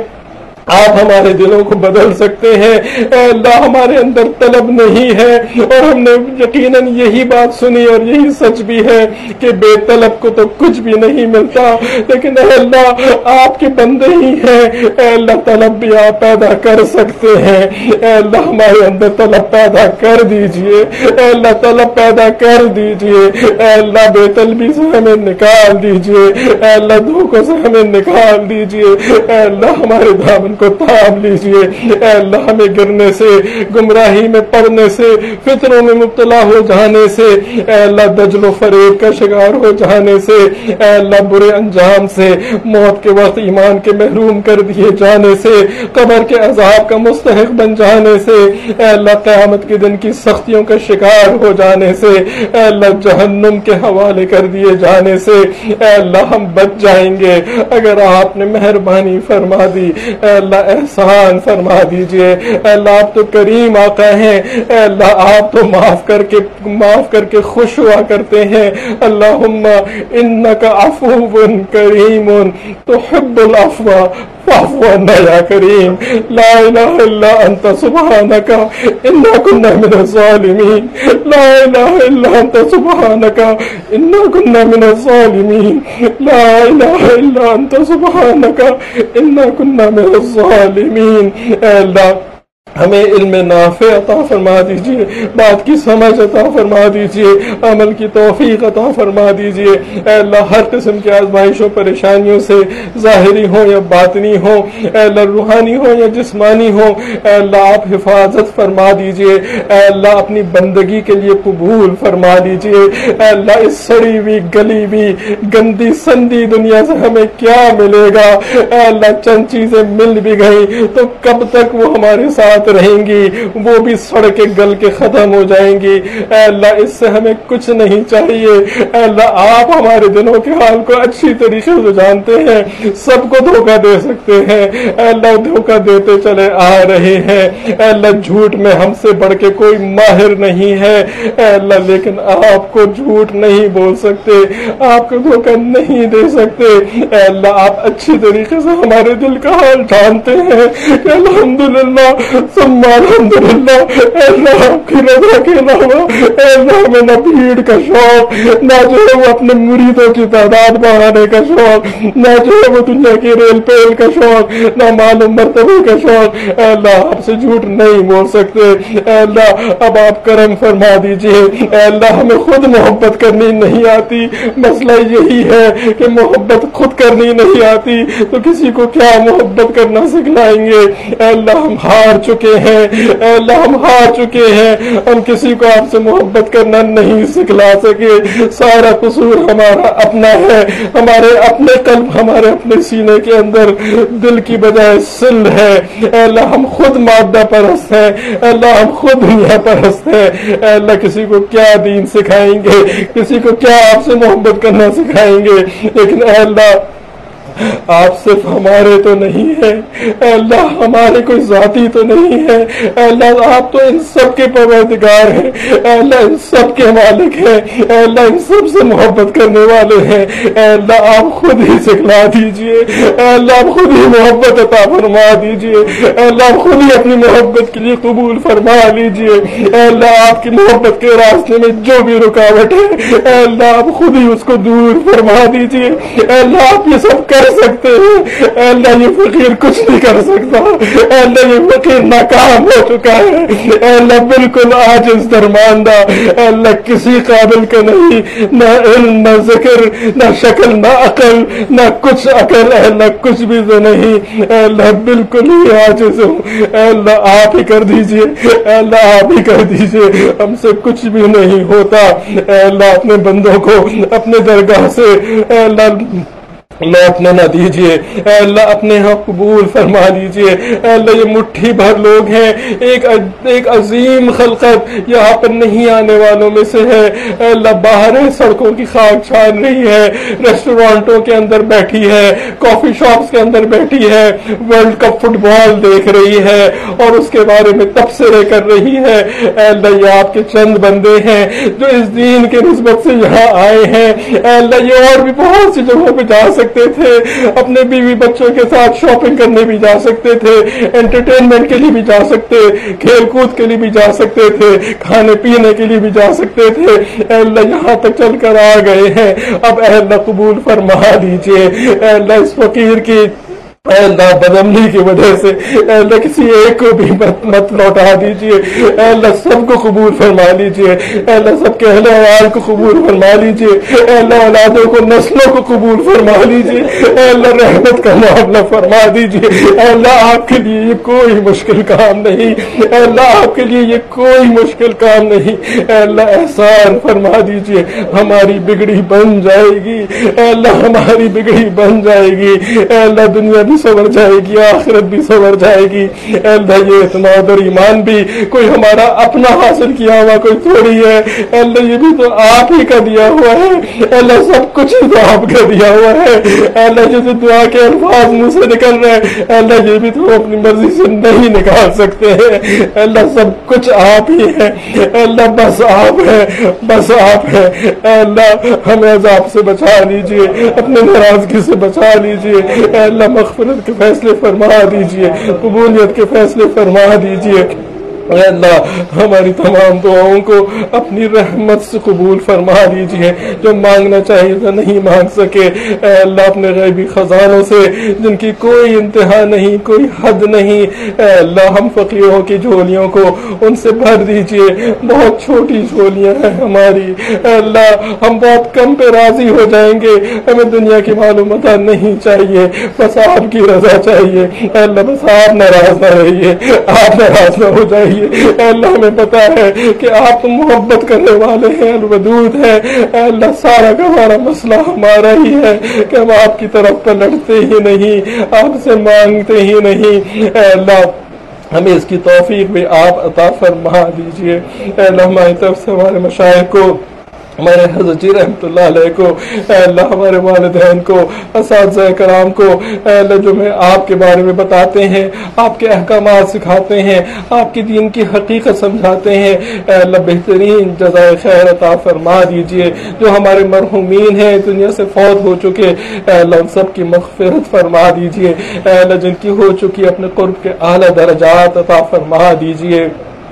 Speaker 1: آپ ہمارے دلوں کو بدل سکتے ہیں۔ اے اللہ ہمارے اندر طلب نہیں ہے، اور ہم نے یقیناً یہی بات سنی اور یہی سچ بھی ہے کہ بے طلب کو تو کچھ بھی نہیں ملتا، لیکن اے اللہ آپ کے بندے ہی ہیں، اے اللہ طلب بھی آپ پیدا کر سکتے ہیں۔ اے اللہ ہمارے اندر طلب پیدا کر دیجئے، اے اللہ طلب پیدا کر دیجئے، اے اللہ بے طلبی سے ہمیں نکال دیجئے، اے اللہ دھوکوں سے ہمیں نکال دیجئے، اے اللہ ہمارے دامن
Speaker 2: ان کو تھام لیجئے۔ اے اللہ ہمیں گرنے سے، گمراہی میں پڑنے سے، فطروں میں مبتلا ہو جانے سے، اے اللہ دجل و فریب کا شکار ہو جانے سے، اے اللہ برے انجام سے، موت کے وقت ایمان کے محروم کر دیے جانے سے، قبر کے عذاب کا مستحق بن جانے سے، اے اللہ قیامت کے دن کی سختیوں کا شکار ہو جانے سے، اے اللہ جہنم کے حوالے کر دیے جانے سے، اے اللہ ہم بچ جائیں گے اگر آپ نے مہربانی فرما دی۔ اے اللہ احسان فرما دیجئے۔ اے اللہ آپ تو کریم آقا ہیں، اے اللہ آپ تو معاف کر کے معاف کر کے خوش ہوا کرتے ہیں۔ اللہم انک عفو کریم تحب العفو فاعف عنا یا کریم۔ لا الہ الا انت سبحانک انا کنا من الظالمین۔ لا الہ الا انت سبحانک انا کنا من الظالمین۔ لا الہ الا انت سبحانک انا کنا من الظالمین۔ اے اللہ ہمیں علم نافع عطا فرما دیجئے، بات کی سمجھ عطا فرما دیجئے، عمل کی توفیق عطا فرما دیجئے۔ اے اللہ ہر قسم کی آزمائشوں پریشانیوں سے، ظاہری ہوں یا باطنی ہوں، اے اللہ روحانی ہوں یا جسمانی ہوں، اے اللہ آپ حفاظت فرما دیجئے۔ اے اللہ اپنی بندگی کے لیے قبول فرما دیجئے۔ اے اللہ اس سڑی ہوئی گلی ہوئی گندی سندی دنیا سے ہمیں کیا ملے گا؟ اے اللہ چند چیزیں مل بھی گئیں تو کب تک وہ ہمارے ساتھ رہیں گی؟ وہ بھی سڑ کے گل کے ختم ہو جائیں گی۔ اے اللہ اس سے ہمیں کچھ نہیں چاہیے۔ اے اللہ آپ ہمارے دلوں کے حال کو اچھی طریقے سے جانتے ہیں، سب کو دھوکہ دے سکتے ہیں۔ اے اللہ دھوکہ دیتے چلے آ رہے ہیں۔ اے اللہ جھوٹ میں ہم سے بڑھ کے کوئی ماہر نہیں ہے۔ اے اللہ لیکن آپ کو جھوٹ نہیں بول سکتے، آپ کو دھوکہ نہیں دے سکتے۔ اے اللہ آپ اچھی طریقے سے ہمارے دل کا حال جانتے ہیں۔ الحمدللہ ثم الحمدللہ۔ اے اللہ آپ کی رضا کے علاوہ اے اللہ ہمیں نہ بھیڑ کا شوق، نہ جو ہے وہ اپنے مریدوں کی تعداد بڑھانے کا شوق، نہ جو ہے وہ دنیا کی ریل پیل کا شوق، نہ مال و مرتبے کا شوق۔ اے اللہ آپ سے جھوٹ نہیں بول سکتے۔ اے اللہ اب آپ کرم فرما دیجئے۔ اے اللہ ہمیں خود محبت کرنی نہیں آتی، مسئلہ یہی ہے کہ محبت خود کرنی نہیں آتی تو کسی کو کیا محبت کرنا سکھلائیں گے؟ اے اللہ ہم ہار چکے ہیں، اے اللہ ہم ہار چکے ہیں، ہم کسی کو آپ سے محبت کرنا نہیں سکھلا سکے۔ سارا قصور ہمارا اپنا ہے، ہمارے اپنے قلب، ہمارے اپنے سینے کے اندر دل کی بجائے سل ہے۔ اے اللہ ہم خود مادہ پرست ہیں، اے اللہ ہم خود دنیا پرست ہیں۔ اے اللہ کسی کو کیا دین سکھائیں گے، کسی کو کیا آپ سے محبت کرنا سکھائیں گے؟ لیکن اے اللہ آپ صرف ہمارے تو نہیں ہیں، اے اللہ ہمارے کوئی ذاتی تو نہیں ہے، اے اللہ آپ تو ان سب کے پروردگار ہیں، اے اللہ ان سب کے مالک ہیں، اے اللہ ان سب سے محبت کرنے والے ہیں۔ اے اللہ آپ خود ہی سکھلا دیجئے، اے اللہ آپ خود ہی محبت عطا فرما دیجئے، اے اللہ آپ خود ہی اپنی محبت کے لیے قبول فرما لیجئے۔ اے اللہ آپ کی محبت کے راستے میں جو بھی رکاوٹ ہے اے اللہ آپ خود ہی اس کو دور فرما دیجئے۔ اے اللہ آپ یہ سب کر سکتے ہیں، اے اللہ یہ فقیر کچھ نہیں کر سکتا، اے اللہ یہ فقیر ناکام ہو چکا ہے، اے اللہ بالکل عاجز درماندہ، اے اللہ کسی قابل کا نہیں، نہ علم نہ ذکر نہ شکل نہ عقل نہ کچھ عقل، اے اللہ کچھ بھی تو نہیں، اے اللہ بالکل ہی عاجز ہوں، اے اللہ آپ ہی کر دیجئے، اے اللہ آپ ہی کر دیجئے، ہم سے کچھ بھی نہیں ہوتا۔ اے اللہ اپنے بندوں کو اپنے درگاہ سے اے اللہ لوٹنے نہ دیجئے، اے اللہ اپنے ہاں قبول فرما لیجئے۔ اے اللہ یہ مٹھی بھر لوگ ہیں، ایک ایک عظیم خلقت یہاں پر نہیں آنے والوں میں سے ہے، اے اللہ باہر سڑکوں کی خاک چھان رہی ہے، ریسٹورانٹوں کے اندر بیٹھی ہے، کافی شاپس کے اندر بیٹھی ہے، ورلڈ کپ فٹ بال دیکھ رہی ہے اور اس کے بارے میں تبصرے کر رہی ہے۔ اے اللہ یہ آپ کے چند بندے ہیں جو اس دین کے نسبت سے یہاں آئے ہیں، اے اللہ یہ اور بھی بہت سی جگہوں پہ جا سکتے تھے، اپنے بیوی بچوں کے ساتھ شاپنگ کرنے بھی جا سکتے تھے، انٹرٹینمنٹ کے لیے بھی جا سکتے، کھیل کود کے لیے بھی جا سکتے تھے، کھانے پینے کے لیے بھی جا سکتے تھے، اے اللہ یہاں تک چل کر آ گئے ہیں، اب اے اللہ قبول فرما دیجئے۔ اے اللہ اس فقیر کی اے اللہ بدمنی کی وجہ سے اے اللہ کسی ایک کو بھی مت مت لوٹا دیجیے، اے اللہ سب کو قبول فرما لیجیے، اے اللہ سب کے اہل وعال کو قبول فرما لیجیے، اے اللہ اولادوں کو نسلوں کو قبول فرما لیجیے، اے اللہ رحمت کا معاملہ فرما دیجیے، اے اللہ آپ کے لیے یہ کوئی مشکل کام نہیں، اے اللہ آپ کے لیے یہ کوئی مشکل کام نہیں، اے اللہ احسان فرما دیجیے، ہماری بگڑی بن جائے گی، اے اللہ ہماری بگڑی بن جائے گی، اے اللہ دنیا بھی سنور جائے گی، آخرت بھی سنور جائے گی، اے اللہ یہ اعتماد اور ایمان بھی کوئی ہمارا اپنا حاصل کیا ہوا کوئی تھوڑی ہے، اے اللہ یہ بھی تو آپ ہی کا دیا ہوا ہے، اے اللہ سب کچھ ہی تو آپ کا دیا ہوا ہے، اے اللہ جیسے دعا کے الفاظ منہ سے نکل رہے ہیں، اے اللہ یہ بھی تو اپنی مرضی سے نہیں نکال سکتے ہیں، اے اللہ سب کچھ آپ ہی ہے، اے اللہ بس آپ ہے، بس آپ ہے، اے اللہ ہمیں عذاب سے بچا لیجئے، اپنے ناراضگی سے بچا لیجئے، اے اللہ مغفرت کے فیصلے فرما دیجئے، قبولیت کے فیصلے فرما دیجئے، اے اللہ ہماری تمام دعاؤں کو اپنی رحمت سے قبول فرما لیجئے، جو مانگنا چاہیے تھا نہیں مانگ سکے، اے اللہ اپنے غیبی خزانوں سے جن کی کوئی انتہا نہیں کوئی حد نہیں، اے اللہ ہم فقیروں کی جھولیوں کو ان سے بھر دیجئے، بہت چھوٹی جھولیاں ہیں ہماری، اے اللہ ہم بہت کم پہ راضی ہو جائیں گے، ہمیں دنیا کی معلومات نہیں چاہیے، بس آپ کی رضا چاہیے، اے اللہ بس آپ ناراض نہ رہیے، آپ ناراض نہ ہو جائیے، اے اللہ ہمیں پتا ہے کہ آپ محبت کرنے والے ہیں، الودود ہیں، اے اللہ سارا کا ہمارا مسئلہ ہمارا ہی ہے کہ ہم آپ کی طرف پلٹتے ہی نہیں، آپ سے مانگتے ہی نہیں، اے اللہ ہمیں اس کی توفیق بھی آپ عطا فرما دیجئے، اے اللہ ہماری طرف سے ہمارے مشائخ کو، ہمارے حضرت جی رحمت اللہ علیہ کو، اے اللہ ہمارے والدین کو، اساتذہ کرام کو، اے اللہ جو میں آپ کے بارے میں بتاتے ہیں، آپ کے احکامات سکھاتے ہیں، آپ کی دین کی حقیقت سمجھاتے ہیں، اے اللہ بہترین جزائے خیر عطا فرما دیجئے، جو ہمارے مرحومین ہیں دنیا سے فوت ہو چکے، اے اللہ ان سب کی مغفرت فرما دیجئے، اے اللہ جن کی ہو چکی اپنے قرب کے اعلیٰ درجات عطا فرما دیجئے،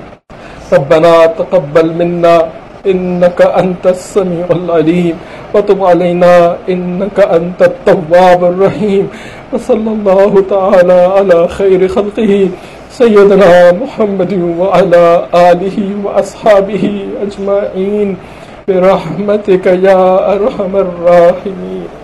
Speaker 2: ربنا تقبل منا إنك أنت السميع العليم وتب علينا إنك أنت التواب الرحيم، وصلى الله تعالى على خير خلقه سيدنا محمد وعلى آله وأصحابه أجمعين برحمتك يا أرحم الراحمين.